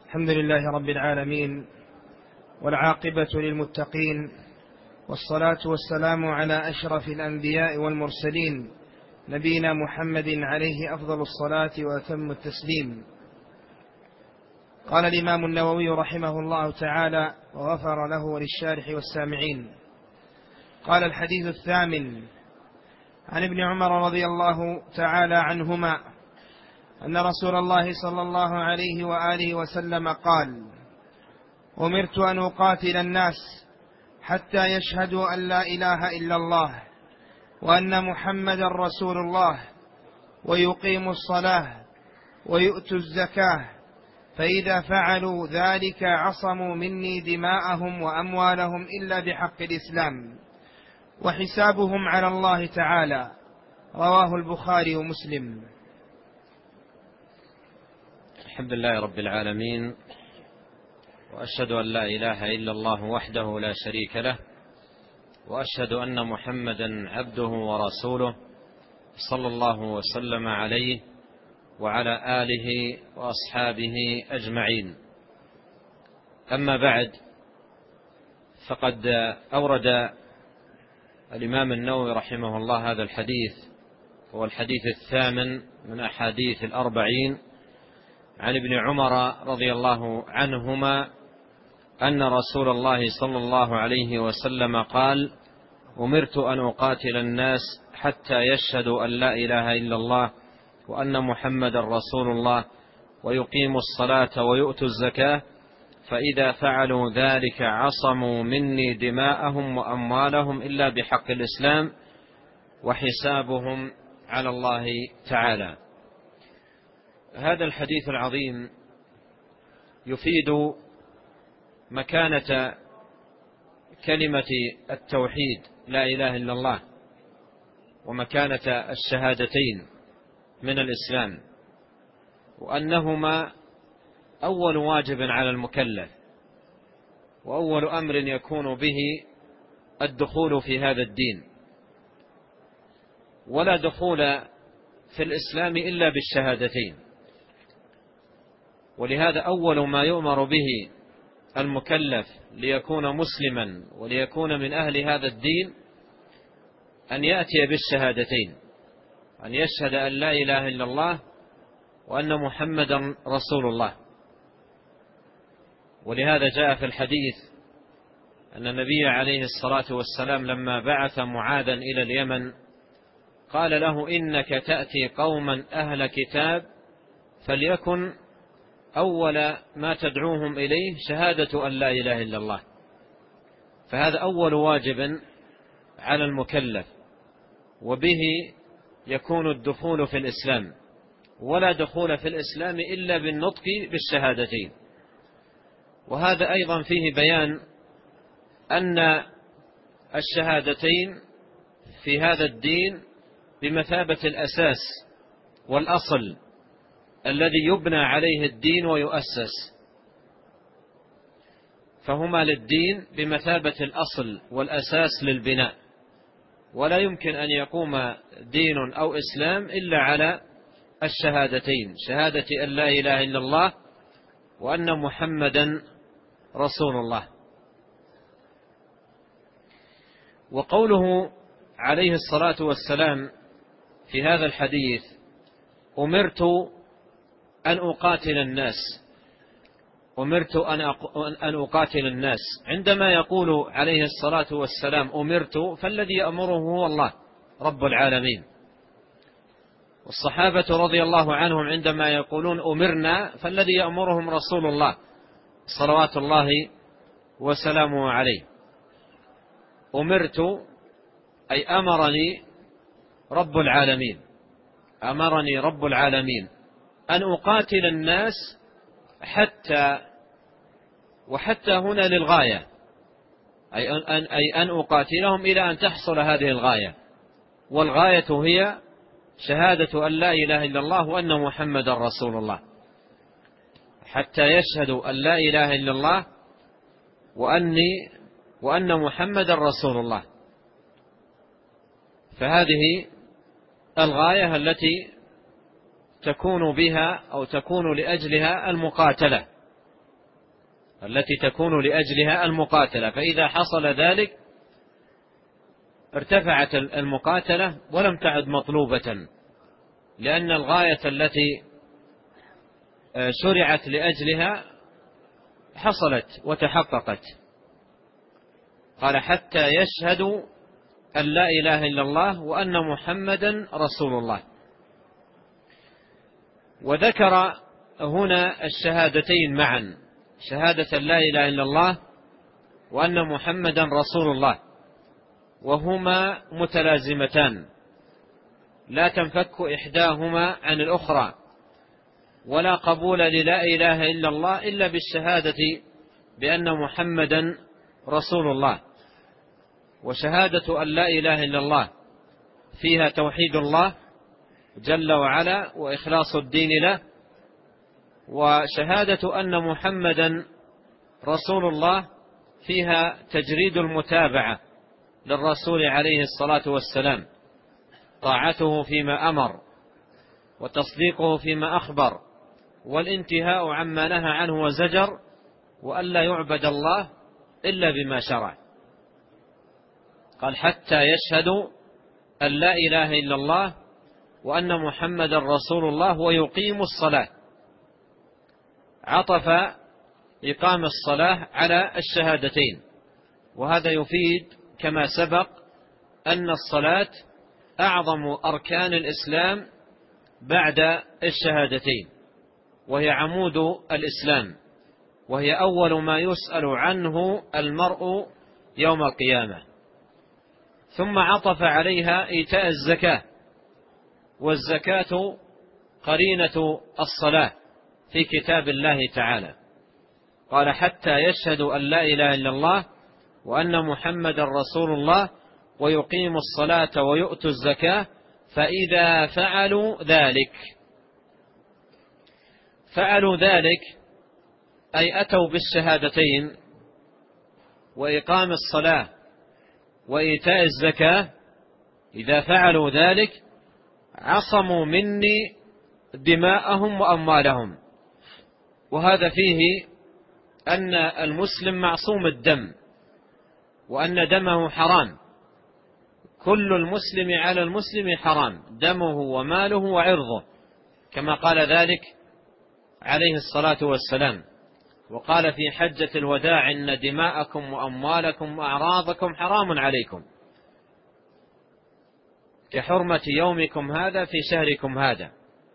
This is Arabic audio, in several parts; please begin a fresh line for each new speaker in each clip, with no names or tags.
الحمد لله رب العالمين، والعاقبة للمتقين، والصلاة والسلام على أشرف الأنبياء والمرسلين، نبينا محمد عليه أفضل الصلاة وأتم التسليم. قال الإمام النووي رحمه الله تعالى وغفر له وللشارح والسامعين. قال: الحديث الثامن عن ابن عمر رضي الله تعالى عنهما أن رسول الله صلى الله عليه وآله وسلم قال: أمرت أن أقاتل الناس حتى يشهدوا أن لا إله إلا الله وأن محمدا رسول الله ويقيموا الصلاة ويؤتوا الزكاة، فإذا فعلوا ذلك عصموا مني دماءهم وأموالهم إلا بحق الإسلام، وحسابهم على الله تعالى. رواه البخاري ومسلم.
الحمد لله رب العالمين، وأشهد أن لا إله إلا الله وحده لا شريك له، وأشهد أن محمدا عبده ورسوله صلى الله وسلم عليه وعلى آله وأصحابه أجمعين. أما بعد، فقد أورد الإمام النووي رحمه الله هذا الحديث، هو الحديث الثامن من أحاديث الأربعين، عن ابن عمر رضي الله عنهما أن رسول الله صلى الله عليه وسلم قال: أمرت أن أقاتل الناس حتى يشهدوا أن لا إله إلا الله وأن محمدا رسول الله ويقيموا الصلاة ويؤتوا الزكاة، فإذا فعلوا ذلك عصموا مني دماءهم وأموالهم إلا بحق الإسلام، وحسابهم على الله تعالى. هذا الحديث العظيم يفيد مكانة كلمة التوحيد لا إله إلا الله، ومكانة الشهادتين من الإسلام، وأنهما أول واجب على المكلف، وأول أمر يكون به الدخول في هذا الدين، ولا دخول في الإسلام إلا بالشهادتين. ولهذا أول ما يؤمر به المكلف ليكون مسلما وليكون من أهل هذا الدين أن يأتي بالشهادتين، أن يشهد أن لا إله إلا الله وأن محمدا رسول الله. ولهذا جاء في الحديث أن النبي عليه الصلاة والسلام لما بعث معاذا إلى اليمن قال له: إنك تأتي قوما أهل كتاب، فليكن أول ما تدعوهم إليه شهادة أن لا إله إلا الله. فهذا أول واجب على المكلف، وبه يكون الدخول في الإسلام، ولا دخول في الإسلام إلا بالنطق بالشهادتين. وهذا أيضا فيه بيان أن الشهادتين في هذا الدين بمثابة الأساس والأصل الذي يبنى عليه الدين ويؤسس، فهما للدين بمثابة الأصل والأساس للبناء، ولا يمكن أن يقوم دين أو إسلام إلا على الشهادتين، شهادة أن لا إله إلا الله وأن محمدا رسول الله. وقوله عليه الصلاة والسلام في هذا الحديث: أمرت أن أقاتل الناس، أمرت أن أقاتل الناس، عندما يقول عليه الصلاة والسلام أمرت، فالذي يأمره هو الله رب العالمين. والصحابة رضي الله عنهم عندما يقولون أمرنا، فالذي يأمرهم رسول الله صلوات الله وسلامه عليه. أمرت أي أمرني رب العالمين، أمرني رب العالمين أن أقاتل الناس وحتى هنا للغاية، أي أن أقاتلهم إلى أن تحصل هذه الغاية، والغاية هي شهادة أن لا إله إلا الله وأن محمدا رسول الله، حتى يشهدوا أن لا إله إلا الله وأن محمدا رسول الله. فهذه الغاية التي تكون بها أو تكون لأجلها المقاتلة التي تكون لأجلها المقاتلة، فإذا حصل ذلك ارتفعت المقاتلة ولم تعد مطلوبة، لأن الغاية التي شرعت لأجلها حصلت وتحققت. قال حتى يشهدوا أن لا إله إلا الله وأن محمدا رسول الله. وذكر هنا الشهادتين معا، شهادة لا إله إلا الله وأن محمدا رسول الله، وهما متلازمتان لا تنفك إحداهما عن الأخرى، ولا قبول للا إله إلا الله إلا بالشهادة بأن محمدا رسول الله. وشهادة أن لا إله إلا الله فيها توحيد الله جل وعلا وإخلاص الدين له، وشهادة أن محمدا رسول الله فيها تجريد المتابعة للرسول عليه الصلاة والسلام، طاعته فيما أمر وتصديقه فيما أخبر والانتهاء عما نهى عنه وزجر، وألا يعبد الله إلا بما شرع. قال حتى يشهدوا أن لا إله إلا الله وأن محمد رسول الله ويقيموا الصلاة. عطف إقام الصلاة على الشهادتين، وهذا يفيد كما سبق أن الصلاة أعظم أركان الإسلام بعد الشهادتين، وهي عمود الإسلام، وهي أول ما يسأل عنه المرء يوم القيامة. ثم عطف عليها إيتاء الزكاة، والزكاة قرينة الصلاة في كتاب الله تعالى. قال حتى يشهدوا أن لا إله إلا الله وأن محمد رسول الله ويقيموا الصلاة ويؤتوا الزكاة، فإذا فعلوا ذلك أي أتوا بالشهادتين وإقام الصلاة وإيتاء الزكاة، إذا فعلوا ذلك عصموا مني دماءهم وأموالهم. وهذا فيه أن المسلم معصوم الدم، وأن دمه حرام، كل المسلم على المسلم حرام، دمه وماله وعرضه، كما قال ذلك عليه الصلاة والسلام. وقال في حجة الوداع إن دماءكم وأموالكم وأعراضكم حرام عليكم كحرمة يومكم هذا في شهركم هذا.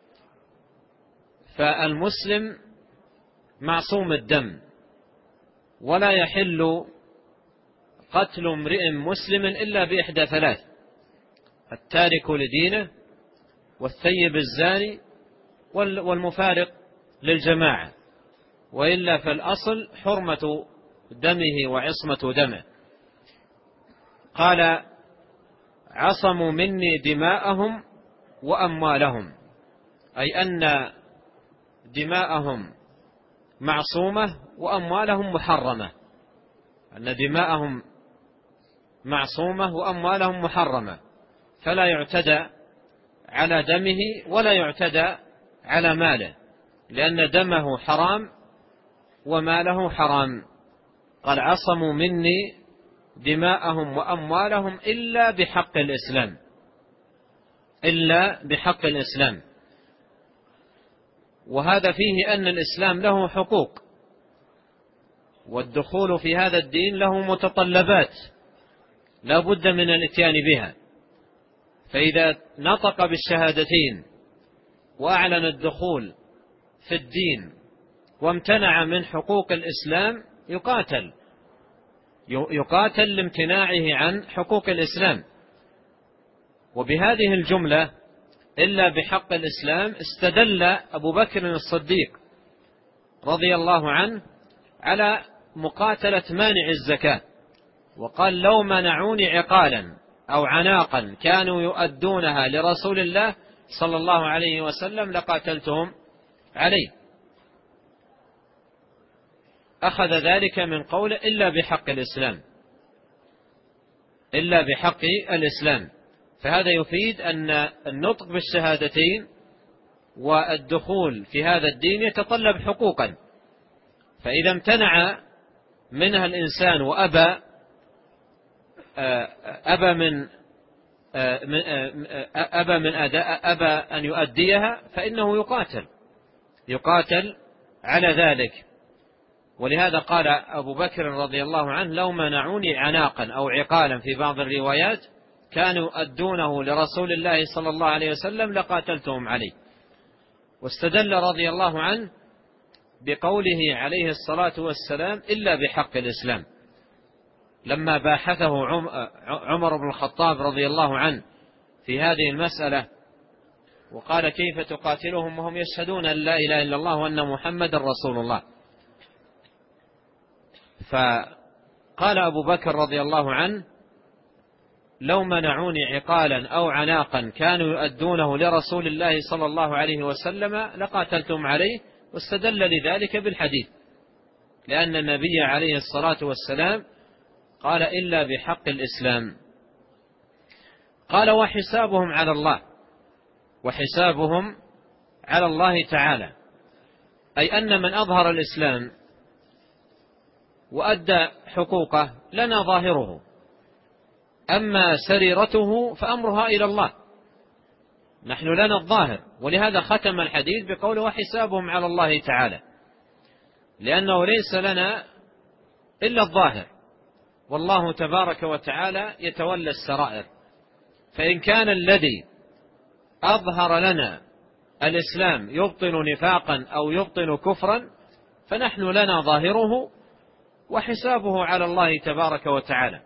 فالمسلم معصوم الدم، ولا يحل قتل امرئ مسلم إلا بإحدى ثلاث: التارك لدينه، والثيب الزاني، والمفارق للجماعة، وإلا فالأصل حرمة دمه وعصمة دمه. قال عصموا مني دماءهم وأموالهم، أي أن دماءهم معصومة وأموالهم محرمة، أن دماءهم معصومة وأموالهم محرمة، فلا يعتدى على دمه ولا يعتدى على ماله، لأن دمه حرام وماله حرام. قال عصموا مني دماءهم وأموالهم إلا بحق الإسلام، إلا بحق الإسلام. وهذا فيه أن الإسلام له حقوق، والدخول في هذا الدين له متطلبات لا بد من الاتيان بها. فإذا نطق بالشهادتين وأعلن الدخول في الدين وامتنع من حقوق الإسلام يقاتل لامتناعه عن حقوق الإسلام. وبهذه الجملة إلا بحق الإسلام استدل أبو بكر الصديق رضي الله عنه على مقاتلة مانع الزكاة، وقال لو منعوني عقالا أو عناقا كانوا يؤدونها لرسول الله صلى الله عليه وسلم لقاتلتهم عليه. أخذ ذلك من قوله إلا بحق الإسلام، إلا بحق الإسلام. فهذا يفيد أن النطق بالشهادتين والدخول في هذا الدين يتطلب حقوقا، فإذا امتنع منها الإنسان وأبى أبى أن يؤديها فإنه يقاتل على ذلك. ولهذا قال أبو بكر رضي الله عنه: لو منعوني عناقا أو عقالا في بعض الروايات كانوا يؤدونه لرسول الله صلى الله عليه وسلم لقاتلتهم عليه. واستدل رضي الله عنه بقوله عليه الصلاة والسلام: إلا بحق الإسلام، لما باحثه عمر بن الخطاب رضي الله عنه في هذه المسألة وقال: كيف تقاتلهم وهم يشهدون أن لا إله إلا الله وأن محمد رسول الله؟ فقال أبو بكر رضي الله عنه: لو منعوني عقالا أو عناقا كانوا يؤدونه لرسول الله صلى الله عليه وسلم لقاتلتم عليه. واستدل لذلك بالحديث، لأن النبي عليه الصلاة والسلام قال: إلا بحق الإسلام. قال: وحسابهم على الله تعالى، أي أن من أظهر الإسلام وأدى حقوقه لنا ظاهره، أما سريرته فأمرها إلى الله، نحن لنا الظاهر. ولهذا ختم الحديث بقوله: وحسابهم على الله تعالى، لأنه ليس لنا إلا الظاهر، والله تبارك وتعالى يتولى السرائر. فإن كان الذي أظهر لنا الإسلام يبطن نفاقا أو يبطن كفرا فنحن لنا ظاهره، وحسابه على الله تبارك وتعالى،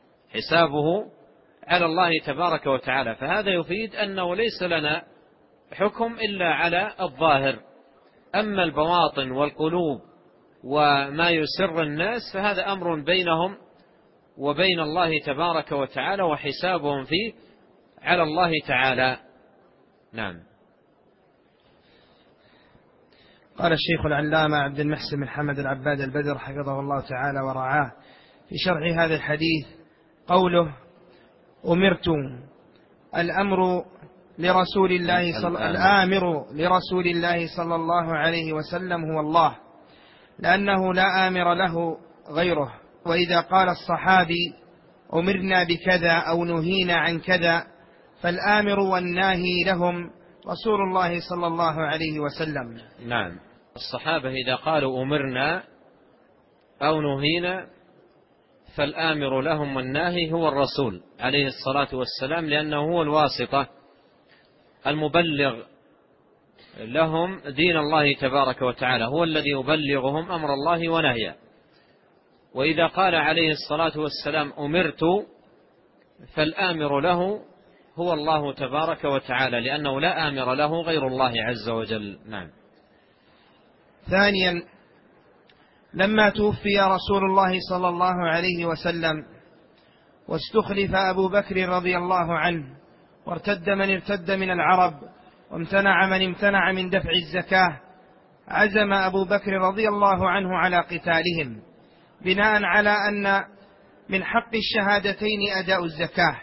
فهذا يفيد أنه ليس لنا حكم إلا على الظاهر. أما البواطن والقلوب وما يسر الناس فهذا أمر بينهم وبين الله تبارك وتعالى، وحسابهم فيه على الله تعالى. نعم.
قال الشيخ العلامة عبد المحسن بن حمد العباد البدر حفظه الله تعالى ورعاه في شرح هذا الحديث قوله: أمرت، الآمر لرسول الله صلى الله عليه وسلم هو الله، لأنه لا آمر له غيره. وإذا قال الصحابي: أمرنا بكذا أو نهينا عن كذا، فالآمر والناهي لهم رسول الله صلى الله عليه وسلم.
نعم. الصحابة إذا قالوا أمرنا أو نهينا فالآمر لهم والناهي هو الرسول عليه الصلاة والسلام، لأنه هو الواسطة المبلغ لهم دين الله تبارك وتعالى، هو الذي يبلغهم أمر الله ونهيه. وإذا قال عليه الصلاة والسلام: أمرت، فالآمر له هو الله تبارك وتعالى، لأنه لا آمر له غير الله عز وجل. نعم.
ثانيا، لما توفي رسول الله صلى الله عليه وسلم واستخلف أبو بكر رضي الله عنه، وارتد من ارتد من العرب، وامتنع من امتنع من دفع الزكاة، عزم أبو بكر رضي الله عنه على قتالهم، بناء على أن من حق الشهادتين أداء الزكاة،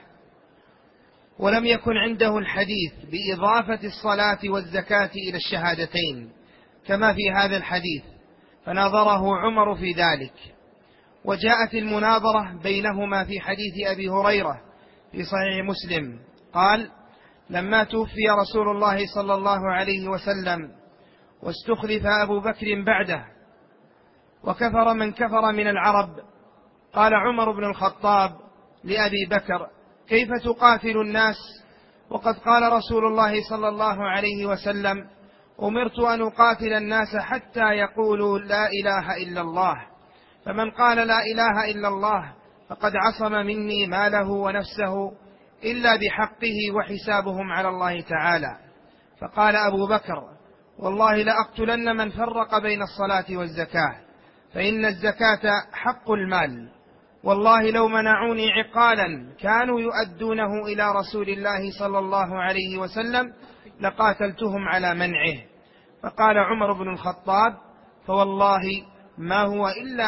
ولم يكن عنده الحديث بإضافة الصلاة والزكاة إلى الشهادتين كما في هذا الحديث، فناظره عمر في ذلك. وجاءت المناظرة بينهما في حديث أبي هريرة في صحيح مسلم قال: لما توفي رسول الله صلى الله عليه وسلم واستخلف أبو بكر بعده وكفر من كفر من العرب، قال عمر بن الخطاب لأبي بكر: كيف تقاتل الناس وقد قال رسول الله صلى الله عليه وسلم: أمرت أن أقاتل الناس حتى يقولوا لا إله إلا الله، فمن قال لا إله إلا الله فقد عصم مني ماله ونفسه إلا بحقه، وحسابهم على الله تعالى. فقال أبو بكر: والله لأقتلن من فرق بين الصلاة والزكاة، فإن الزكاة حق المال، والله لو منعوني عقالا كانوا يؤدونه إلى رسول الله صلى الله عليه وسلم لقاتلتهم على منعه. فقال عمر بن الخطاب: فوالله ما هو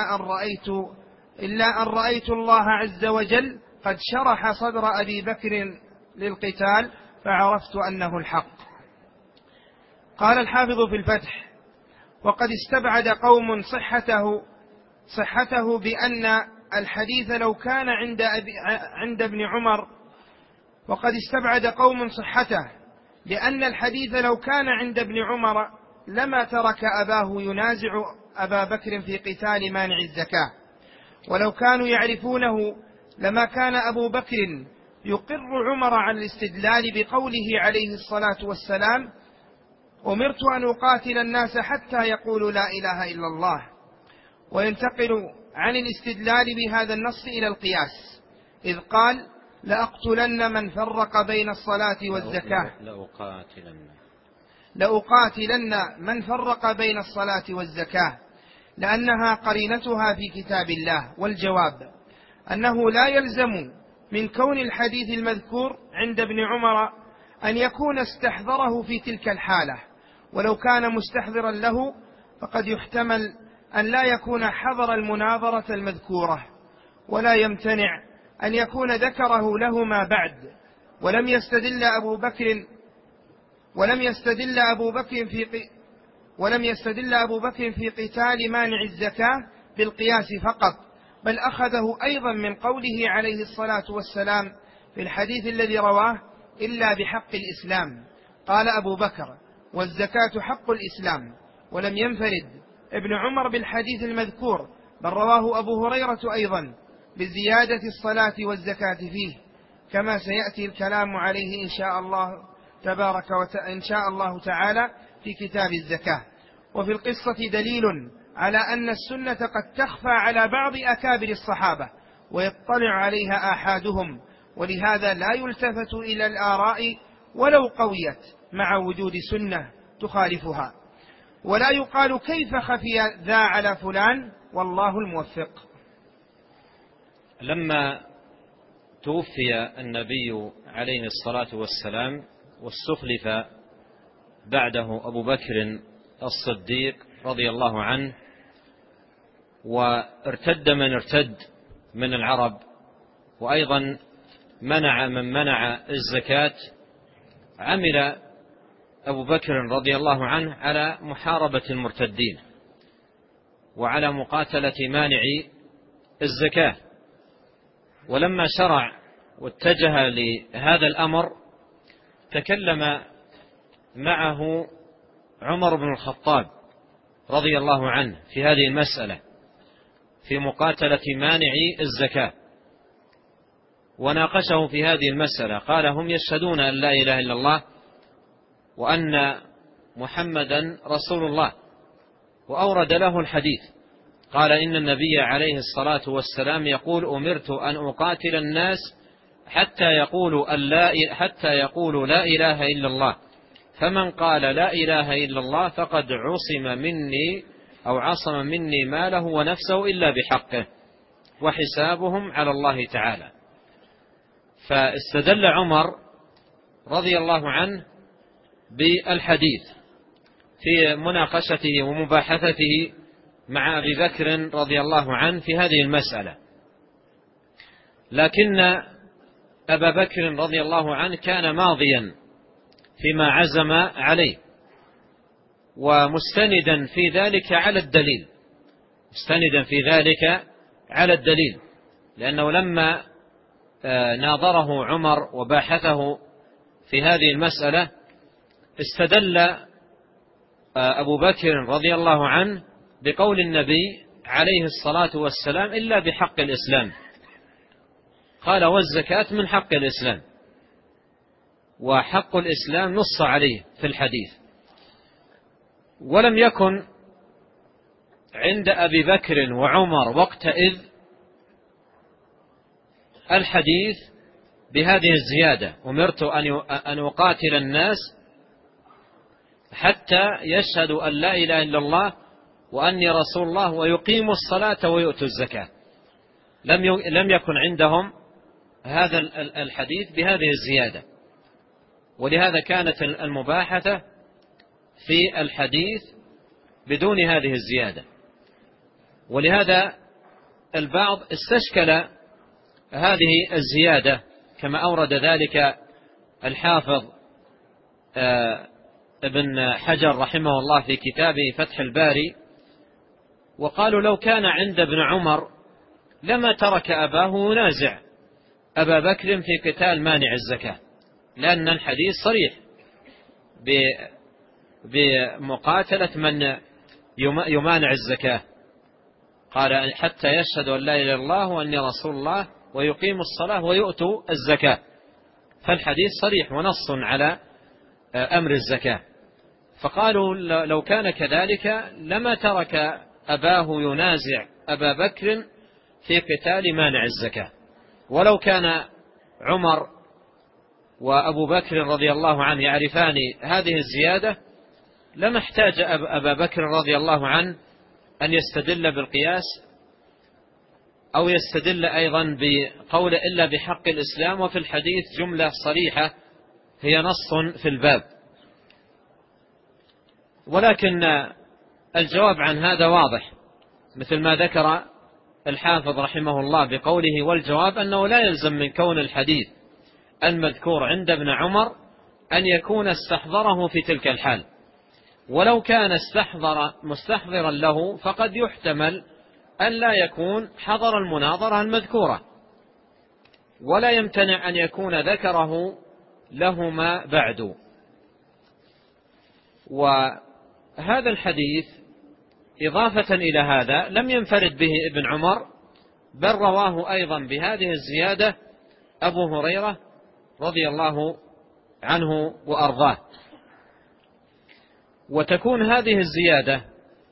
إلا أن رأيت الله عز وجل قد شرح صدر أبي بكر للقتال فعرفت أنه الحق. قال الحافظ في الفتح: وقد استبعد قوم صحته بأن الحديث لو كان عند ابن عمر وقد استبعد قوم صحته لأن الحديث لو كان عند ابن عمر لما ترك أباه ينازع أبا بكر في قتال مانع الزكاة، ولو كانوا يعرفونه لما كان أبو بكر يقر عمر عن الاستدلال بقوله عليه الصلاة والسلام: أمرت أن أقاتل الناس حتى يقولوا لا إله إلا الله، وينتقل عن الاستدلال بهذا النص إلى القياس، إذ قال: لأقتلن من فرق بين الصلاة والزكاة لأقاتلن من فرق بين الصلاة والزكاة، لأنها قرينتها في كتاب الله. والجواب أنه لا يلزم من كون الحديث المذكور عند ابن عمر أن يكون استحضره في تلك الحالة، ولو كان مستحضرا له فقد يحتمل أن لا يكون حضر المناظرة المذكورة، ولا يمتنع أن يكون ذكره لهما بعد. ولم يستدل أبو بكر في قتال مانع الزكاة بالقياس فقط، بل أخذه أيضا من قوله عليه الصلاة والسلام في الحديث الذي رواه: إلا بحق الإسلام. قال أبو بكر: والزكاة حق الإسلام. ولم ينفرد ابن عمر بالحديث المذكور، بل رواه أبو هريرة أيضا بزيادة الصلاة والزكاة فيه، كما سيأتي الكلام عليه إن شاء الله تعالى في كتاب الزكاة. وفي القصة دليل على أن السنة قد تخفى على بعض أكابر الصحابة ويطلع عليها آحادهم، ولهذا لا يلتفت إلى الآراء ولو قويت مع وجود سنة تخالفها، ولا يقال كيف خفي ذا على فلان، والله الموفق.
لما توفي النبي عليه الصلاة والسلام واستخلف بعده أبو بكر الصديق رضي الله عنه، وارتد من ارتد من العرب، وأيضا منع من منع الزكاة، عمل أبو بكر رضي الله عنه على محاربة المرتدين وعلى مقاتلة مانعي الزكاة. ولما شرع واتجه لهذا الأمر تكلم معه عمر بن الخطاب رضي الله عنه في هذه المسألة، في مقاتلة مانعي الزكاة، وناقشه في هذه المسألة. قال: هم يشهدون أن لا إله إلا الله وأن محمدا رسول الله، وأورد له الحديث. قال: إن النبي عليه الصلاة والسلام يقول: أمرت أن أقاتل الناس حتى يقولوا لا إله إلا الله، فمن قال لا إله إلا الله فقد عصم مني ماله ونفسه إلا بحقه، وحسابهم على الله تعالى. فاستدل عمر رضي الله عنه بالحديث في مناقشته ومباحثته مع أبي بكر رضي الله عنه في هذه المسألة. لكن أبا بكر رضي الله عنه كان ماضيا فيما عزم عليه، ومستندا في ذلك على الدليل، لأنه لما ناظره عمر وباحثه في هذه المسألة استدل أبو بكر رضي الله عنه بقول النبي عليه الصلاة والسلام: إلا بحق الإسلام. قال: والزكاة من حق الإسلام، وحق الإسلام نص عليه في الحديث. ولم يكن عند أبي بكر وعمر وقتئذ الحديث بهذه الزيادة: أمرت أن أقاتل الناس حتى يشهدوا أن لا إله إلا الله وأني رسول الله ويقيموا الصلاة ويؤتوا الزكاة. لم يكن عندهم هذا الحديث بهذه الزيادة، ولهذا كانت المباحثة في الحديث بدون هذه الزيادة. ولهذا البعض استشكل هذه الزيادة، كما أورد ذلك الحافظ ابن حجر رحمه الله في كتابه فتح الباري، وقالوا لو كان عند ابن عمر لما ترك أباه ينازع أبا بكر في قتال مانع الزكاة، لأن الحديث صريح بمقاتلة من يمانع الزكاة. قال حتى يشهد أن لا إله إلا الله وأني رسول الله ويقيم الصلاة ويؤتوا الزكاة، فالحديث صريح ونص على أمر الزكاة. فقالوا لو كان كذلك لما ترك أباه ينازع أبا بكر في قتال مانع الزكاة. ولو كان عمر وأبو بكر رضي الله عنه يعرفان هذه الزيادة لما احتاج أبا بكر رضي الله عنه أن يستدل بالقياس أو يستدل أيضا بقول إلا بحق الإسلام، وفي الحديث جملة صريحة هي نص في الباب. ولكن الجواب عن هذا واضح، مثل ما ذكر الحافظ رحمه الله بقوله: والجواب أنه لا يلزم من كون الحديث المذكور عند ابن عمر أن يكون استحضره في تلك الحال، ولو كان مستحضرا له فقد يحتمل أن لا يكون حضر المناظرة المذكورة، ولا يمتنع أن يكون ذكره لهما بعد. وهذا الحديث إضافة إلى هذا لم ينفرد به ابن عمر، بل رواه أيضا بهذه الزيادة أبو هريرة رضي الله عنه وأرضاه. وتكون هذه الزيادة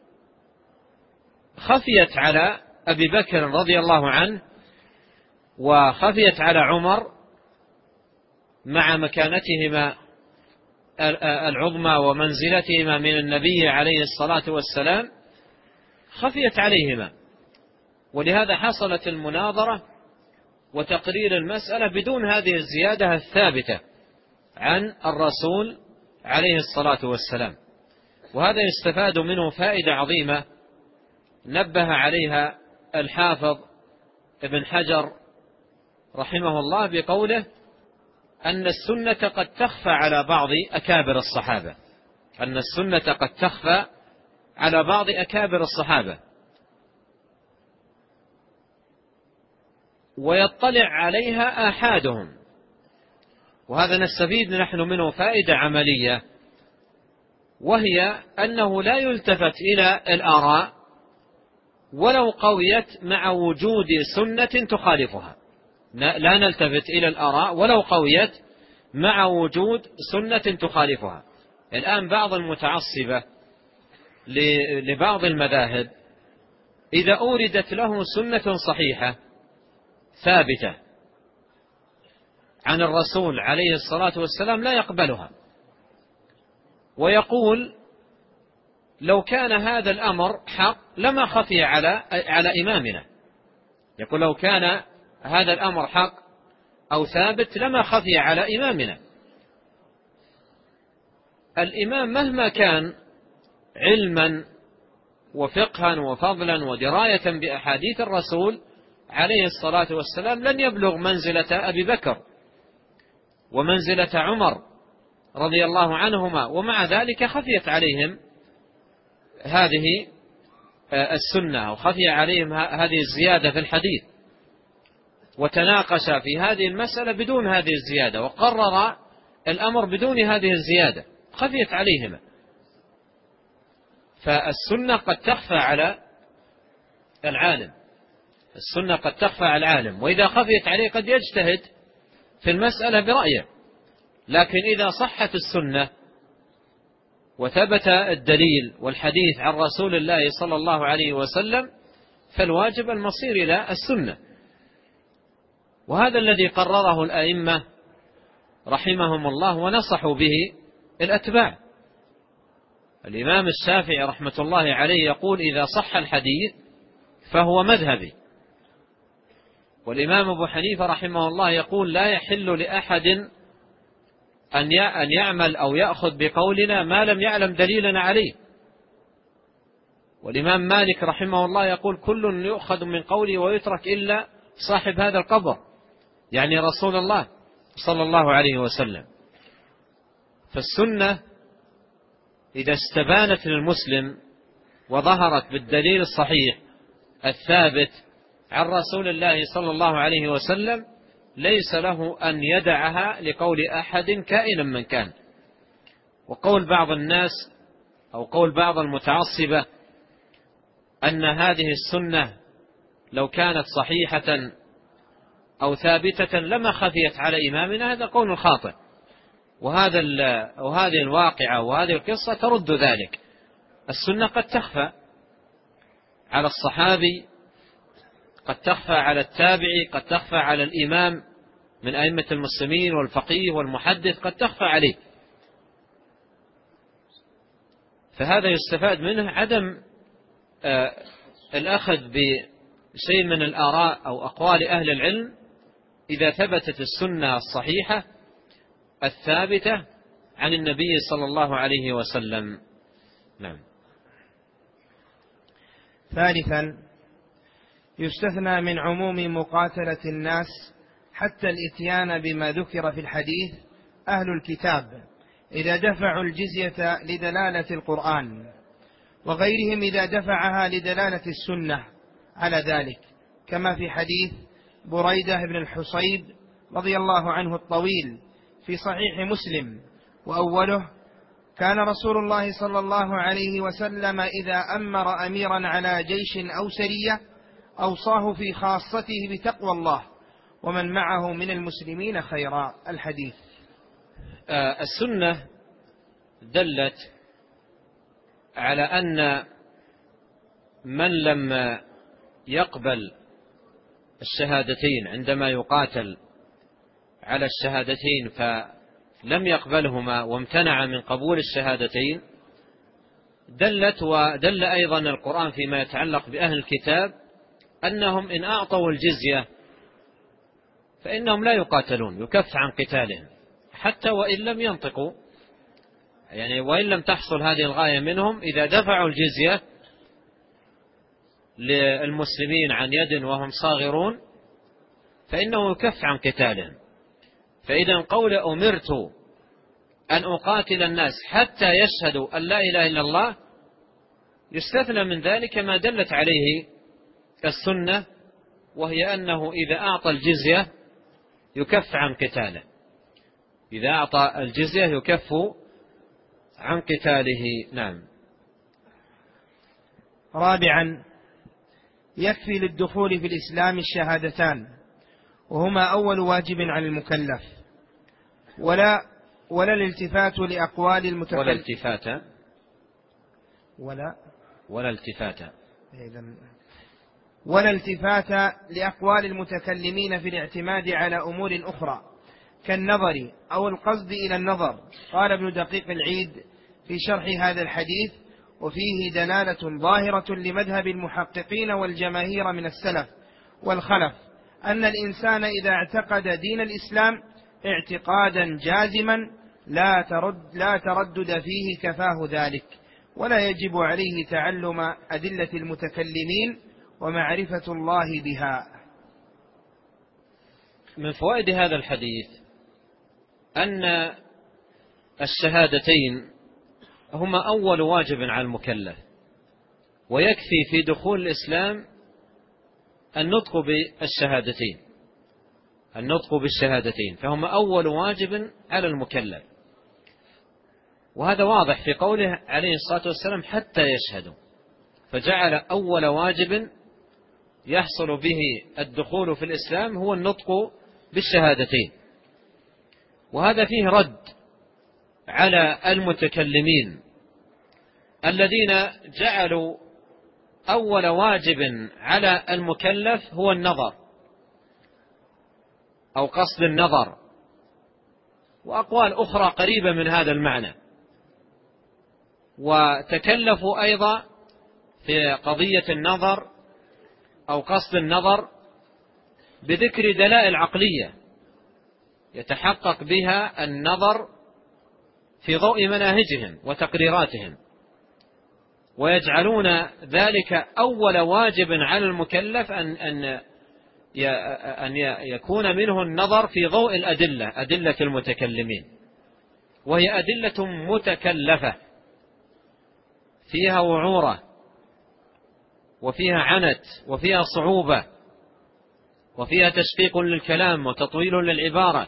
خفيت على أبي بكر رضي الله عنه وخفيت على عمر مع مكانتهما العظمى ومنزلتهما من النبي عليه الصلاة والسلام، خفيت عليهما، ولهذا حصلت المناظرة وتقرير المسألة بدون هذه الزيادة الثابتة عن الرسول عليه الصلاة والسلام. وهذا يستفاد منه فائدة عظيمة نبه عليها الحافظ ابن حجر رحمه الله بقوله: أن السنة قد تخفى على بعض أكابر الصحابة، أن السنة قد تخفى على بعض أكابر الصحابة ويطلع عليها آحادهم. وهذا نستفيد نحن منه فائدة عملية، وهي أنه لا يلتفت إلى الآراء ولو قويت مع وجود سنة تخالفها. لا نلتفت إلى الآراء ولو قويت مع وجود سنة تخالفها. الآن بعض المتعصبة لبعض المذاهب إذا أوردت له سنة صحيحة ثابتة عن الرسول عليه الصلاة والسلام لا يقبلها، ويقول: لو كان هذا الأمر حق لما خفي على إمامنا. يقول: لو كان هذا الأمر حق أو ثابت لما خفي على إمامنا. الإمام مهما كان علما وفقها وفضلا ودراية بأحاديث الرسول عليه الصلاة والسلام لن يبلغ منزلة أبي بكر ومنزلة عمر رضي الله عنهما، ومع ذلك خفيت عليهم هذه السنة وخفي عليهم هذه الزيادة في الحديث، وتناقش في هذه المسألة بدون هذه الزيادة، وقرر الأمر بدون هذه الزيادة، خفيت عليهما. فالسنة قد تخفى على العالم، السنة قد تخفى على العالم، وإذا خفيت عليه قد يجتهد في المسألة برأيه، لكن إذا صحت السنة وثبت الدليل والحديث عن رسول الله صلى الله عليه وسلم فالواجب المصير إلى السنة. وهذا الذي قرره الأئمة رحمهم الله ونصحوا به الأتباع. الإمام الشافعي رحمة الله عليه يقول: إذا صح الحديث فهو مذهبي. والإمام أبو حنيفة رحمه الله يقول: لا يحل لأحد أن يعمل أو يأخذ بقولنا ما لم يعلم دليلنا عليه. والإمام مالك رحمه الله يقول: كل يؤخذ من قولي ويترك إلا صاحب هذا القبر، يعني رسول الله صلى الله عليه وسلم. فالسنة إذا استبانت للمسلم وظهرت بالدليل الصحيح الثابت عن رسول الله صلى الله عليه وسلم ليس له أن يدعها لقول أحد كائنا من كان. وقول بعض الناس أو قول بعض المتعصبة أن هذه السنة لو كانت صحيحة أو ثابتة لما خفيت على إمامنا، هذا قول خاطئ، وهذه الواقعة وهذه القصة ترد ذلك. السنة قد تخفى على الصحابي، قد تخفى على التابعي، قد تخفى على الإمام من أئمة المسلمين والفقيه والمحدث، قد تخفى عليه. فهذا يستفاد منه عدم الأخذ بشيء من الآراء أو أقوال أهل العلم إذا ثبتت السنة الصحيحة الثابتة عن النبي صلى الله عليه وسلم. نعم.
ثالثا، يستثنى من عموم مقاتلة الناس حتى الإتيان بما ذكر في الحديث أهل الكتاب إذا دفعوا الجزية لدلالة القرآن، وغيرهم إذا دفعها لدلالة السنة على ذلك، كما في حديث بريدة بن الحصيب رضي الله عنه الطويل في صحيح مسلم، وأوله: كان رسول الله صلى الله عليه وسلم إذا أمر أميرا على جيش أو سرية أوصاه في خاصته بتقوى الله ومن معه من المسلمين خيرا. الحديث.
السنة دلت على أن من لم يقبل الشهادتين عندما يقاتل على الشهادتين فلم يقبلهما وامتنع من قبول الشهادتين، ودل أيضا القرآن فيما يتعلق بأهل الكتاب أنهم إن أعطوا الجزية فإنهم لا يقاتلون، يكف عن قتالهم حتى وإن لم ينطقوا، يعني وإن لم تحصل هذه الغاية منهم، إذا دفعوا الجزية للمسلمين عن يد وهم صاغرون فإنه يكف عن قتالهم. فإذا قول أمرت أن أقاتل الناس حتى يشهدوا أن لا إله إلا الله يستثنى من ذلك ما دلت عليه السنة، وهي أنه إذا أعطى الجزية يكف عن قتاله، إذا أعطى الجزية يكف عن قتاله. نعم.
رابعا، يكفي للدخول في الإسلام الشهادتان، وهما أول واجب على المكلف، ولا الالتفات لأقوال المتكلم ولا التفات لأقوال المتكلمين في الاعتماد على أمور أخرى كالنظر أو القصد إلى النظر. قال ابن دقيق العيد في شرح هذا الحديث: وفيه دلالة ظاهرة لمذهب المحققين والجماهير من السلف والخلف أن الإنسان إذا اعتقد دين الإسلام اعتقادا جازما لا تردد فيه كفاه ذلك، ولا يجب عليه تعلم أدلة المتكلمين ومعرفة الله بها.
من فوائد هذا الحديث أن الشهادتين هما أول واجب على المكلف، ويكفي في دخول الإسلام النطق بالشهادتين، فهما أول واجب على المكلف. وهذا واضح في قوله عليه الصلاة والسلام حتى يشهدوا، فجعل أول واجب يحصل به الدخول في الإسلام هو النطق بالشهادتين. وهذا فيه رد على المتكلمين الذين جعلوا أول واجب على المكلف هو النظر أو قصد النظر، وأقوال أخرى قريبة من هذا المعنى. وتكلفوا أيضا في قضية النظر أو قصد النظر بذكر دلائل عقلية يتحقق بها النظر في ضوء مناهجهم وتقريراتهم، ويجعلون ذلك أول واجب على المكلف أن يكون منه النظر في ضوء أدلة المتكلمين، وهي أدلة متكلفة فيها وعورة وفيها عنت وفيها صعوبة وفيها تشقيق للكلام وتطويل للعبارة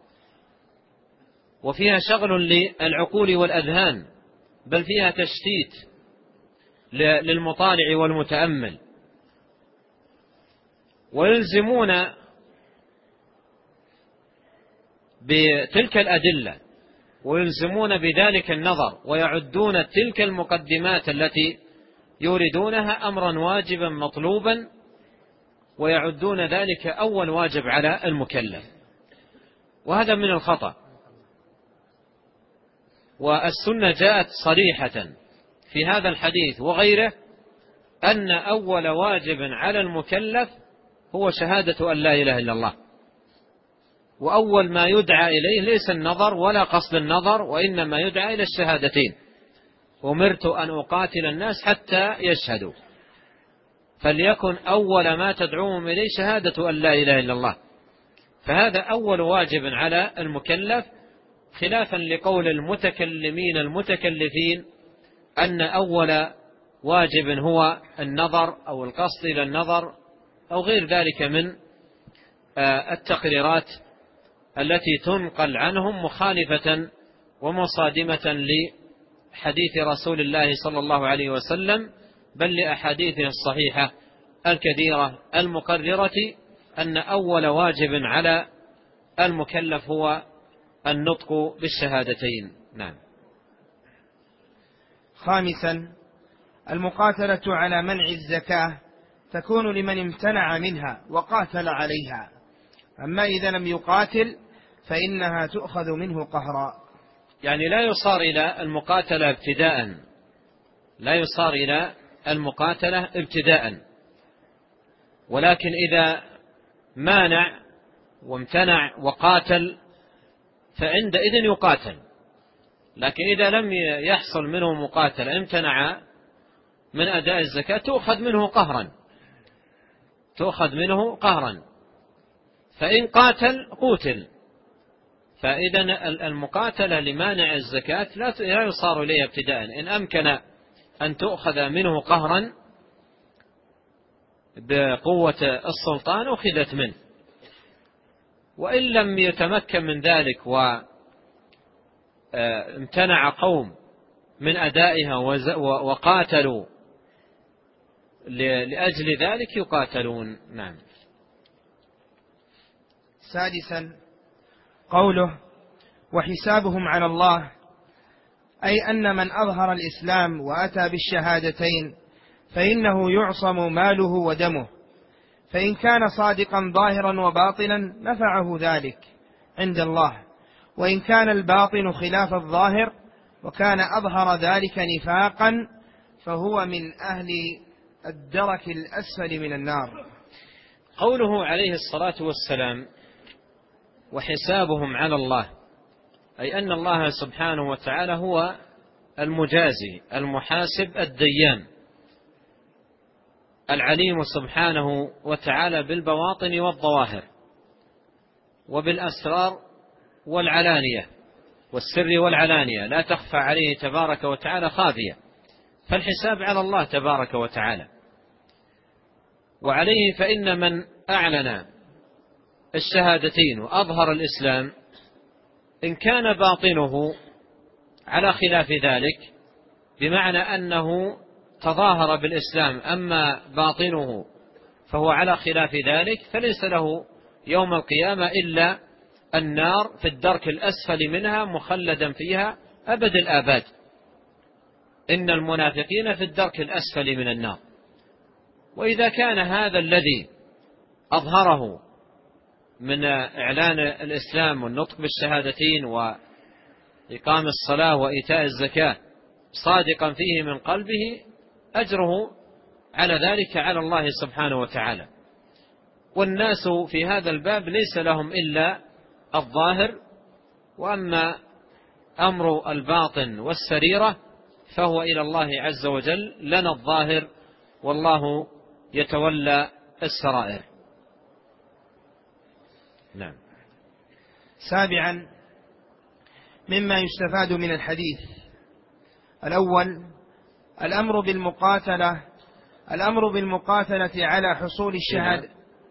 وفيها شغل للعقول والأذهان، بل فيها تشتيت للمطالع والمتأمل. ويلزمون بتلك الأدلة ويلزمون بذلك النظر، ويعدون تلك المقدمات التي يريدونها أمرا واجبا مطلوبا، ويعدون ذلك أول واجب على المكلف، وهذا من الخطأ. والسنة جاءت صريحة في هذا الحديث وغيره أن أول واجب على المكلف هو شهادة أن لا إله إلا الله، وأول ما يدعى إليه ليس النظر ولا قصد النظر، وإنما يدعى إلى الشهادتين: أمرت أن أقاتل الناس حتى يشهدوا. فليكن أول ما تدعوهم إليه شهادة أن لا إله إلا الله، فهذا أول واجب على المكلف، خلافا لقول المتكلمين المتكلفين أن أول واجب هو النظر أو القصد إلى النظر أو غير ذلك من التقريرات التي تنقل عنهم مخالفة ومصادمة لحديث رسول الله صلى الله عليه وسلم، بل لأحاديثه الصحيحة الكثيرة المقررة أن أول واجب على المكلف هو النطق بالشهادتين. نعم.
خامسا، المقاتلة على منع الزكاة تكون لمن امتنع منها وقاتل عليها، أما إذا لم يقاتل فإنها تؤخذ منه قهرا.
يعني لا يصار إلى المقاتلة ابتداء، لا يصار إلى المقاتلة ابتداء، ولكن إذا مانع وامتنع وقاتل فعندئذ يقاتل. لكن إذا لم يحصل منه مقاتلة، امتنع من أداء الزكاة، تؤخذ منه قهرا، تؤخذ منه قهرا، فإن قاتل قتل. فإذا المقاتلة لمانع الزكاة لا يصار إليها ابتداء، إن أمكن أن تؤخذ منه قهرا بقوة السلطان أخذت منه، وإن لم يتمكن من ذلك وامتنع قوم من أدائها وقاتلوا لأجل ذلك يقاتلون. نعم.
سادسا، قوله وحسابهم على الله، أي أن من أظهر الإسلام وأتى بالشهادتين فإنه يعصم ماله ودمه، فإن كان صادقا ظاهرا وباطنا نفعه ذلك عند الله، وإن كان الباطن خلاف الظاهر وكان أظهر ذلك نفاقا فهو من أهل الدرك الأسفل من النار.
قوله عليه الصلاة والسلام وحسابهم على الله، أي أن الله سبحانه وتعالى هو المجازي المحاسب الديان العليم سبحانه وتعالى بالبواطن والظواهر وبالأسرار والعلانية والسر والعلانية، لا تخفى عليه تبارك وتعالى خافية، فالحساب على الله تبارك وتعالى. وعليه فإن من أعلن الشهادتين وأظهر الإسلام إن كان باطنه على خلاف ذلك، بمعنى أنه تظاهر بالإسلام أما باطنه فهو على خلاف ذلك، فليس له يوم القيامة إلا النار في الدرك الأسفل منها مخلدا فيها أبد الآباد. إن المنافقين في الدرك الأسفل من النار. وإذا كان هذا الذي أظهره من إعلان الإسلام والنطق بالشهادتين وإقام الصلاة وإيتاء الزكاة صادقا فيه من قلبه، أجره على ذلك على الله سبحانه وتعالى. والناس في هذا الباب ليس لهم إلا الظاهر، وأما أمر الباطن والسريرة فهو إلى الله عز وجل، لنا الظاهر والله يتولى السرائر. نعم.
سابعا، مما يستفاد من الحديث: الأول الأمر بالمقاتلة على حصول الشهادة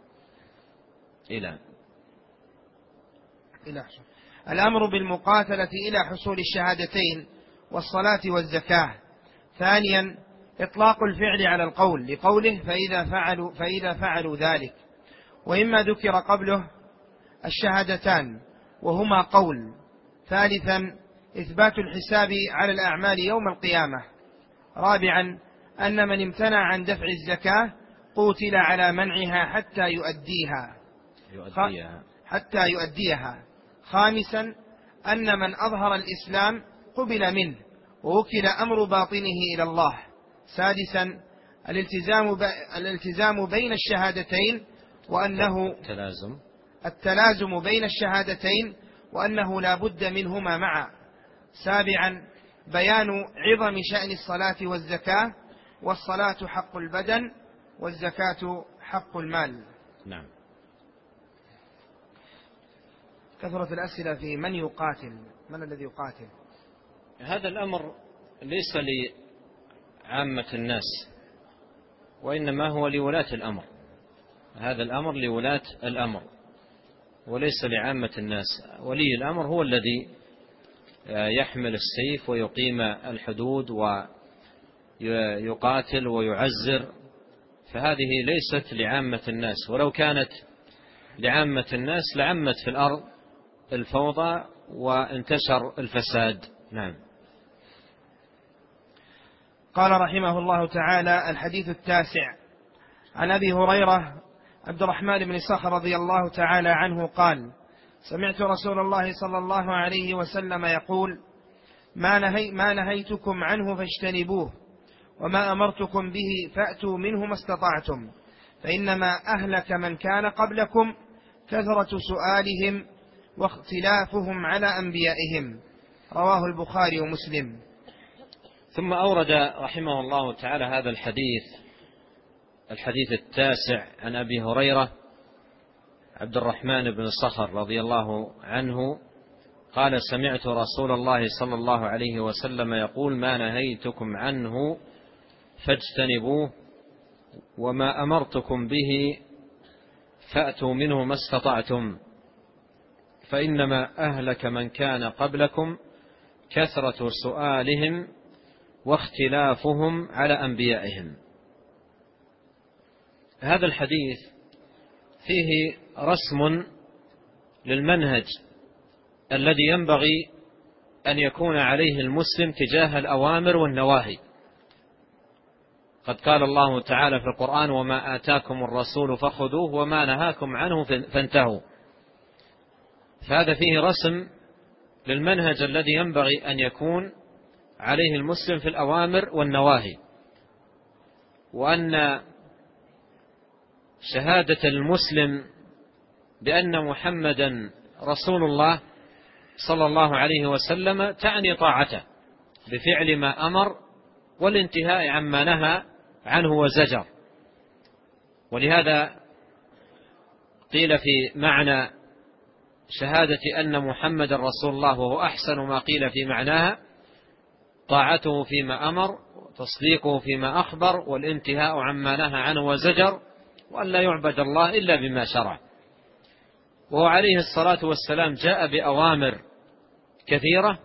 الأمر بالمقاتلة إلى حصول الشهادتين والصلاة والزكاة. ثانيا إطلاق الفعل على القول لقوله فإذا فعلوا ذلك، وإما ذكر قبله الشهادتان وهما قول. ثالثا إثبات الحساب على الأعمال يوم القيامة. رابعا أن من امتنع عن دفع الزكاة قوتل على منعها حتى يؤديها. خامسا أن من أظهر الإسلام قبل منه ووكل أمر باطنه إلى الله. سادسا الالتزام بين الشهادتين وأنه التلازم بين الشهادتين وأنه لا بد منهما معا. سابعا بيان عظم شأن الصلاة والزكاة، والصلاة حق البدن والزكاة حق المال.
نعم.
كثرة الأسئلة في من يقاتل، من الذي يقاتل؟
هذا الأمر ليس لعامة الناس، وإنما هو لولاة الأمر. هذا الأمر لولاة الأمر وليس لعامة الناس. ولي الأمر هو الذي يحمل السيف ويقيم الحدود ويقاتل ويعزر، فهذه ليست لعامة الناس. ولو كانت لعامة الناس لعمت في الأرض الفوضى وانتشر الفساد. نعم.
قال رحمه الله تعالى: الحديث 9 عن أبي هريرة عبد الرحمن بن صخر رضي الله تعالى عنه قال: سمعت رسول الله صلى الله عليه وسلم يقول: ما نهيتكم عنه فاجتنبوه، وما أمرتكم به فأتوا منه ما استطعتم، فإنما أهلك من كان قبلكم كثرة سؤالهم واختلافهم على أنبيائهم. رواه البخاري ومسلم.
ثم أورد رحمه الله تعالى هذا الحديث 9 عن أبي هريرة عبد الرحمن بن صخر رضي الله عنه قال: سمعت رسول الله صلى الله عليه وسلم يقول: ما نهيتكم عنه فاجتنبوه، وما أمرتكم به فأتوا منه ما استطعتم، فإنما أهلك من كان قبلكم كثرة سؤالهم واختلافهم على أنبيائهم. هذا الحديث فيه رسم للمنهج الذي ينبغي أن يكون عليه المسلم تجاه الأوامر والنواهي. قد قال الله تعالى في القرآن: وما آتاكم الرسول فخذوه وما نهاكم عنه فانتهوا. فهذا فيه رسم للمنهج الذي ينبغي أن يكون عليه المسلم في الأوامر والنواهي، وأن شهادة المسلم بأن محمدا رسول الله صلى الله عليه وسلم تعني طاعته بفعل ما أمر والانتهاء عما نهى عنه وزجر. ولهذا قيل في معنى شهادة أن محمد رسول الله، وهو أحسن ما قيل في معناها: طاعته فيما أمر، وتصديقه فيما أخبر، والانتهاء عما نهى عنه وزجر، وأن لا يعبد الله إلا بما شرع. وهو عليه الصلاة والسلام جاء بأوامر كثيرة،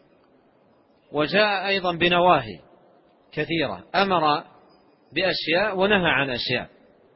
وجاء أيضا بنواهي كثيرة، أمر بأشياء ونهى عن أشياء.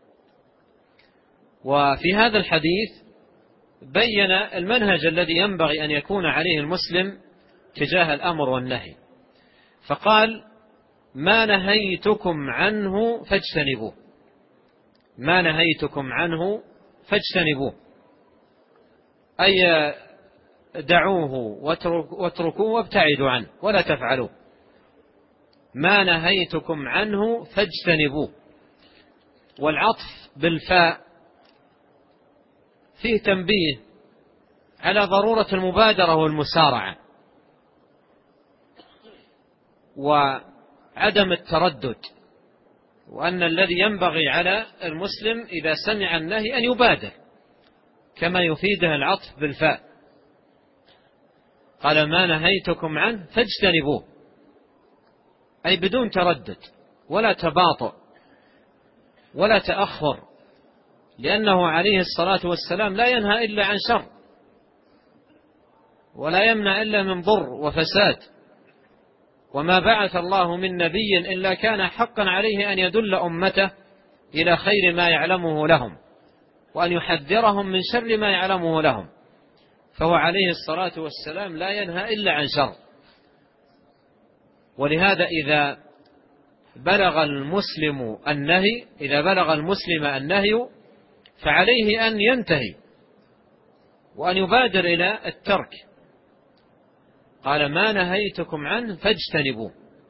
وفي هذا الحديث بين المنهج الذي ينبغي أن يكون عليه المسلم تجاه الأمر والنهي، فقال: ما نهيتكم عنه فاجتنبوه. ما نهيتكم عنه فاجتنبوه، أي دعوه واتركوه وابتعدوا عنه ولا تفعلوه. ما نهيتكم عنه فاجتنبوه. والعطف بالفاء فيه تنبيه على ضرورة المبادرة والمسارعة وعدم التردد، وأن الذي ينبغي على المسلم إذا سمع النهي أن يبادر، كما يفيده العطف بالفاء. قال: ما نهيتكم عنه فاجتنبوه. أي بدون تردد ولا تباطؤ ولا تأخر، لأنه عليه الصلاة والسلام لا ينهى إلا عن شر ولا يمنع إلا من ضر وفساد، وما بعث الله من نبي إلا كان حقا عليه أن يدل أمته إلى خير ما يعلمه لهم وأن يحذرهم من شر ما يعلمه لهم، فهو عليه الصلاة والسلام لا ينهى إلا عن شر. ولهذا إذا بلغ المسلم النهي فعليه أن ينتهي وأن يبادر إلى الترك. قال ما نهيتكم عنه فاجتنبوه.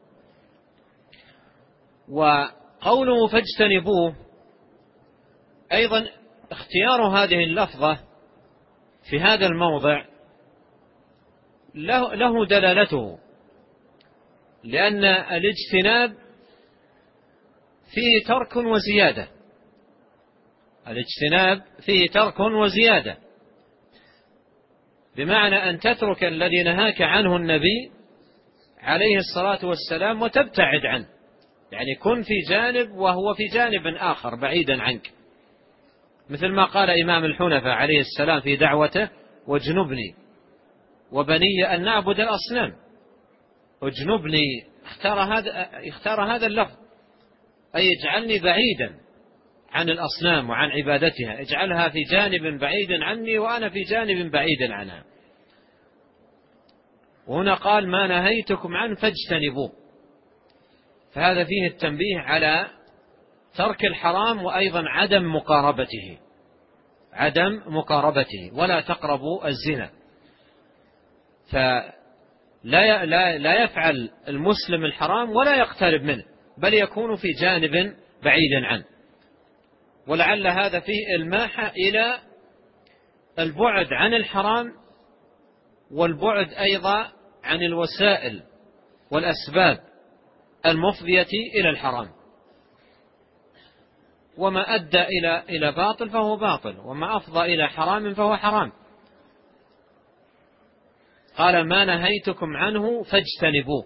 وقوله فاجتنبوه أيضا اختيار هذه اللفظة في هذا الموضع له دلالته، لأن الاجتناب فيه ترك وزيادة. الاجتناب فيه ترك وزيادة، بمعنى أن تترك الذي نهاك عنه النبي عليه الصلاة والسلام وتبتعد عنه، يعني كن في جانب وهو في جانب آخر بعيدا عنك، مثل ما قال إمام الحنفاء عليه السلام في دعوته واجنبني وبني أن نعبد الأصنام. اجنبني اختار هذا اللفظ، أي اجعلني بعيدا عن الأصنام وعن عبادتها، اجعلها في جانب بعيد عني وأنا في جانب بعيد عنها. وهنا قال ما نهيتكم عنه فاجتنبوه، فهذا فيه التنبيه على ترك الحرام وأيضا عدم مقاربته ولا تقربوا الزنا. فلا يفعل المسلم الحرام ولا يقترب منه، بل يكون في جانب بعيد عنه. ولعل هذا فيه الماحة إلى البعد عن الحرام والبعد أيضا عن الوسائل والأسباب المفضية إلى الحرام، وما أدى إلى باطل فهو باطل، وما أفضى إلى حرام فهو حرام. قال ما نهيتكم عنه فاجتنبوه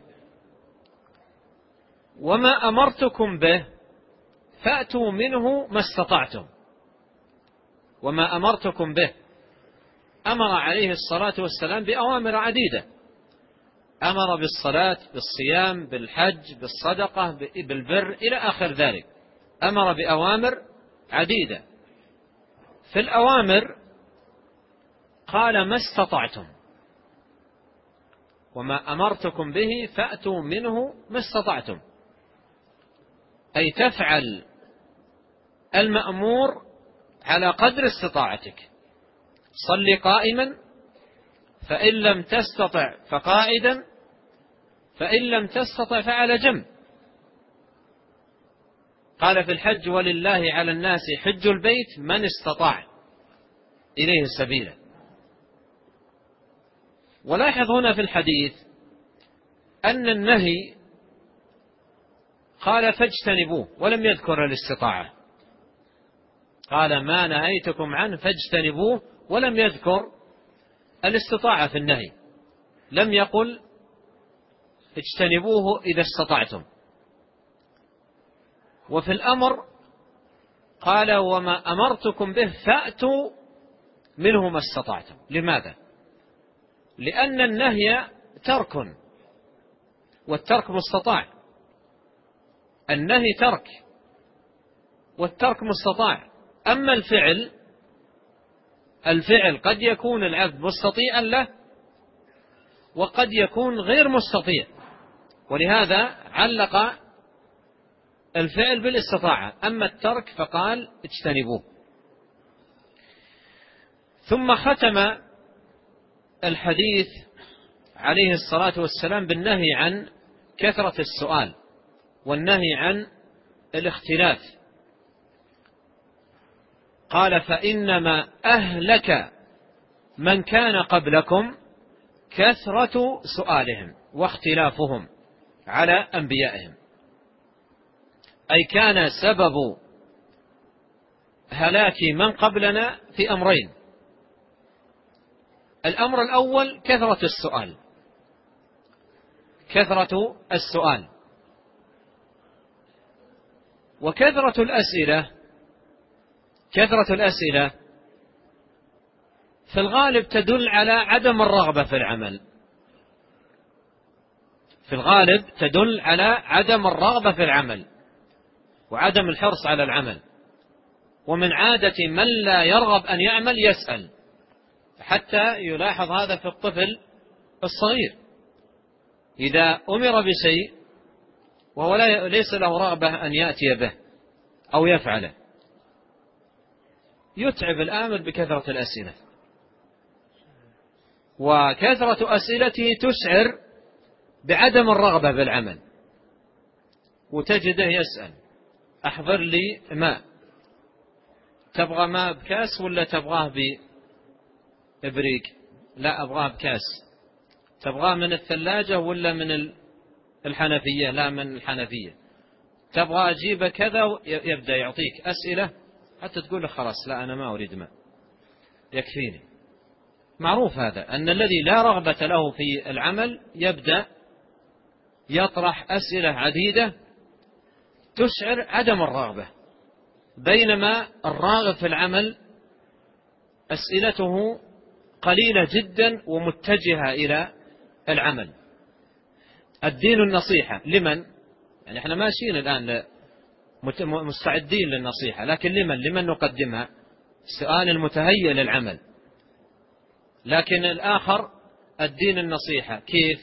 وما أمرتكم به فأتوا منه ما استطعتم. وما أمرتكم به، أمر عليه الصلاة والسلام بأوامر عديدة، أمر بالصلاة بالصيام بالحج بالصدقة بالبر إلى آخر ذلك، أمر بأوامر عديدة. في الأوامر قال ما استطعتم، وما أمرتكم به فأتوا منه ما استطعتم، أي تفعل المأمور على قدر استطاعتك. صل قائما فإن لم تستطع فقاعدا فإن لم تستطع فعلى جنب. قال في الحج ولله على الناس حج البيت من استطاع إليه سبيلا. ولاحظ هنا في الحديث أن النهي قال فاجتنبوه ولم يذكر الاستطاعة، قال ما نهيتكم عنه فاجتنبوه ولم يذكر الاستطاعة في النهي، لم يقل اجتنبوه إذا استطعتم. وفي الأمر قال وما أمرتكم به فأتوا منه ما استطعتم. لماذا؟ لأن النهي ترك والترك مستطاع، النهي ترك والترك مستطاع. أما الفعل قد يكون العبد مستطيعا له وقد يكون غير مستطيع، ولهذا علق الفعل بالاستطاعة. أما الترك فقال اجتنبوه. ثم ختم الحديث عليه الصلاة والسلام بالنهي عن كثرة السؤال والنهي عن الاختلاف. قال فإنما أهلك من كان قبلكم كثرة سؤالهم واختلافهم على أنبيائهم، أي كان سبب هلاك من قبلنا في أمرين. الأمر الأول كثرة السؤال وكثرة الأسئلة في الغالب تدل على عدم الرغبة في العمل، في الغالب تدل على عدم الرغبة في العمل وعدم الحرص على العمل. ومن عادة من لا يرغب أن يعمل يسأل، حتى يلاحظ هذا في الطفل الصغير إذا أمر بشيء وهو ليس له رغبة أن يأتي به أو يفعله، يتعب الآمر بكثرة الأسئلة، وكثرة أسئلته تشعر بعدم الرغبة بالعمل، وتجده يسأل: أحضر لي ماء، تبغى ماء بكاس ولا تبغاه بإبريق؟ لا، أبغاه بكاس. تبغاه من الثلاجة ولا من الحنفية؟ لا، من الحنفية. تبغى أجيب كذا، يبدأ يعطيك أسئلة حتى تقول له خلاص لا، أنا ما أريد ماء، يكفيني. معروف هذا، أن الذي لا رغبة له في العمل يبدأ يطرح أسئلة عديدة تشعر عدم الرغبة، بينما الراغب في العمل أسئلته قليلة جدا ومتجهة إلى العمل. الدين النصيحة لمن؟ يعني احنا ماشيين الآن مستعدين للنصيحة، لكن لمن نقدمها؟ السؤال المتهيئ للعمل. لكن الآخر الدين النصيحة كيف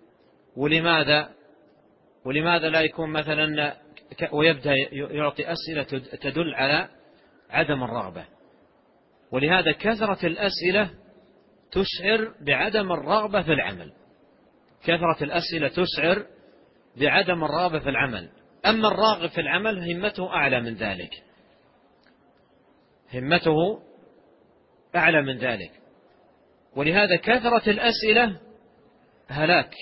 ولماذا لا يكون مثلا، ويبدأ يعطي أسئلة تدل على عدم الرغبة. ولهذا كثرة الأسئلة تشعر بعدم الرغبة في العمل، كثرة الأسئلة تشعر بعدم الرغبة في العمل. أما الراغب في العمل همته أعلى من ذلك، همته أعلى من ذلك. ولهذا كثرة الأسئلة هلاك،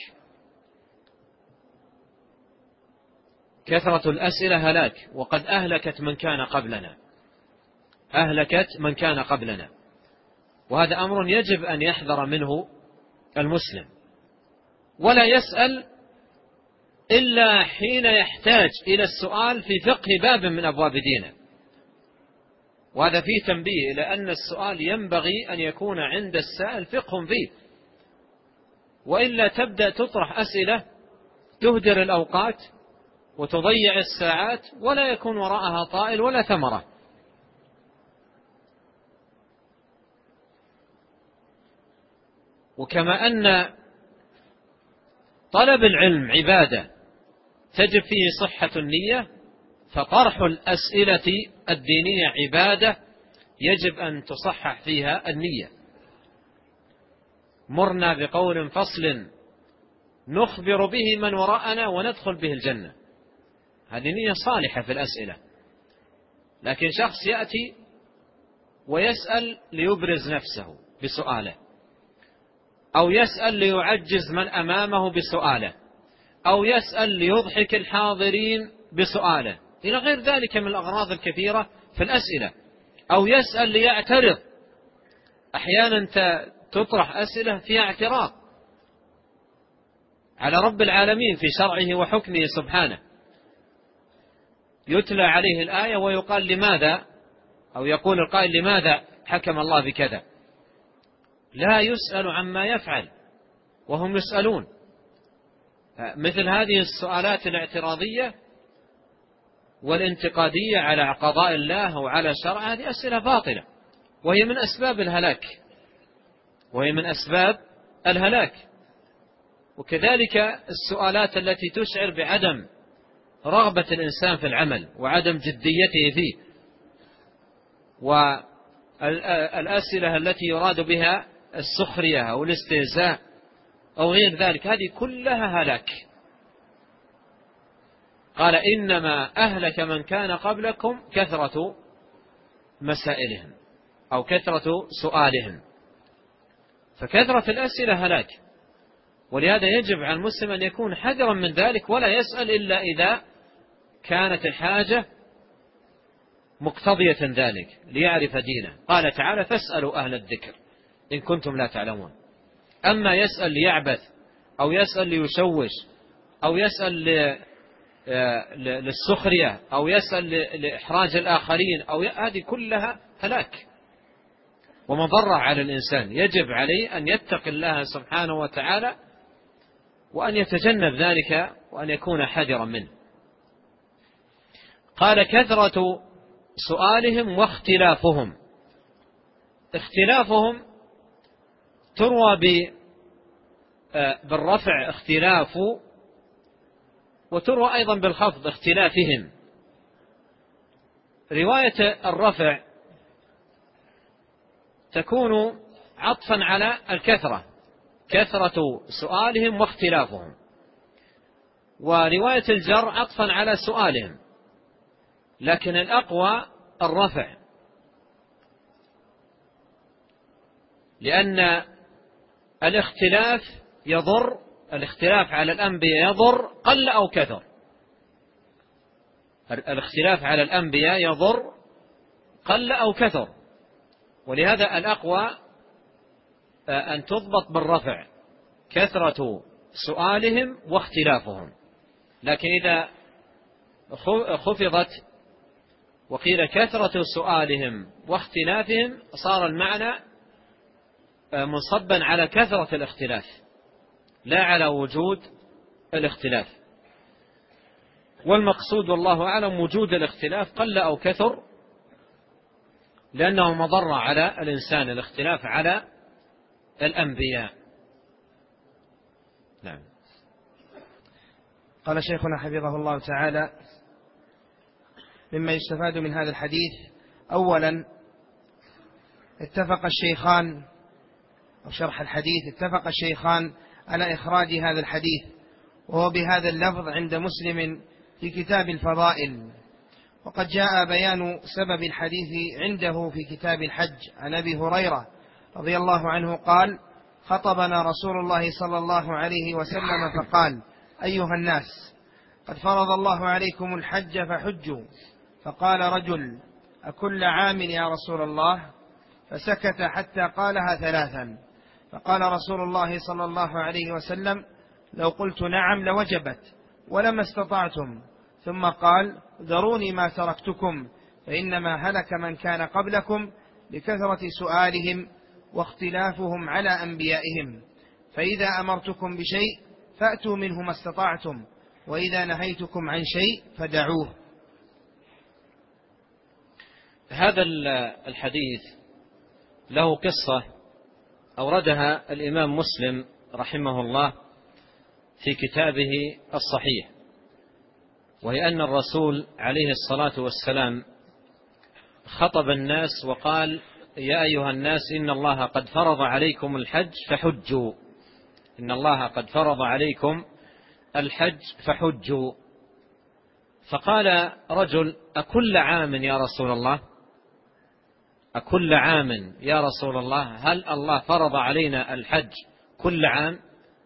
كثرة الأسئلة هلاك، وقد أهلكت من كان قبلنا، أهلكت من كان قبلنا. وهذا أمر يجب أن يحذر منه المسلم، ولا يسأل إلا حين يحتاج إلى السؤال في فقه باب من أبواب دينه. وهذا فيه تنبيه إلى أن السؤال ينبغي أن يكون عند السائل فقه فيه، وإلا تبدأ تطرح أسئلة تهدر الأوقات وتضيع الساعات ولا يكون وراءها طائل ولا ثمرة. وكما أن طلب العلم عبادة تجب فيه صحة النية، فطرح الأسئلة الدينية عبادة يجب أن تصحح فيها النية. مرنا بقول فصل نخبر به من وراءنا وندخل به الجنة، هذه نية صالحة في الأسئلة. لكن شخص يأتي ويسأل ليبرز نفسه بسؤاله، أو يسأل ليعجز من أمامه بسؤاله، أو يسأل ليضحك الحاضرين بسؤاله، إلى غير ذلك من الأغراض الكثيرة في الأسئلة، أو يسأل ليعترض. أحيانا تطرح أسئلة فيها اعتراض على رب العالمين في شرعه وحكمه سبحانه، يتلى عليه الآية ويقال لماذا، أو يقول القائل لماذا حكم الله بكذا، لا يسأل عما يفعل وهم يسألون. مثل هذه السؤالات الاعتراضية والانتقادية على قضاء الله وعلى شرعه هذه أسئلة باطلة، وهي من أسباب الهلاك، وهي من أسباب الهلاك. وكذلك السؤالات التي تشعر بعدم رغبة الإنسان في العمل وعدم جديته فيه، والأسئلة التي يراد بها السخرية أو الاستهزاء أو غير ذلك، هذه كلها هلاك. قال إنما أهلك من كان قبلكم كثرة مسائلهم أو كثرة سؤالهم، فكثرة الأسئلة هلاك. ولهذا يجب على المسلم أن يكون حذرا من ذلك، ولا يسأل إلا إذا كانت الحاجة مقتضية ذلك ليعرف دينه. قال تعالى فاسألوا أهل الذكر إن كنتم لا تعلمون. أما يسأل ليعبث أو يسأل ليشوش أو يسأل للسخرية أو يسأل لإحراج الآخرين هذه كلها هلاك ومضرة على الإنسان. يجب عليه أن يتقي الله سبحانه وتعالى وأن يتجنب ذلك وأن يكون حذرا منه. قال كثرة سؤالهم واختلافهم. اختلافهم تروى بالرفع اختلاف، وتروى أيضا بالخفض اختلافهم. رواية الرفع تكون عطفا على الكثرة، كثرة سؤالهم واختلافهم، ورواية الجر عطفا على سؤالهم، لكن الأقوى الرفع، لأن الاختلاف يضر، الاختلاف على الأنبياء يضر قل أو كثر. الاختلاف على الأنبياء يضر قل أو كثر، ولهذا الأقوى أن تضبط بالرفع كثرة سؤالهم واختلافهم. لكن إذا خفضت وقيل كثرة سؤالهم واختلافهم صار المعنى منصبا على كثرة الاختلاف لا على وجود الاختلاف. والمقصود والله أعلم وجود الاختلاف قل أو كثر، لأنه مضر على الإنسان الاختلاف على الأنبياء. نعم.
قال شيخنا حفظه الله تعالى: مما يستفاد من هذا الحديث: أولا، اتفق الشيخان، أو شرح الحديث، اتفق الشيخان على إخراج هذا الحديث، وهو بهذا اللفظ عند مسلم في كتاب الفضائل. وقد جاء بيان سبب الحديث عنده في كتاب الحج عن أبي هريرة رضي الله عنه قال: خطبنا رسول الله صلى الله عليه وسلم فقال: أيها الناس، قد فرض الله عليكم الحج فحجوا. فقال رجل: أكل عام يا رسول الله؟ فسكت حتى قالها ثلاثا. فقال رسول الله صلى الله عليه وسلم: لو قلت نعم لوجبت ولما استطعتم. ثم قال: ذروني ما تركتكم، فإنما هلك من كان قبلكم بكثرة سؤالهم واختلافهم على أنبيائهم، فإذا أمرتكم بشيء فأتوا منه ما استطعتم، وإذا نهيتكم عن شيء فدعوه.
هذا الحديث له قصة أوردها الإمام مسلم رحمه الله في كتابه الصحيح، وهي أن الرسول عليه الصلاة والسلام خطب الناس وقال: يا أيها الناس، إن الله قد فرض عليكم الحج فحجوا. إن الله قد فرض عليكم الحج فحجوا. فقال رجل: أكل عام يا رسول الله؟ أكل عام يا رسول الله؟ هل الله فرض علينا الحج كل عام؟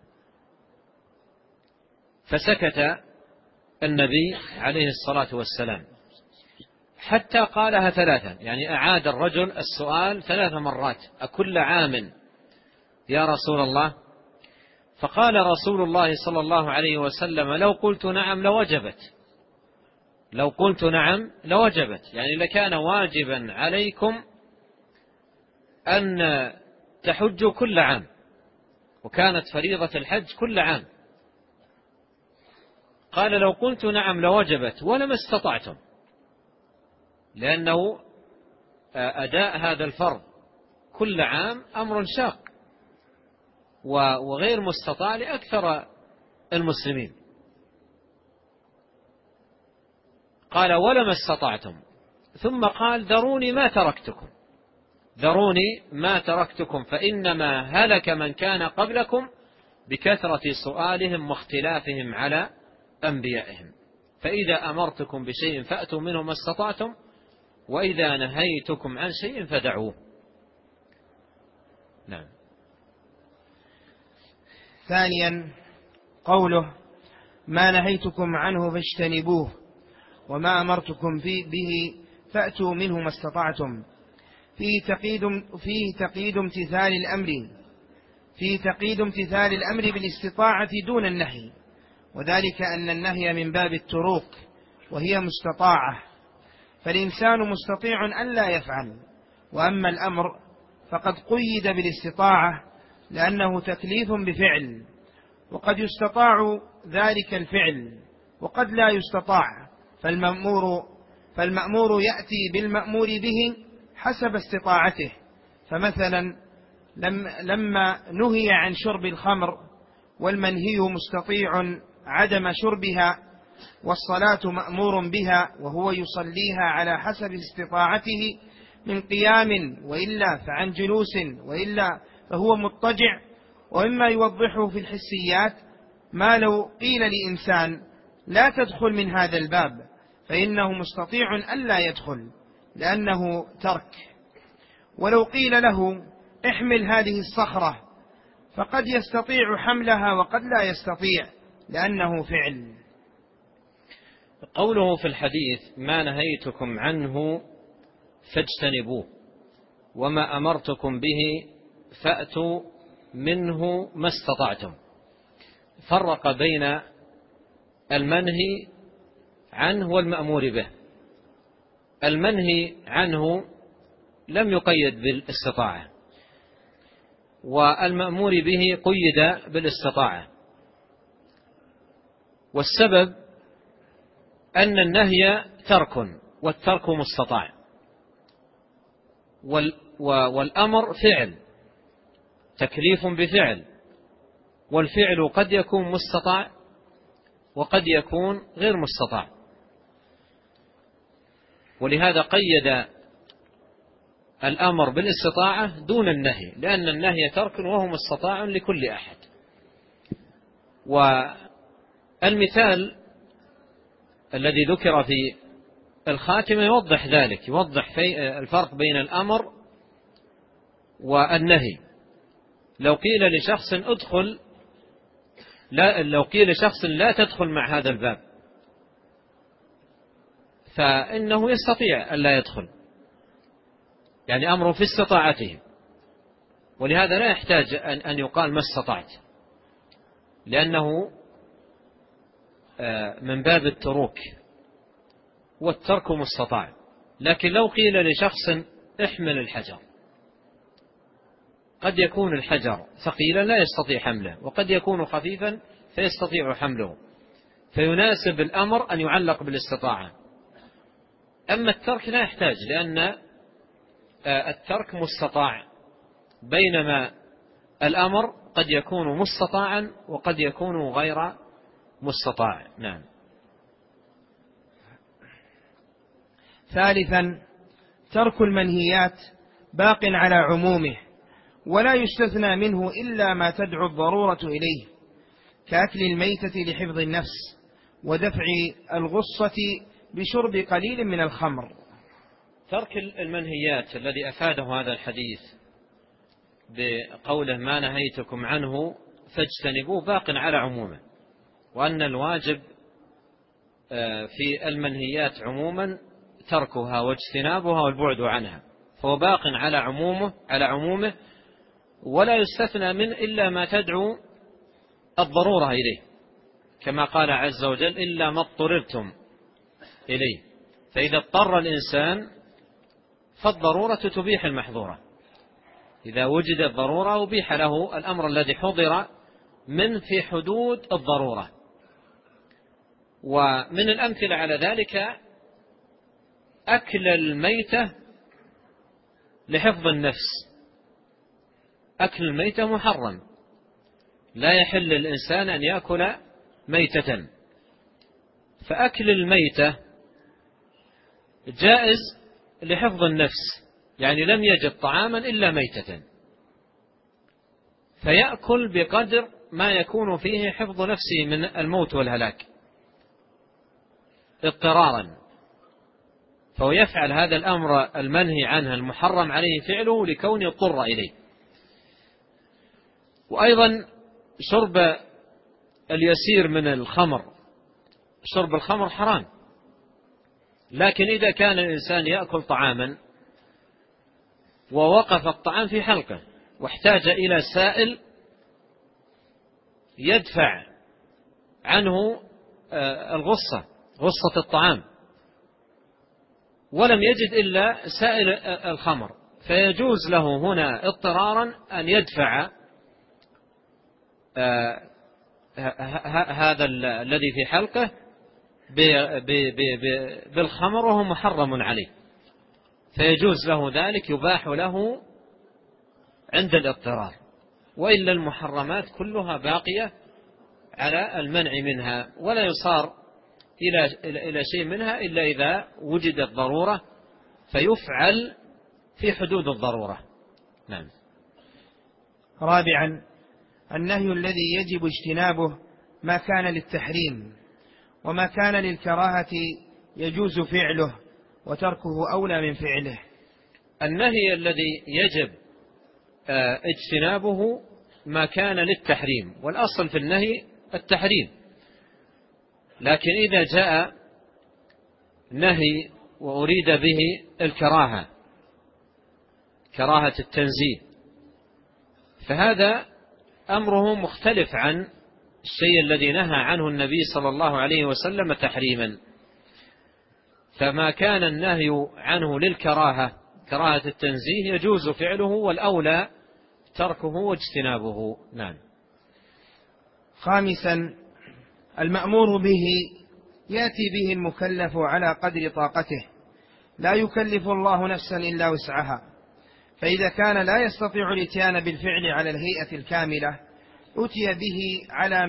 فسكت النبي عليه الصلاة والسلام حتى قالها ثلاثا، يعني أعاد الرجل السؤال 3 مرات: أكل عام يا رسول الله؟ فقال رسول الله صلى الله عليه وسلم: لو قلت نعم لوجبت. لو قلت نعم لوجبت، يعني لكان واجبا عليكم أن تحجوا كل عام، وكانت فريضة الحج كل عام. قال: لو قلت نعم لوجبت ولما استطعتم، لأنه أداء هذا الفرض كل عام أمر شاق وغير مستطاع لأكثر المسلمين. قال: ولما استطعتم. ثم قال: ذروني ما تركتكم، ذروني ما تركتكم، فإنما هلك من كان قبلكم بكثرة سؤالهم واختلافهم على أنبيائهم، فإذا أمرتكم بشيء فأتوا منه ما استطعتم، وإذا نهيتكم عن شيء فدعوه. نعم.
ثانيا، قوله: ما نهيتكم عنه فاجتنبوه، وما أمرتكم به فأتوا منه ما استطعتم، فيه تقييد امتثال الأمر بالاستطاعة دون النهي، وذلك أن النهي من باب التروك وهي مستطاعة، فالإنسان مستطيع أن لا يفعل، وأما الأمر فقد قيد بالاستطاعة لأنه تكليف بفعل، وقد يستطاع ذلك الفعل وقد لا يستطاع، فالمأمور يأتي بالمأمور به حسب استطاعته. فمثلا لما نهي عن شرب الخمر والمنهي مستطيع عدم شربها، والصلاة مأمور بها وهو يصليها على حسب استطاعته من قيام وإلا فعن جلوس وإلا فهو مضطجع. ومما يوضحه في الحسيات ما لو قيل لإنسان لا تدخل من هذا الباب فإنه مستطيع أن لا يدخل لأنه ترك، ولو قيل له احمل هذه الصخرة فقد يستطيع حملها وقد لا يستطيع لأنه فعل.
قوله في الحديث ما نهيتكم عنه فاجتنبوه وما أمرتكم به فأتوا منه ما استطعتم، فرق بين المنهي عنه والمأمور به. المنهي عنه لم يقيد بالاستطاعة، والمأمور به قيد بالاستطاعة، والسبب أن النهي ترك والترك مستطاع، والأمر فعل تكليف بفعل، والفعل قد يكون مستطاع وقد يكون غير مستطاع، ولهذا قيد الأمر بالاستطاعة دون النهي، لأن النهي ترك وهو مستطاع لكل أحد. والمثال الذي ذكر في الخاتمة يوضح ذلك، يوضح في الفرق بين الأمر والنهي. لو قيل لشخص لا تدخل مع هذا الباب فإنه يستطيع أن لا يدخل، يعني أمره في استطاعته، ولهذا لا يحتاج أن يقال ما استطعت، لأنه من باب التروك والترك مستطاع. لكن لو قيل لشخص احمل الحجر، قد يكون الحجر ثقيلا لا يستطيع حمله، وقد يكون خفيفا فيستطيع حمله، فيناسب الأمر أن يعلق بالاستطاعة. أما الترك لا يحتاج، لأن الترك مستطاع، بينما الأمر قد يكون مستطاعا وقد يكون غير مستطاع. نعم.
ثالثا ترك المنهيات باق على عمومه، ولا يستثنى منه إلا ما تدعو الضرورة إليه، كأكل الميتة لحفظ النفس ودفع الغصة بشرب قليل من الخمر.
ترك المنهيات الذي أفاده هذا الحديث بقوله ما نهيتكم عنه فاجتنبوه باق على عمومه، وأن الواجب في المنهيات عموما تركها واجتنابها والبعد عنها، فهو باق على عمومه ولا يستثنى من إلا ما تدعو الضرورة إليه، كما قال عز وجل إلا ما اضطررتم إليه. فإذا اضطر الإنسان فالضرورة تبيح المحظورة، إذا وجد الضرورة أبيح له الأمر الذي حضر من في حدود الضرورة. ومن الأمثلة على ذلك أكل الميتة لحفظ النفس. أكل الميتة محرم، لا يحل للإنسان أن يأكل ميتة، فأكل الميتة جائز لحفظ النفس، يعني لم يجد طعاما إلا ميتة، فيأكل بقدر ما يكون فيه حفظ نفسه من الموت والهلاك اضطرارا، فهو يفعل هذا الأمر المنهي عنه المحرم عليه فعله لكونه اضطر إليه. وأيضا شرب اليسير من الخمر، شرب الخمر حرام، لكن إذا كان الإنسان يأكل طعاما ووقف الطعام في حلقه واحتاج إلى سائل يدفع عنه غصة الطعام، ولم يجد إلا سائل الخمر، فيجوز له هنا اضطرارا أن يدفع هذا الذي في حلقه بالخمر وهو محرم عليه، فيجوز له ذلك، يباح له عند الاضطرار، وإلا المحرمات كلها باقية على المنع منها، ولا يصار إلى شيء منها إلا إذا وجدت ضرورة فيفعل في حدود الضرورة. نعم.
رابعا، النهي الذي يجب اجتنابه ما كان للتحريم، وما كان للكراهة يجوز فعله وتركه أولى من فعله.
النهي الذي يجب اجتنابه ما كان للتحريم، والأصل في النهي التحريم، لكن إذا جاء نهي وأريد به الكراهة، كراهة التنزيه، فهذا أمره مختلف عن الشيء الذي نهى عنه النبي صلى الله عليه وسلم تحريما. فما كان النهي عنه للكراهة، كراهة التنزيه، يجوز فعله والأولى تركه واجتنابه. نعم.
خامسا، المأمور به يأتي به المكلف على قدر طاقته، لا يكلف الله نفسا إلا وسعها، فإذا كان لا يستطيع الاتيان بالفعل على الهيئة الكاملة أتى به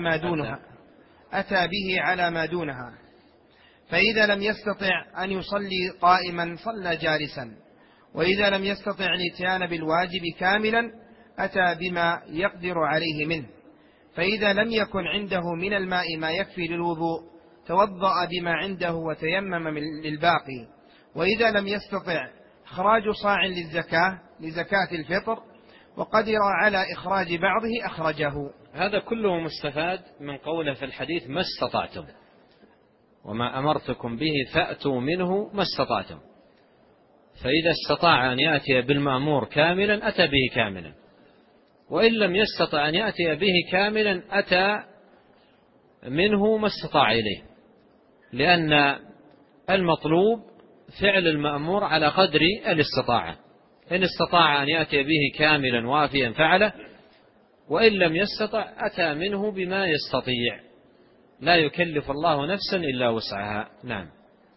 على ما دونها، فإذا لم يستطع أن يصلي قائما صلى جالسا، وإذا لم يستطع الاتيان بالواجب كاملا أتى بما يقدر عليه منه، فإذا لم يكن عنده من الماء ما يكفي للوضوء توضأ بما عنده وتيمم للباقي، وإذا لم يستطع إخراج صاع لزكاة الفطر وقدر على إخراج بعضه أخرجه.
هذا كله مستفاد من قوله في الحديث ما استطعتم، وما أمرتكم به فأتوا منه ما استطعتم، فإذا استطاع أن يأتي بالمأمور كاملا أتى به كاملا، وإن لم يستطع أن يأتي به كاملا أتى منه ما استطاع إليه، لأن المطلوب فعل المأمور على قدر الاستطاعة، إن استطاع أن يأتي به كاملا وافيا فعله، وإن لم يستطع أتى منه بما يستطيع، لا يكلف الله نفسا إلا وسعها. نعم.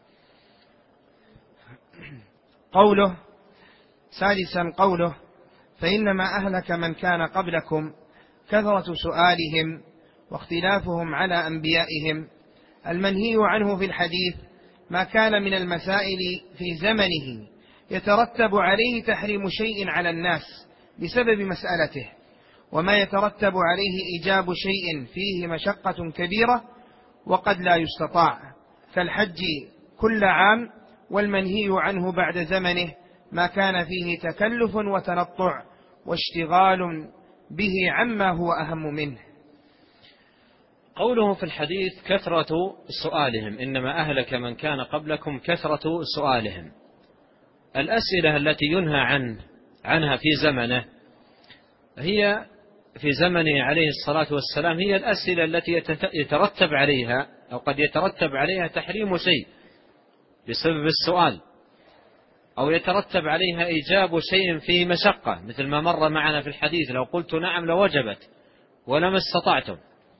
سادسا قوله فإنما أهلك من كان قبلكم كثرة سؤالهم واختلافهم على أنبيائهم. المنهي عنه في الحديث ما كان من المسائل في زمنه يترتب عليه تحريم شيء على الناس بسبب مسألته، وما يترتب عليه إيجاب شيء فيه مشقة كبيرة وقد لا يستطاع، كالحج كل عام، والمنهي عنه بعد زمنه ما كان فيه تكلف وتنطع واشتغال به عما هو أهم منه.
قوله في الحديث كثرة سؤالهم، إنما أهلك من كان قبلكم كثرة سؤالهم، الأسئلة التي ينهى عنها في زمنه هي في زمنه عليه الصلاة والسلام هي الأسئلة التي يترتب عليها أو قد يترتب عليها تحريم شيء بسبب السؤال، أو يترتب عليها إيجاب شيء فيه مشقة، مثل ما مر معنا في الحديث لو قلت نعم لوجبت ولما استطعتم.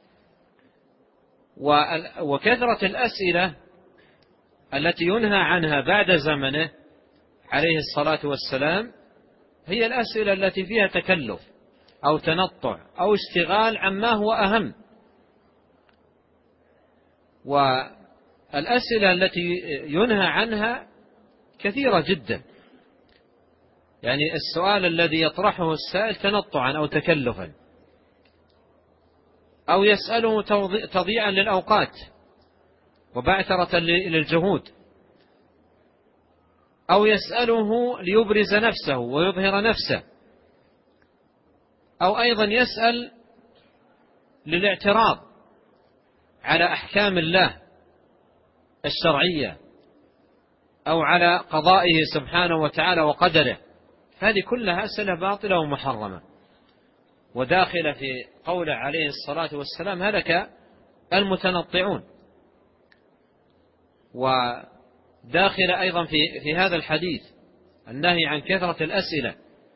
وكثرة الأسئلة التي ينهى عنها بعد زمنه عليه الصلاة والسلام هي الأسئلة التي فيها تكلف أو تنطع أو اشتغال عما هو أهم. والأسئلة التي ينهى عنها كثيرة جدا، يعني السؤال الذي يطرحه السائل تنطعا أو تكلفا، أو يسأله تضييعا للأوقات وبعثرة للجهود، أو يسأله ليبرز نفسه ويظهر نفسه، أو أيضا يسأل للاعتراض على أحكام الله الشرعية أو على قضائه سبحانه وتعالى وقدره. هذه كلها أسئلة باطلة ومحرمة، وداخلة في قول عليه الصلاة والسلام هلك المتنطعون. وداخل أيضا في هذا الحديث النهي عن كثرة الأسئلة،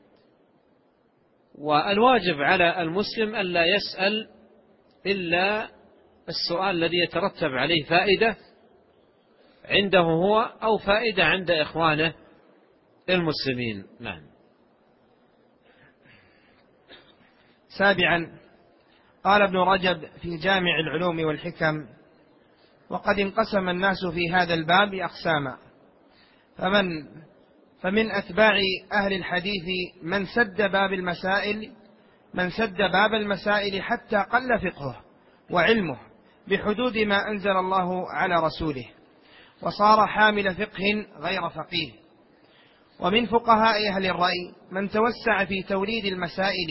والواجب على المسلم ألا يسأل إلا السؤال الذي يترتب عليه فائدة عنده هو أو فائدة عند إخوانه المسلمين. نعم.
سابعا، قال ابن رجب في جامع العلوم والحكم: وقد انقسم الناس في هذا الباب أقساما، فمن أتباع أهل الحديث من سد باب المسائل حتى قل فقهه وعلمه بحدود ما أنزل الله على رسوله، وصار حامل فقه غير فقيه. ومن فقهاء أهل الرأي من توسع في توليد المسائل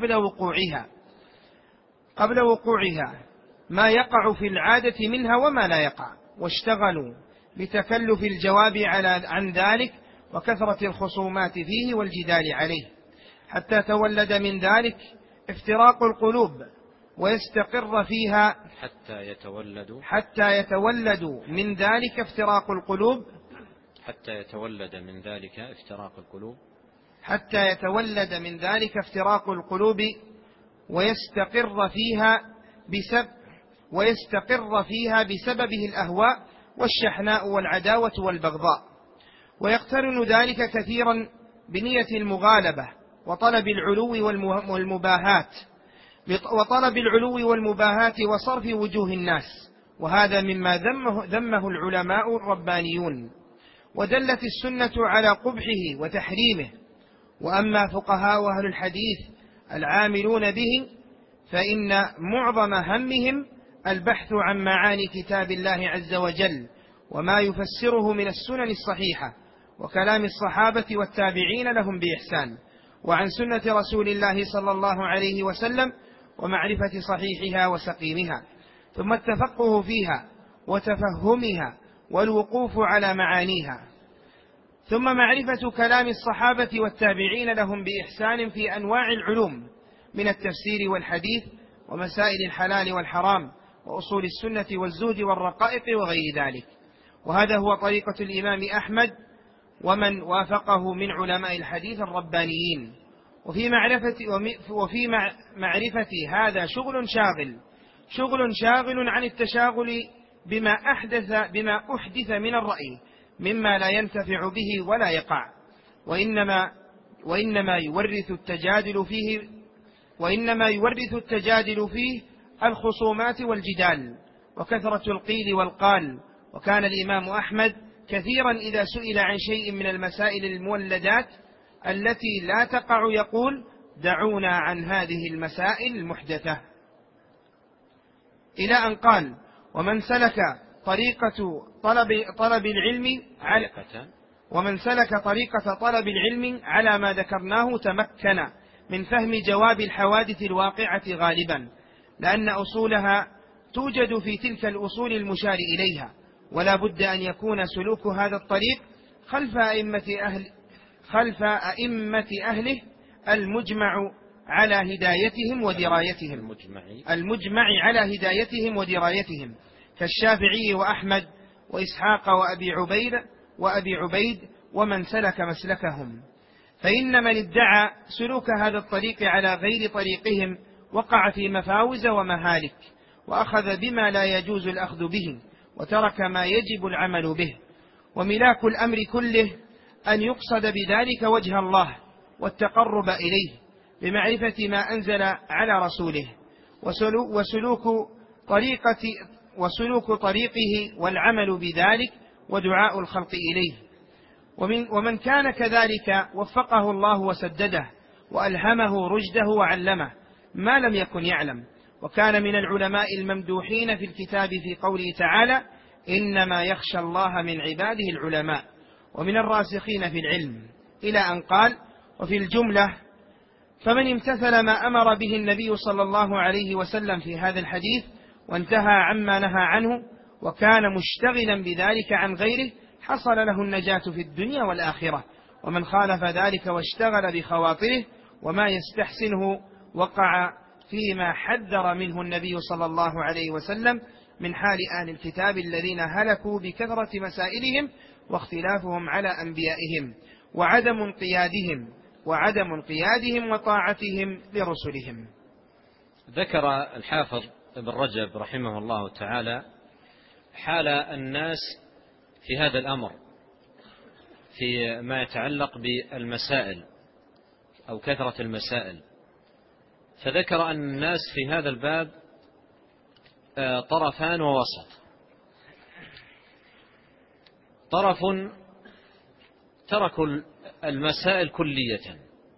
قبل وقوعها ما يقع في العادة منها وما لا يقع، واشتغلوا بتكلف الجواب عن ذلك وكثرة الخصومات فيه والجدال عليه، حتى يتولد من ذلك افتراق القلوب ويستقر فيها حتى يتولد من ذلك افتراق القلوب ويستقر فيها بسببه الأهواء والشحناء والعداوة والبغضاء، ويقترن ذلك كثيرا بنية المغالبة وطلب العلو والمباهات وصرف وجوه الناس، وهذا مما ذمه العلماء الربانيون، ودلت السنة على قبحه وتحريمه. وأما فقهاء أهل الحديث العاملون به فإن معظم همهم البحث عن معاني كتاب الله عز وجل وما يفسره من السنن الصحيحة وكلام الصحابة والتابعين لهم بإحسان، وعن سنة رسول الله صلى الله عليه وسلم، ومعرفة صحيحها وسقيمها، ثم التفقه فيها وتفهمها والوقوف على معانيها، ثم معرفة كلام الصحابة والتابعين لهم بإحسان في أنواع العلوم من التفسير والحديث ومسائل الحلال والحرام وأصول السنة والزهد والرقائق وغير ذلك. وهذا هو طريقة الإمام أحمد ومن وافقه من علماء الحديث الربانيين. وفي معرفة هذا شغل شاغل عن التشاغل بما أحدث من الرأي مما لا ينتفع به ولا يقع، وإنما يورث التجادل فيه الخصومات والجدال وكثرة القيل والقال. وكان الإمام أحمد كثيرا إذا سئل عن شيء من المسائل المولدات التي لا تقع يقول: دعونا عن هذه المسائل المحدثة، إلى أن قال: ومن سلك طريقة طلب العلم على ما ذكرناه تمكن من فهم جواب الحوادث الواقعة غالبا، لأن أصولها توجد في تلك الأصول المشار إليها، ولا بد أن يكون سلوك هذا الطريق خلف أئمة أهله المجمع على هدايتهم ودرايتهم كالشافعي وأحمد وإسحاق وأبي عبيد ومن سلك مسلكهم. فإن من ادعى سلوك هذا الطريق على غير طريقهم وقع في مفاوز ومهالك، وأخذ بما لا يجوز الأخذ به، وترك ما يجب العمل به. وملاك الأمر كله أن يقصد بذلك وجه الله والتقرب إليه بمعرفة ما أنزل على رسوله وسلوك طريقه والعمل بذلك ودعاء الخلق إليه. ومن كان كذلك وفقه الله وسدده وألهمه رشده وعلمه ما لم يكن يعلم. وكان من العلماء الممدوحين في الكتاب في قوله تعالى: إنما يخشى الله من عباده العلماء، ومن الراسخين في العلم، إلى أن قال: وفي الجملة فمن امتثل ما أمر به النبي صلى الله عليه وسلم في هذا الحديث وانتهى عما نهى عنه وكان مشتغلا بذلك عن غيره حصل له النجاة في الدنيا والآخرة. ومن خالف ذلك واشتغل بخواطره وما يستحسنه وقع فيما حذر منه النبي صلى الله عليه وسلم من حال أهل الكتاب الذين هلكوا بكثرة مسائلهم واختلافهم على أنبيائهم وعدم انقيادهم وطاعتهم لرسلهم.
ذكر الحافظ ابن رجب رحمه الله تعالى حال الناس في هذا الأمر في ما يتعلق بالمسائل أو كثرة المسائل، فذكر أن الناس في هذا الباب طرفان ووسط. طرف تركوا المسائل كلية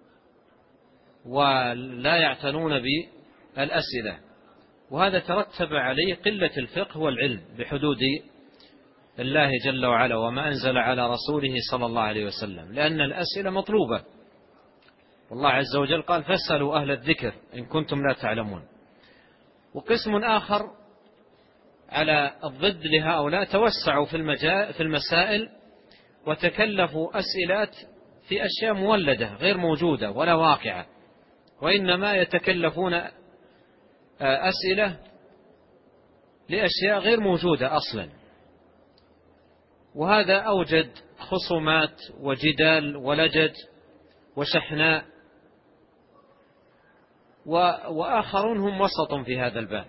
ولا يعتنون بالأسئلة، وهذا ترتب عليه قلة الفقه والعلم بحدود الله جل وعلا وما أنزل على رسوله صلى الله عليه وسلم، لأن الأسئلة مطلوبة، والله عز وجل قال فاسألوا أهل الذكر إن كنتم لا تعلمون. وقسم آخر على الضد لهؤلاء توسعوا في المسائل وتكلفوا أسئلات في أشياء مولدة غير موجودة ولا واقعة، وإنما يتكلفون أسئلة لأشياء غير موجودة أصلا، وهذا أوجد خصومات وجدال ولجد وشحناء. وآخرون هم وسط في هذا الباب،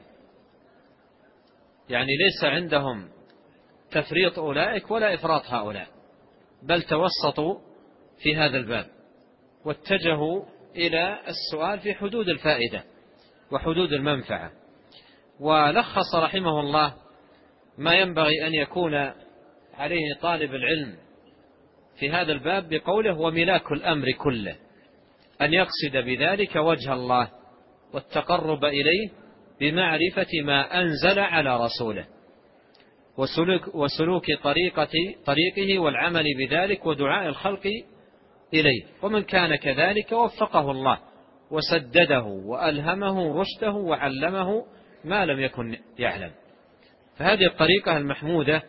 يعني ليس عندهم تفريط أولئك ولا إفراط هؤلاء، بل توسطوا في هذا الباب واتجهوا إلى السؤال في حدود الفائدة وحدود المنفعة. ولخص رحمه الله ما ينبغي أن يكون عليه طالب العلم في هذا الباب بقوله وملاك الأمر كله، أن يقصد بذلك وجه الله والتقرب إليه بمعرفة ما أنزل على رسوله وسلوك طريقه والعمل بذلك ودعاء الخلق إليه. ومن كان كذلك وفقه الله وسدده وألهمه رشده وعلمه ما لم يكن يعلم. فهذه الطريقة المحمودة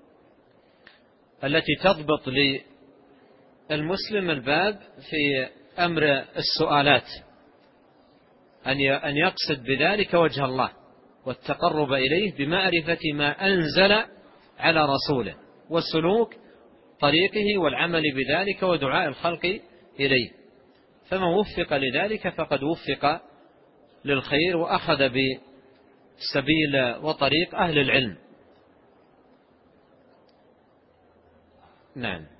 التي تضبط للمسلم الباب في أمر السؤالات، أن يقصد بذلك وجه الله والتقرب إليه بمعرفة ما أنزل على رسوله وسلوك طريقه والعمل بذلك ودعاء الخلق إليه. فمن وفق لذلك فقد وفق للخير وأخذ بسبيل وطريق أهل العلم. نعم.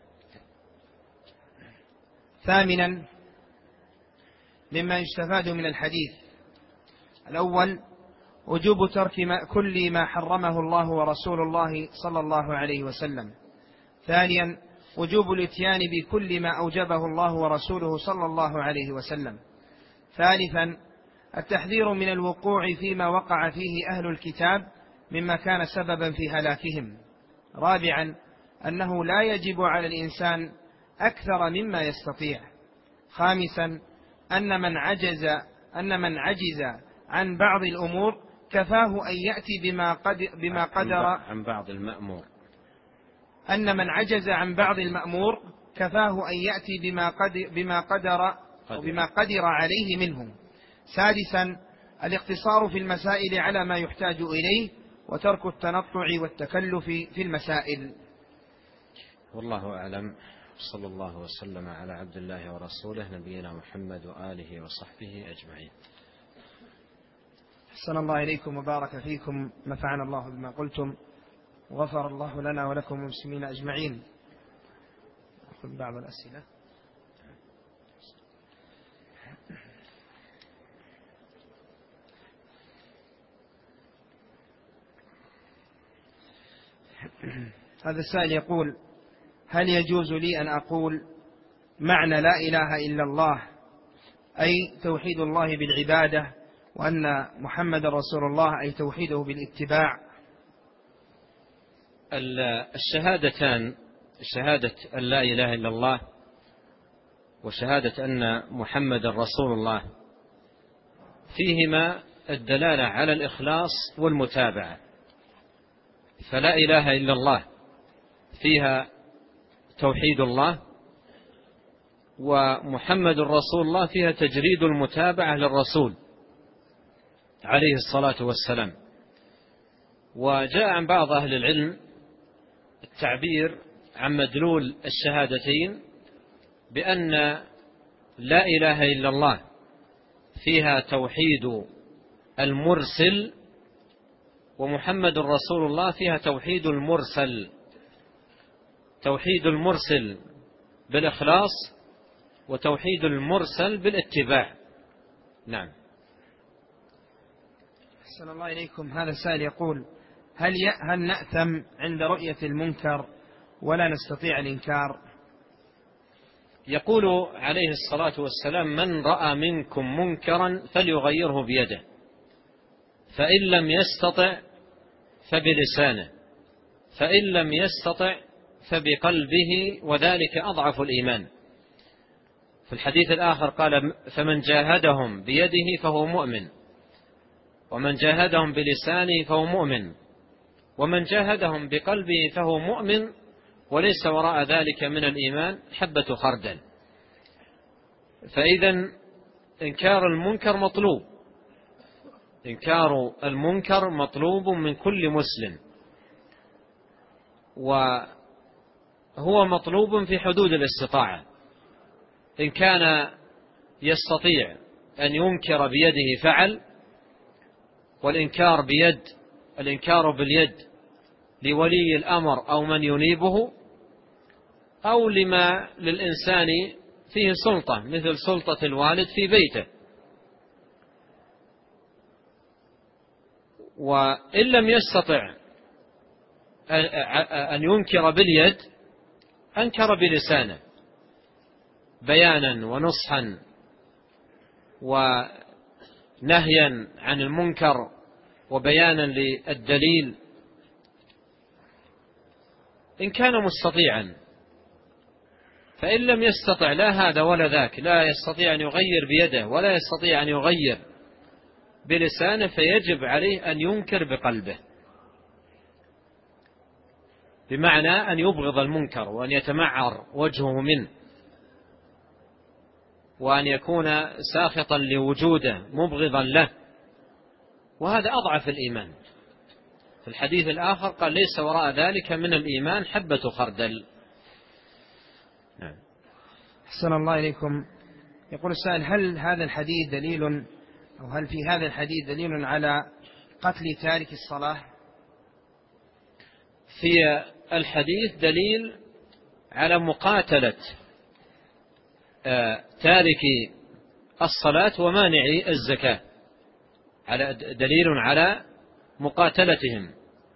ثامنا مما يستفاد من الحديث: الأول وجوب ترك كل ما حرمه الله ورسول الله صلى الله عليه وسلم. ثانيا وجوب الاتيان بكل ما أوجبه الله ورسوله صلى الله عليه وسلم. ثالثا التحذير من الوقوع فيما وقع فيه أهل الكتاب مما كان سببا في هلاكهم. رابعا أنه لا يجب على الإنسان أكثر مما يستطيع. خامسا أن من عجز عن بعض الأمور كفاه أن يأتي بما قدر
عن بعض المأمور.
أن من عجز عن بعض المأمور كفاه أن يأتي بما قدر عليه منه. سادسا الاقتصار في المسائل على ما يحتاج إليه وترك التنطع والتكلف في المسائل.
والله أعلم. صلى الله وسلم على عبد الله ورسوله نبينا محمد وآله وصحبه أجمعين.
أحسن الله إليكم وبارك فيكم، نفعنا الله بما قلتم وغفر الله لنا ولكم المسلمين أجمعين. أخذ بعض الأسئلة. هذا السائل يقول: هل يجوز لي أن أقول معنى لا إله إلا الله أي توحيد الله بالعبادة، وأن محمد رسول الله أي توحيده بالاتباع؟
الشهادتان، شهادة أن لا إله إلا الله وشهادة أن محمد رسول الله، فيهما الدلالة على الإخلاص والمتابعة. فلا إله إلا الله فيها توحيد الله، ومحمد رسول الله فيها تجريد المتابعة للرسول عليه الصلاة والسلام. وجاء عن بعض أهل العلم التعبير عن مدلول الشهادتين بأن لا إله إلا الله فيها توحيد المرسل، ومحمد رسول الله فيها توحيد المرسل، توحيد المرسل بالإخلاص وتوحيد المرسل بالاتباع. نعم.
أحسن الله إليكم. هذا السائل يقول: هل نأثم عند رؤية المنكر ولا نستطيع الإنكار؟
يقول عليه الصلاة والسلام: من رأى منكم منكرا فليغيره بيده، فإن لم يستطع فبلسانه، فإن لم يستطع فبقلبه، وذلك أضعف الإيمان. في الحديث الآخر قال: فمن جاهدهم بيده فهو مؤمن، ومن جاهدهم بلسانه فهو مؤمن، ومن جاهدهم بقلبه فهو مؤمن، وليس وراء ذلك من الإيمان حبة خردل. فإذا إنكار المنكر مطلوب، إنكار المنكر مطلوب من كل مسلم، وهو مطلوب في حدود الاستطاعة. إن كان يستطيع أن ينكر بيده فعل، والإنكار باليد لولي الأمر أو من ينيبه، أو لما للإنسان فيه سلطة مثل سلطة الوالد في بيته. وإن لم يستطع أن ينكر باليد أنكر بلسانه بيانا ونصحا ونهيا عن المنكر وبيانا للدليل إن كان مستطيعا. فإن لم يستطع لا هذا ولا ذاك، لا يستطيع أن يغير بيده ولا يستطيع أن يغير بلسانه، فيجب عليه أن ينكر بقلبه، بمعنى أن يبغض المنكر وأن يتمعر وجهه منه، وأن يكون ساخطا لوجوده مبغضا له، وهذا أضعف الإيمان. في الحديث الآخر قال: ليس وراء ذلك من الإيمان حبة خردل. نعم.
أحسن الله إليكم. يقول السائل: هل هذا الحديث دليل، أو هل في هذا الحديث دليل على قتل تارك الصلاة؟
في الحديث دليل على مقاتلة تارك الصلاة ومانع الزكاة، على دليل على مقاتلتهم.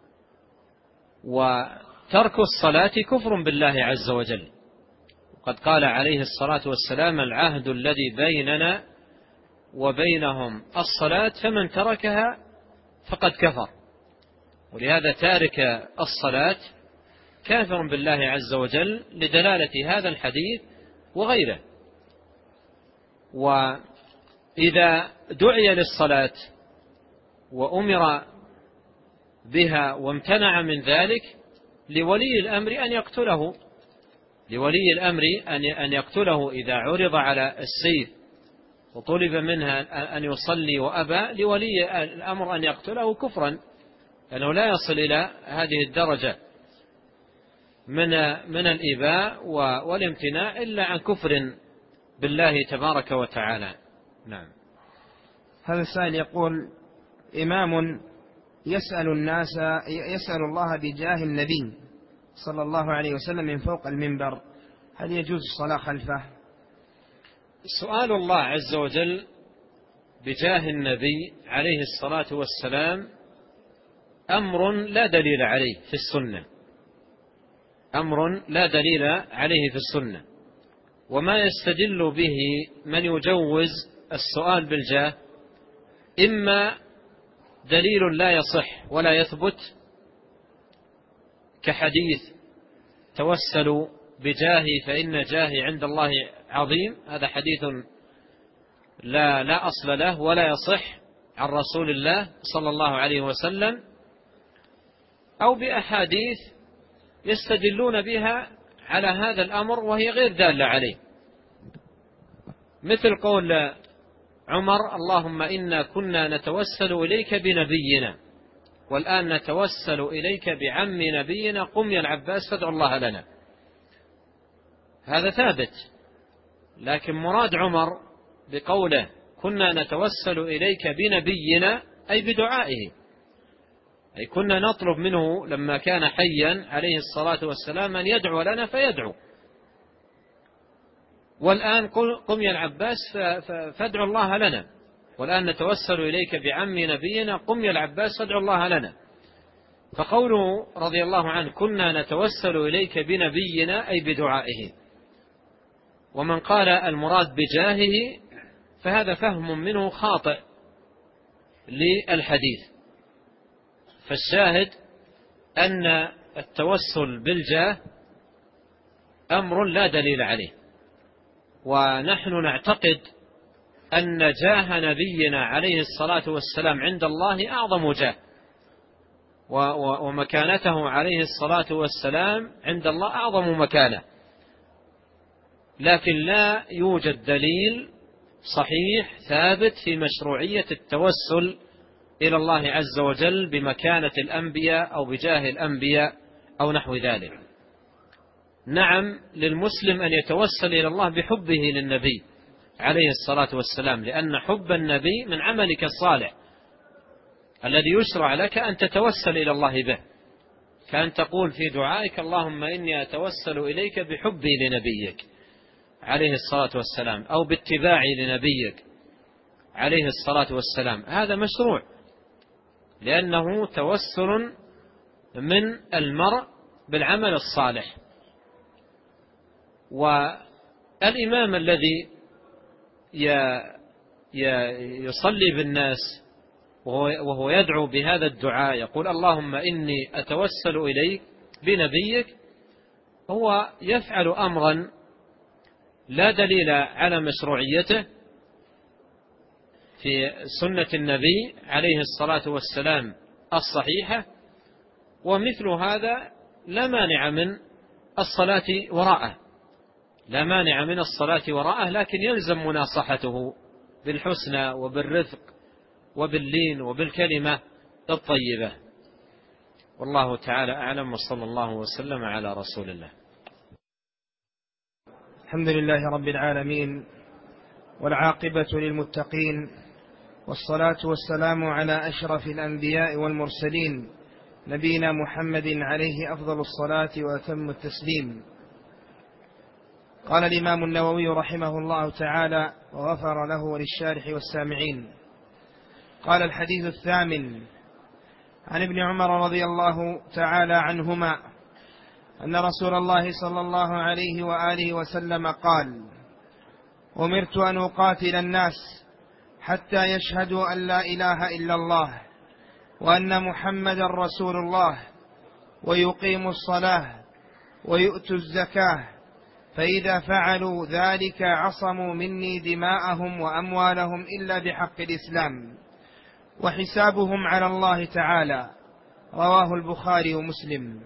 وترك الصلاة كفر بالله عز وجل، وقد قال عليه الصلاة والسلام: العهد الذي بيننا وبينهم الصلاة، فمن تركها فقد كفر. ولهذا تارك الصلاة كافر بالله عز وجل لدلالة هذا الحديث وغيره. وإذا دعي للصلاة وأمر بها وامتنع من ذلك، لولي الأمر أن يقتله، لولي الأمر أن يقتله إذا عرض على السيف وطلب منها أن يصلي وأبى، لولي الأمر أن يقتله كفرا، لأنه لا يصل إلى هذه الدرجة من الإباء والامتناع إلا عن كفر بالله تبارك وتعالى. نعم.
هذا السائل يقول: إمام يسأل الله بجاه النبي صلى الله عليه وسلم من فوق المنبر، هل يجوز الصلاة خلفه؟
سؤال الله عز وجل بجاه النبي عليه الصلاة والسلام أمر لا دليل عليه في السنة، أمر لا دليل عليه في السنة. وما يستدل به من يجوز السؤال بالجاه إما دليل لا يصح ولا يثبت، كحديث: توسلوا بجاهي فإن جاهي عند الله عظيم، هذا حديث لا أصل له ولا يصح عن رسول الله صلى الله عليه وسلم، أو بأحاديث يستدلون بها على هذا الأمر وهي غير دالة عليه، مثل قول عمر: اللهم إنا كنا نتوسل إليك بنبينا، والآن نتوسل إليك بعم نبينا قم يا العباس فادع الله لنا. هذا ثابت، لكن مراد عمر بقوله كنا نتوسل إليك بنبينا أي بدعائه، أي كنا نطلب منه لما كان حيا عليه الصلاة والسلام أن يدعو لنا فيدعو، والآن قم يا العباس فادع الله لنا، والآن نتوسل إليك بعم نبينا قم يا العباس فادع الله لنا. فقوله رضي الله عنه كنا نتوسل إليك بنبينا أي بدعائه. ومن قال المراد بجاهه فهذا فهم منه خاطئ للحديث، فالشاهد أن التوسل بالجاه أمر لا دليل عليه، ونحن نعتقد أن جاه نبينا عليه الصلاة والسلام عند الله أعظم جاه، ومكانته عليه الصلاة والسلام عند الله أعظم مكانة، لكن لا يوجد دليل صحيح ثابت في مشروعية التوسل إلى الله عز وجل بمكانة الأنبياء أو بجاه الأنبياء أو نحو ذلك. نعم، للمسلم أن يتوسل إلى الله بحبه للنبي عليه الصلاة والسلام، لأن حب النبي من عملك الصالح الذي يشرع لك أن تتوسل إلى الله به، كأن تقول في دعائك اللهم إني أتوسل إليك بحبي لنبيك عليه الصلاة والسلام أو باتباعي لنبيك عليه الصلاة والسلام. هذا مشروع لأنه توسل من المرء بالعمل الصالح. والإمام الذي يصلي بالناس وهو يدعو بهذا الدعاء يقول اللهم إني أتوسل إليك بنبيك، هو يفعل أمرا لا دليل على مشروعيته في سنة النبي عليه الصلاة والسلام الصحيحة، ومثل هذا لا مانع من الصلاة وراءه، لا مانع من الصلاة وراءه، لكن يلزم مناصحته بالحسنى وبالرفق وباللين وبالكلمة الطيبة. والله تعالى أعلم، وصلى الله وسلم على رسول الله.
الحمد لله رب العالمين، والعاقبة للمتقين، والصلاة والسلام على أشرف الأنبياء والمرسلين نبينا محمد عليه أفضل الصلاة وأتم التسليم. قال الإمام النووي رحمه الله تعالى وغفر له وللشارح والسامعين. قال الحديث الثامن عن ابن عمر رضي الله تعالى عنهما أن رسول الله صلى الله عليه وآله وسلم قال: أمرت أن أقاتل الناس حتى يشهدوا أن لا إله إلا الله وأن محمدا رسول الله ويقيموا الصلاة ويؤتوا الزكاة، فإذا فعلوا ذلك عصموا مني دماءهم وأموالهم إلا بحق الإسلام وحسابهم على الله تعالى. رواه البخاري ومسلم.